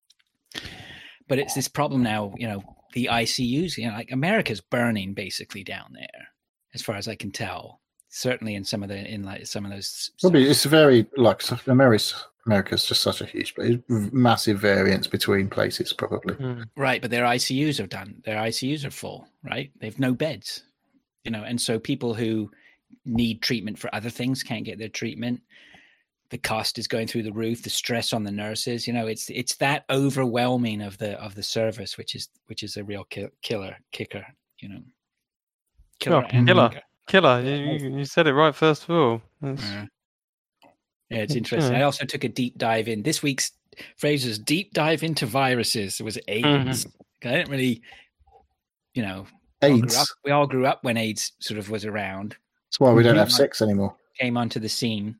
But it's this problem now, you know, the I C Us, you know, like America's burning basically down there, as far as I can tell. Certainly in some of the, in like some of those. Probably it's very, like, America's, America's just such a huge, massive variance between places, probably. Mm. Right, but their I C Us are done. Their I C Us are full, right? They've no beds, you know, and so people who need treatment for other things can't get their treatment. The cost is going through the roof. The stress on the nurses, you know, it's it's that overwhelming of the of the service, which is which is a real ki- killer kicker, you know. Killer, and killer, kicker. killer. You, you said it right first of all. Yeah. yeah, it's interesting. I also took a deep dive in this week's Fraser's deep dive into viruses. It was AIDS. Mm-hmm. I didn't really, you know, AIDS. We all, grew up, we all grew up when AIDS sort of was around. That's why we don't have sex anymore. Came onto the scene.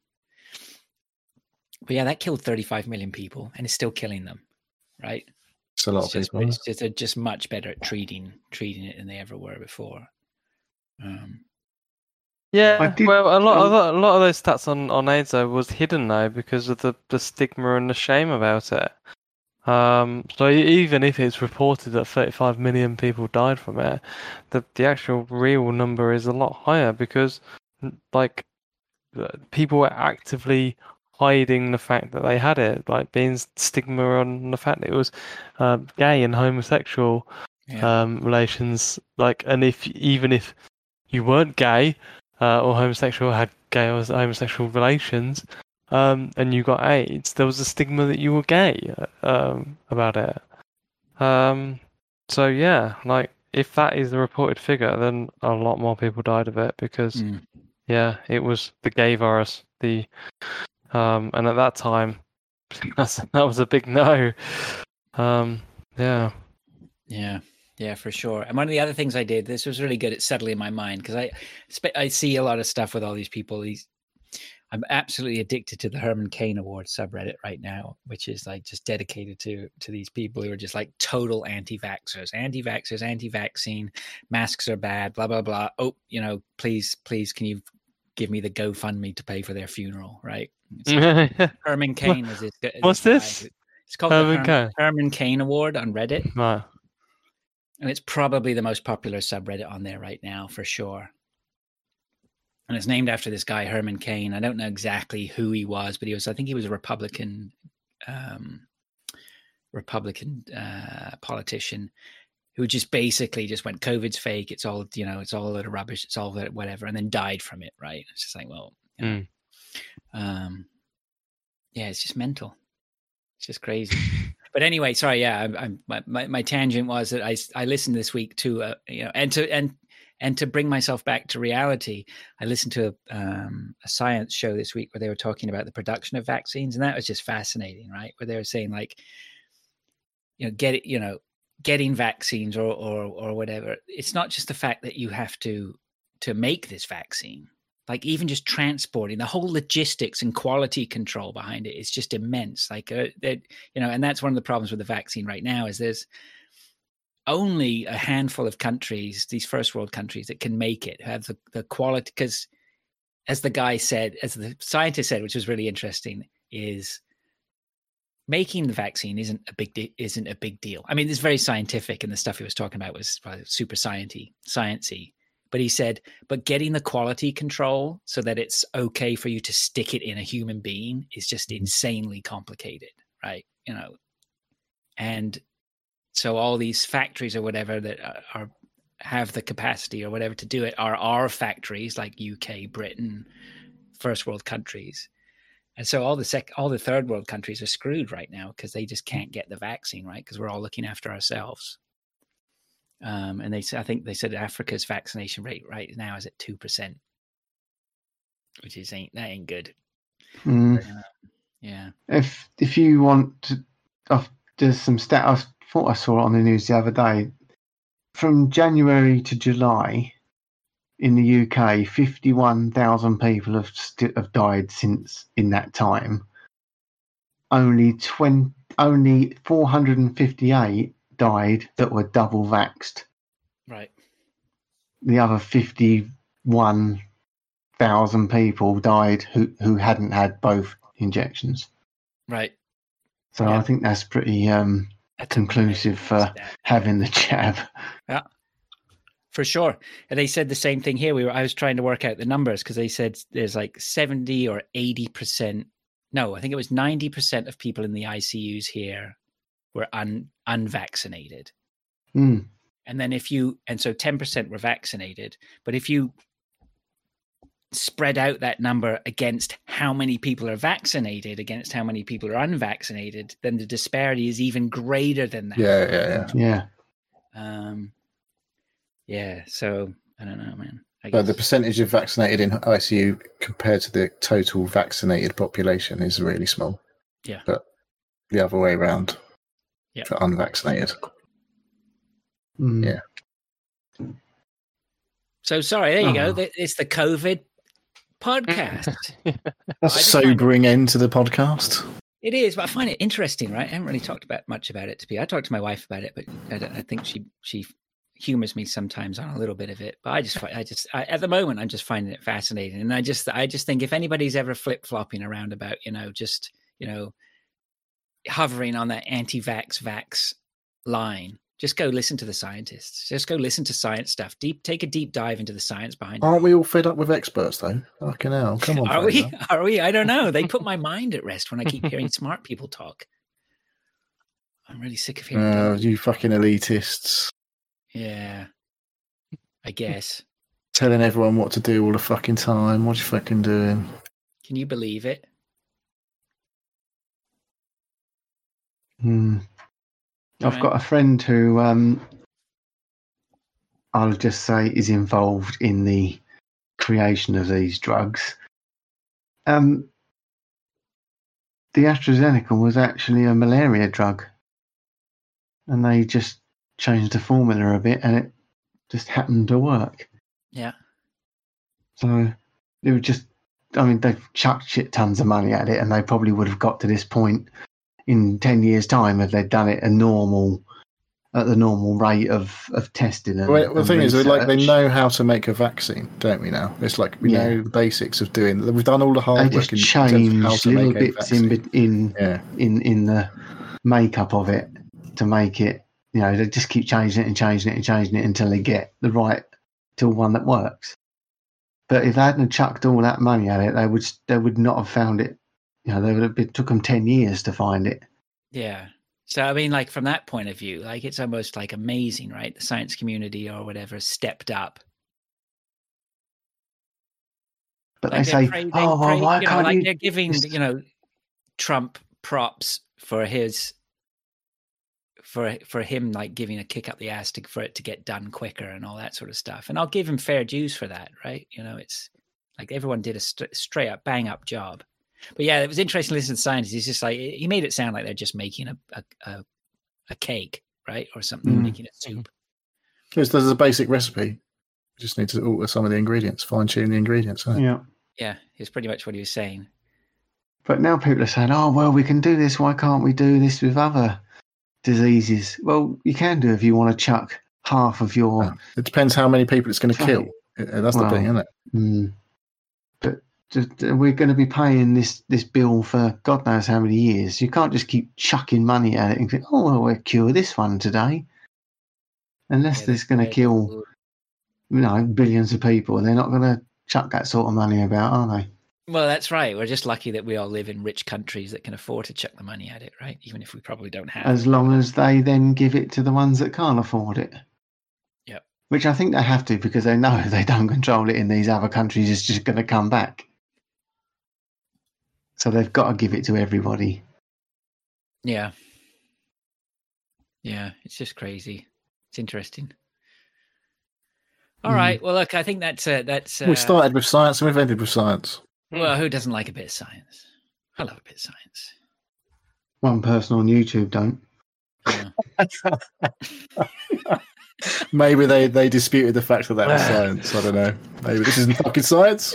But yeah, that killed thirty-five million people and it's still killing them, right? It's a lot it's of just, people. It's just, they're just much better at treating treating it than they ever were before. Um, yeah, did, well, a lot, um, a lot, a lot of those stats on, on AIDS though was hidden though because of the, the stigma and the shame about it. Um, so even if it's reported that thirty-five million people died from it, the the actual real number is a lot higher because, like, people were actively hiding the fact that they had it, like being stigma on the fact that it was uh, gay and homosexual yeah. um, relations. Like, and if even if you weren't gay uh, or homosexual, had gay or homosexual relations, um, and you got AIDS, there was a stigma that you were gay um, about it. Um, so yeah, like if that is the reported figure, then a lot more people died of it because mm. yeah, it was the gay virus. The Um, and at that time, that's, that was a big no. Um, yeah. Yeah. Yeah, for sure. And one of the other things I did, this was really good at settling my mind because I, I see a lot of stuff with all these people. These, I'm absolutely addicted to the Herman Cain Award subreddit right now, which is like just dedicated to to these people who are just like total anti-vaxxers, anti-vaxxers, anti-vaccine, masks are bad, blah, blah, blah. Oh, you know, please, please, can you give me the GoFundMe to pay for their funeral, right? Like Herman Cain is this. this What's this? Guy. It's called Herman the Herman, Herman Cain Award on Reddit. Right. And it's probably the most popular subreddit on there right now, for sure. And it's named after this guy, Herman Cain. I don't know exactly who he was, but he was, I think he was a Republican, um, Republican uh, politician who just basically just went, COVID's fake. It's all, you know, it's all a load of rubbish. It's all whatever. And then died from it. Right. It's just like, well, you know, mm. um, yeah, it's just mental. It's just crazy. But anyway, sorry. Yeah. I'm, I'm my, my, my tangent was that I, I listened this week to, uh, you know, and to, and, and to bring myself back to reality, I listened to a, um, a science show this week where they were talking about the production of vaccines. And that was just fascinating, right? Where they were saying like, you know, get it, you know, getting vaccines or, or or whatever, it's not just the fact that you have to to make this vaccine. Like even just transporting, the whole logistics and quality control behind it is just immense. Like uh, that, you know, and that's one of the problems with the vaccine right now is there's only a handful of countries, these first world countries, that can make it, have the, the quality. Because as the guy said, as the scientist said, which was really interesting, is making the vaccine isn't a big de- isn't a big deal. I mean, it's very scientific, and the stuff he was talking about was super sciencey, sciencey. But he said, but getting the quality control so that it's okay for you to stick it in a human being is just insanely complicated, right? You know, and so all these factories or whatever that are, are have the capacity or whatever to do it are our factories, like U K, Britain, first world countries. And so all the sec, all the third world countries are screwed right now because they just can't get the vaccine, right? Because we're all looking after ourselves. Um, and they, I think they said Africa's vaccination rate right now is at two percent, which is ain't that ain't good. Mm. Uh, yeah. If if you want to, uh, there's some stat. I thought I saw it on the news the other day. From January to July, in the U K, fifty-one thousand people have st- have died since in that time. Only twenty, only four hundred fifty-eight died that were double vaxxed. Right. The other fifty-one thousand people died who, who hadn't had both injections. Right. So Yeah. I think that's pretty um, That's conclusive for stat. having the jab. Yeah. For sure. And they said the same thing here. We were I was trying to work out the numbers because they said there's like seventy or eighty percent. No, I think it was ninety percent of people in the I C Us here were un, unvaccinated. Mm. And then if you, and so ten percent were vaccinated, but if you spread out that number against how many people are vaccinated against how many people are unvaccinated, then the disparity is even greater than that. Yeah, yeah, yeah. Yeah. Um, yeah. So I don't know, man. I But guess. the percentage of vaccinated in I C U compared to the total vaccinated population is really small. Yeah. But the other way around Yeah. for unvaccinated. Mm. Yeah. So sorry, there you Oh. go. Th- It's the COVID podcast. That's I a just find it- sobering end to the podcast. It is, but I find it interesting, right? I haven't really talked about much about it to be. I talked to my wife about it, but I, don't, I think she she humors me sometimes on a little bit of it. But I just, fi- I just, I, at the moment, I'm just finding it fascinating, and I just, I just think if anybody's ever flip flopping around about, you know, just you know, hovering on that anti-vax vax line, just go listen to the scientists. Just go listen to science stuff. Deep, take a deep dive into the science behind it. Aren't we all fed up with experts, though? Fucking hell. Come on, Are we? Fraser. Are we? I don't know. They put my mind at rest when I keep hearing smart people talk. I'm really sick of hearing. Uh, dumb- you fucking elitists. Yeah, I guess. Telling everyone what to do all the fucking time. What you fucking doing? Can you believe it? Mm. I've Right. got a friend who um, I'll just say is involved in the creation of these drugs. Um, the AstraZeneca was actually a malaria drug, and they just changed the formula a bit, and it just happened to work. Yeah. So it was just, I mean, they've chucked shit tons of money at it, and they probably would have got to this point in ten years' time if they'd done it a normal, at the normal rate of, of testing. And, Well, the and thing is, like, they research. know how to make a vaccine, don't we? Now it's like we Yeah. know the basics of doing. We've done all the They hard work just in terms of how changed to little make a bits in, vaccine. bet- in Yeah, in in the makeup of it to make it. You know, they just keep changing it and changing it and changing it until they get the right to one that works. But if they hadn't chucked all that money at it, they would they would not have found it. You know, they would have it took them ten years to find it. Yeah. So, I mean, like from that point of view, like it's almost like amazing, right? The science community or whatever stepped up. But Like they they're say, pra- they oh, well, pra- why you know, can't like you? they're giving, just- you know, Trump props for his, for for him like giving a kick up the ass to, for it to get done quicker and all that sort of stuff. And I'll give him fair dues for that, right? You know, it's like everyone did a st- straight up bang up job. But yeah, it was interesting to listen to scientists. He's just like, he made it sound like they're just making a a, a, a cake, right? Or something, Mm. making a soup. because there's a basic recipe. You just need to alter some of the ingredients, fine tune the ingredients. Huh? Yeah. Yeah, it's pretty much what he was saying. But now people are saying, oh, well, we can do this. Why can't we do this with other diseases? Well, you can do if you want to chuck half of your. Yeah. It depends how many people it's going to Right. kill. Uh, That's the Well, thing, isn't it? Mm. But just, uh, we're going to be paying this, this bill for God knows how many years. You can't just keep chucking money at it and think, oh, well, we'll cure this one today. Unless Yeah, it's going to they- kill, you know, billions of people. They're not going to chuck that sort of money about, are they? Well, that's right. We're just lucky that we all live in rich countries that can afford to chuck the money at it, right? Even if we probably don't have. As long as they then give it to the ones that can't afford it. Yep. Which I think they have to, because they know if they don't control it in these other countries, it's just going to come back. So they've got to give it to everybody. Yeah. Yeah, it's just crazy. It's interesting. All Mm. right. Well, look, I think that's uh, that's. Uh, We started with science and we've ended with science. Well, who doesn't like a bit of science? I love a bit of science. One person on YouTube don't. Yeah. Maybe they, they disputed the fact that that was science. I don't know. Maybe this isn't fucking science.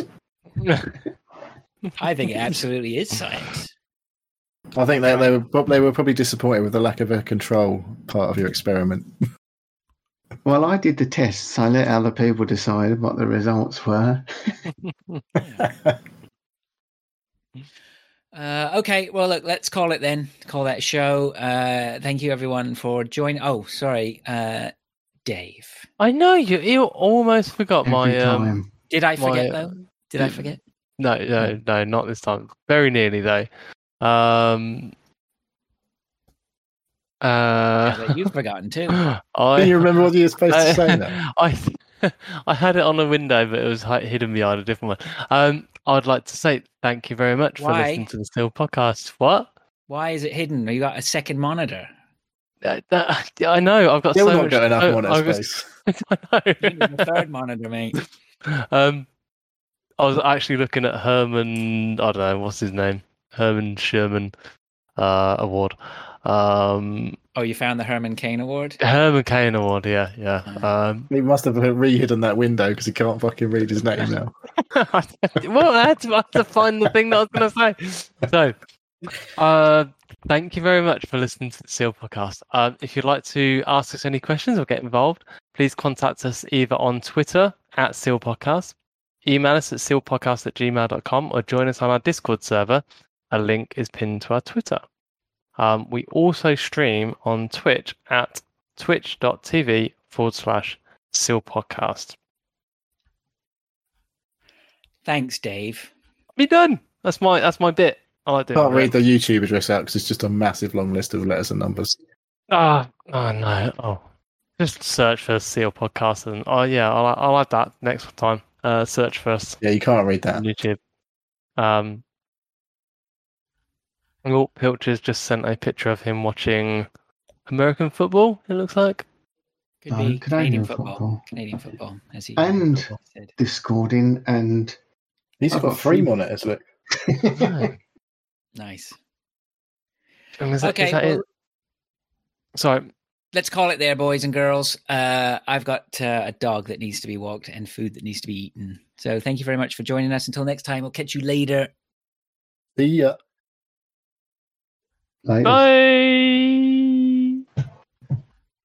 I think it absolutely is science. I think they, they were prob- they were probably disappointed with the lack of a control part of your experiment. Well, I did the tests. I let other people decide what the results were. Yeah. Uh, okay, well, look, let's call it then. Call that a show. Uh, thank you, everyone, for joining. Oh, sorry, uh, Dave. I know you. You almost forgot Every my. Um, time. Did I my, forget, uh, though? Did I forget? No, no, no, not this time. Very nearly though. Um. Uh, Yeah, you've forgotten too. I, Can you remember what you were supposed to I, say now? I, I had it on a window, but it was hi- hidden behind a different one. Um, I'd like to say thank you very much for Why? listening to the Steel Podcast. What? Why is it hidden? You got a second monitor. Uh, that, I know. I've got Still so not much. got enough I- monitor I was- space. I You need know. a third monitor, mate. Um, I was actually looking at Herman. I don't know what's his name. Herman Sherman uh, Award. Um, Oh, you found the Herman Cain Award? Herman Cain Award. Yeah, yeah. Um, He must have re-hidden that window because he can't fucking read his name now. well, I had, to, I had to find the thing that I was going to say. So, uh, thank you very much for listening to the Seal Podcast. Um, if you'd like to ask us any questions or get involved, please contact us either on Twitter at Seal Podcast, email us at sealpodcast at gmail dot com, or join us on our Discord server. A link is pinned to our Twitter. Um, we also stream on Twitch at twitch.tv forward slash Seal Podcast. Thanks, Dave. Be done. That's my that's my bit. I like doing Can't it. read the YouTube address out because it's just a massive long list of letters and numbers. Ah, oh no. Oh, just search for Seal Podcast, and oh yeah, I'll I'll add that next time. Uh, search first Yeah, you can't read on that. YouTube. Um, oh, Pilcher's just sent a picture of him watching American football. It looks like. Could No, be Canadian Canadian football. football. Canadian football, as he And said. Discording and He's I've got got three three. monitors, look. Right. Nice. And is that, Okay, is that well- it? Sorry. Let's call it there, boys and girls. Uh, I've got uh, a dog that needs to be walked and food that needs to be eaten. So thank you very much for joining us. Until next time, we'll catch you later. The uh, Later. Bye.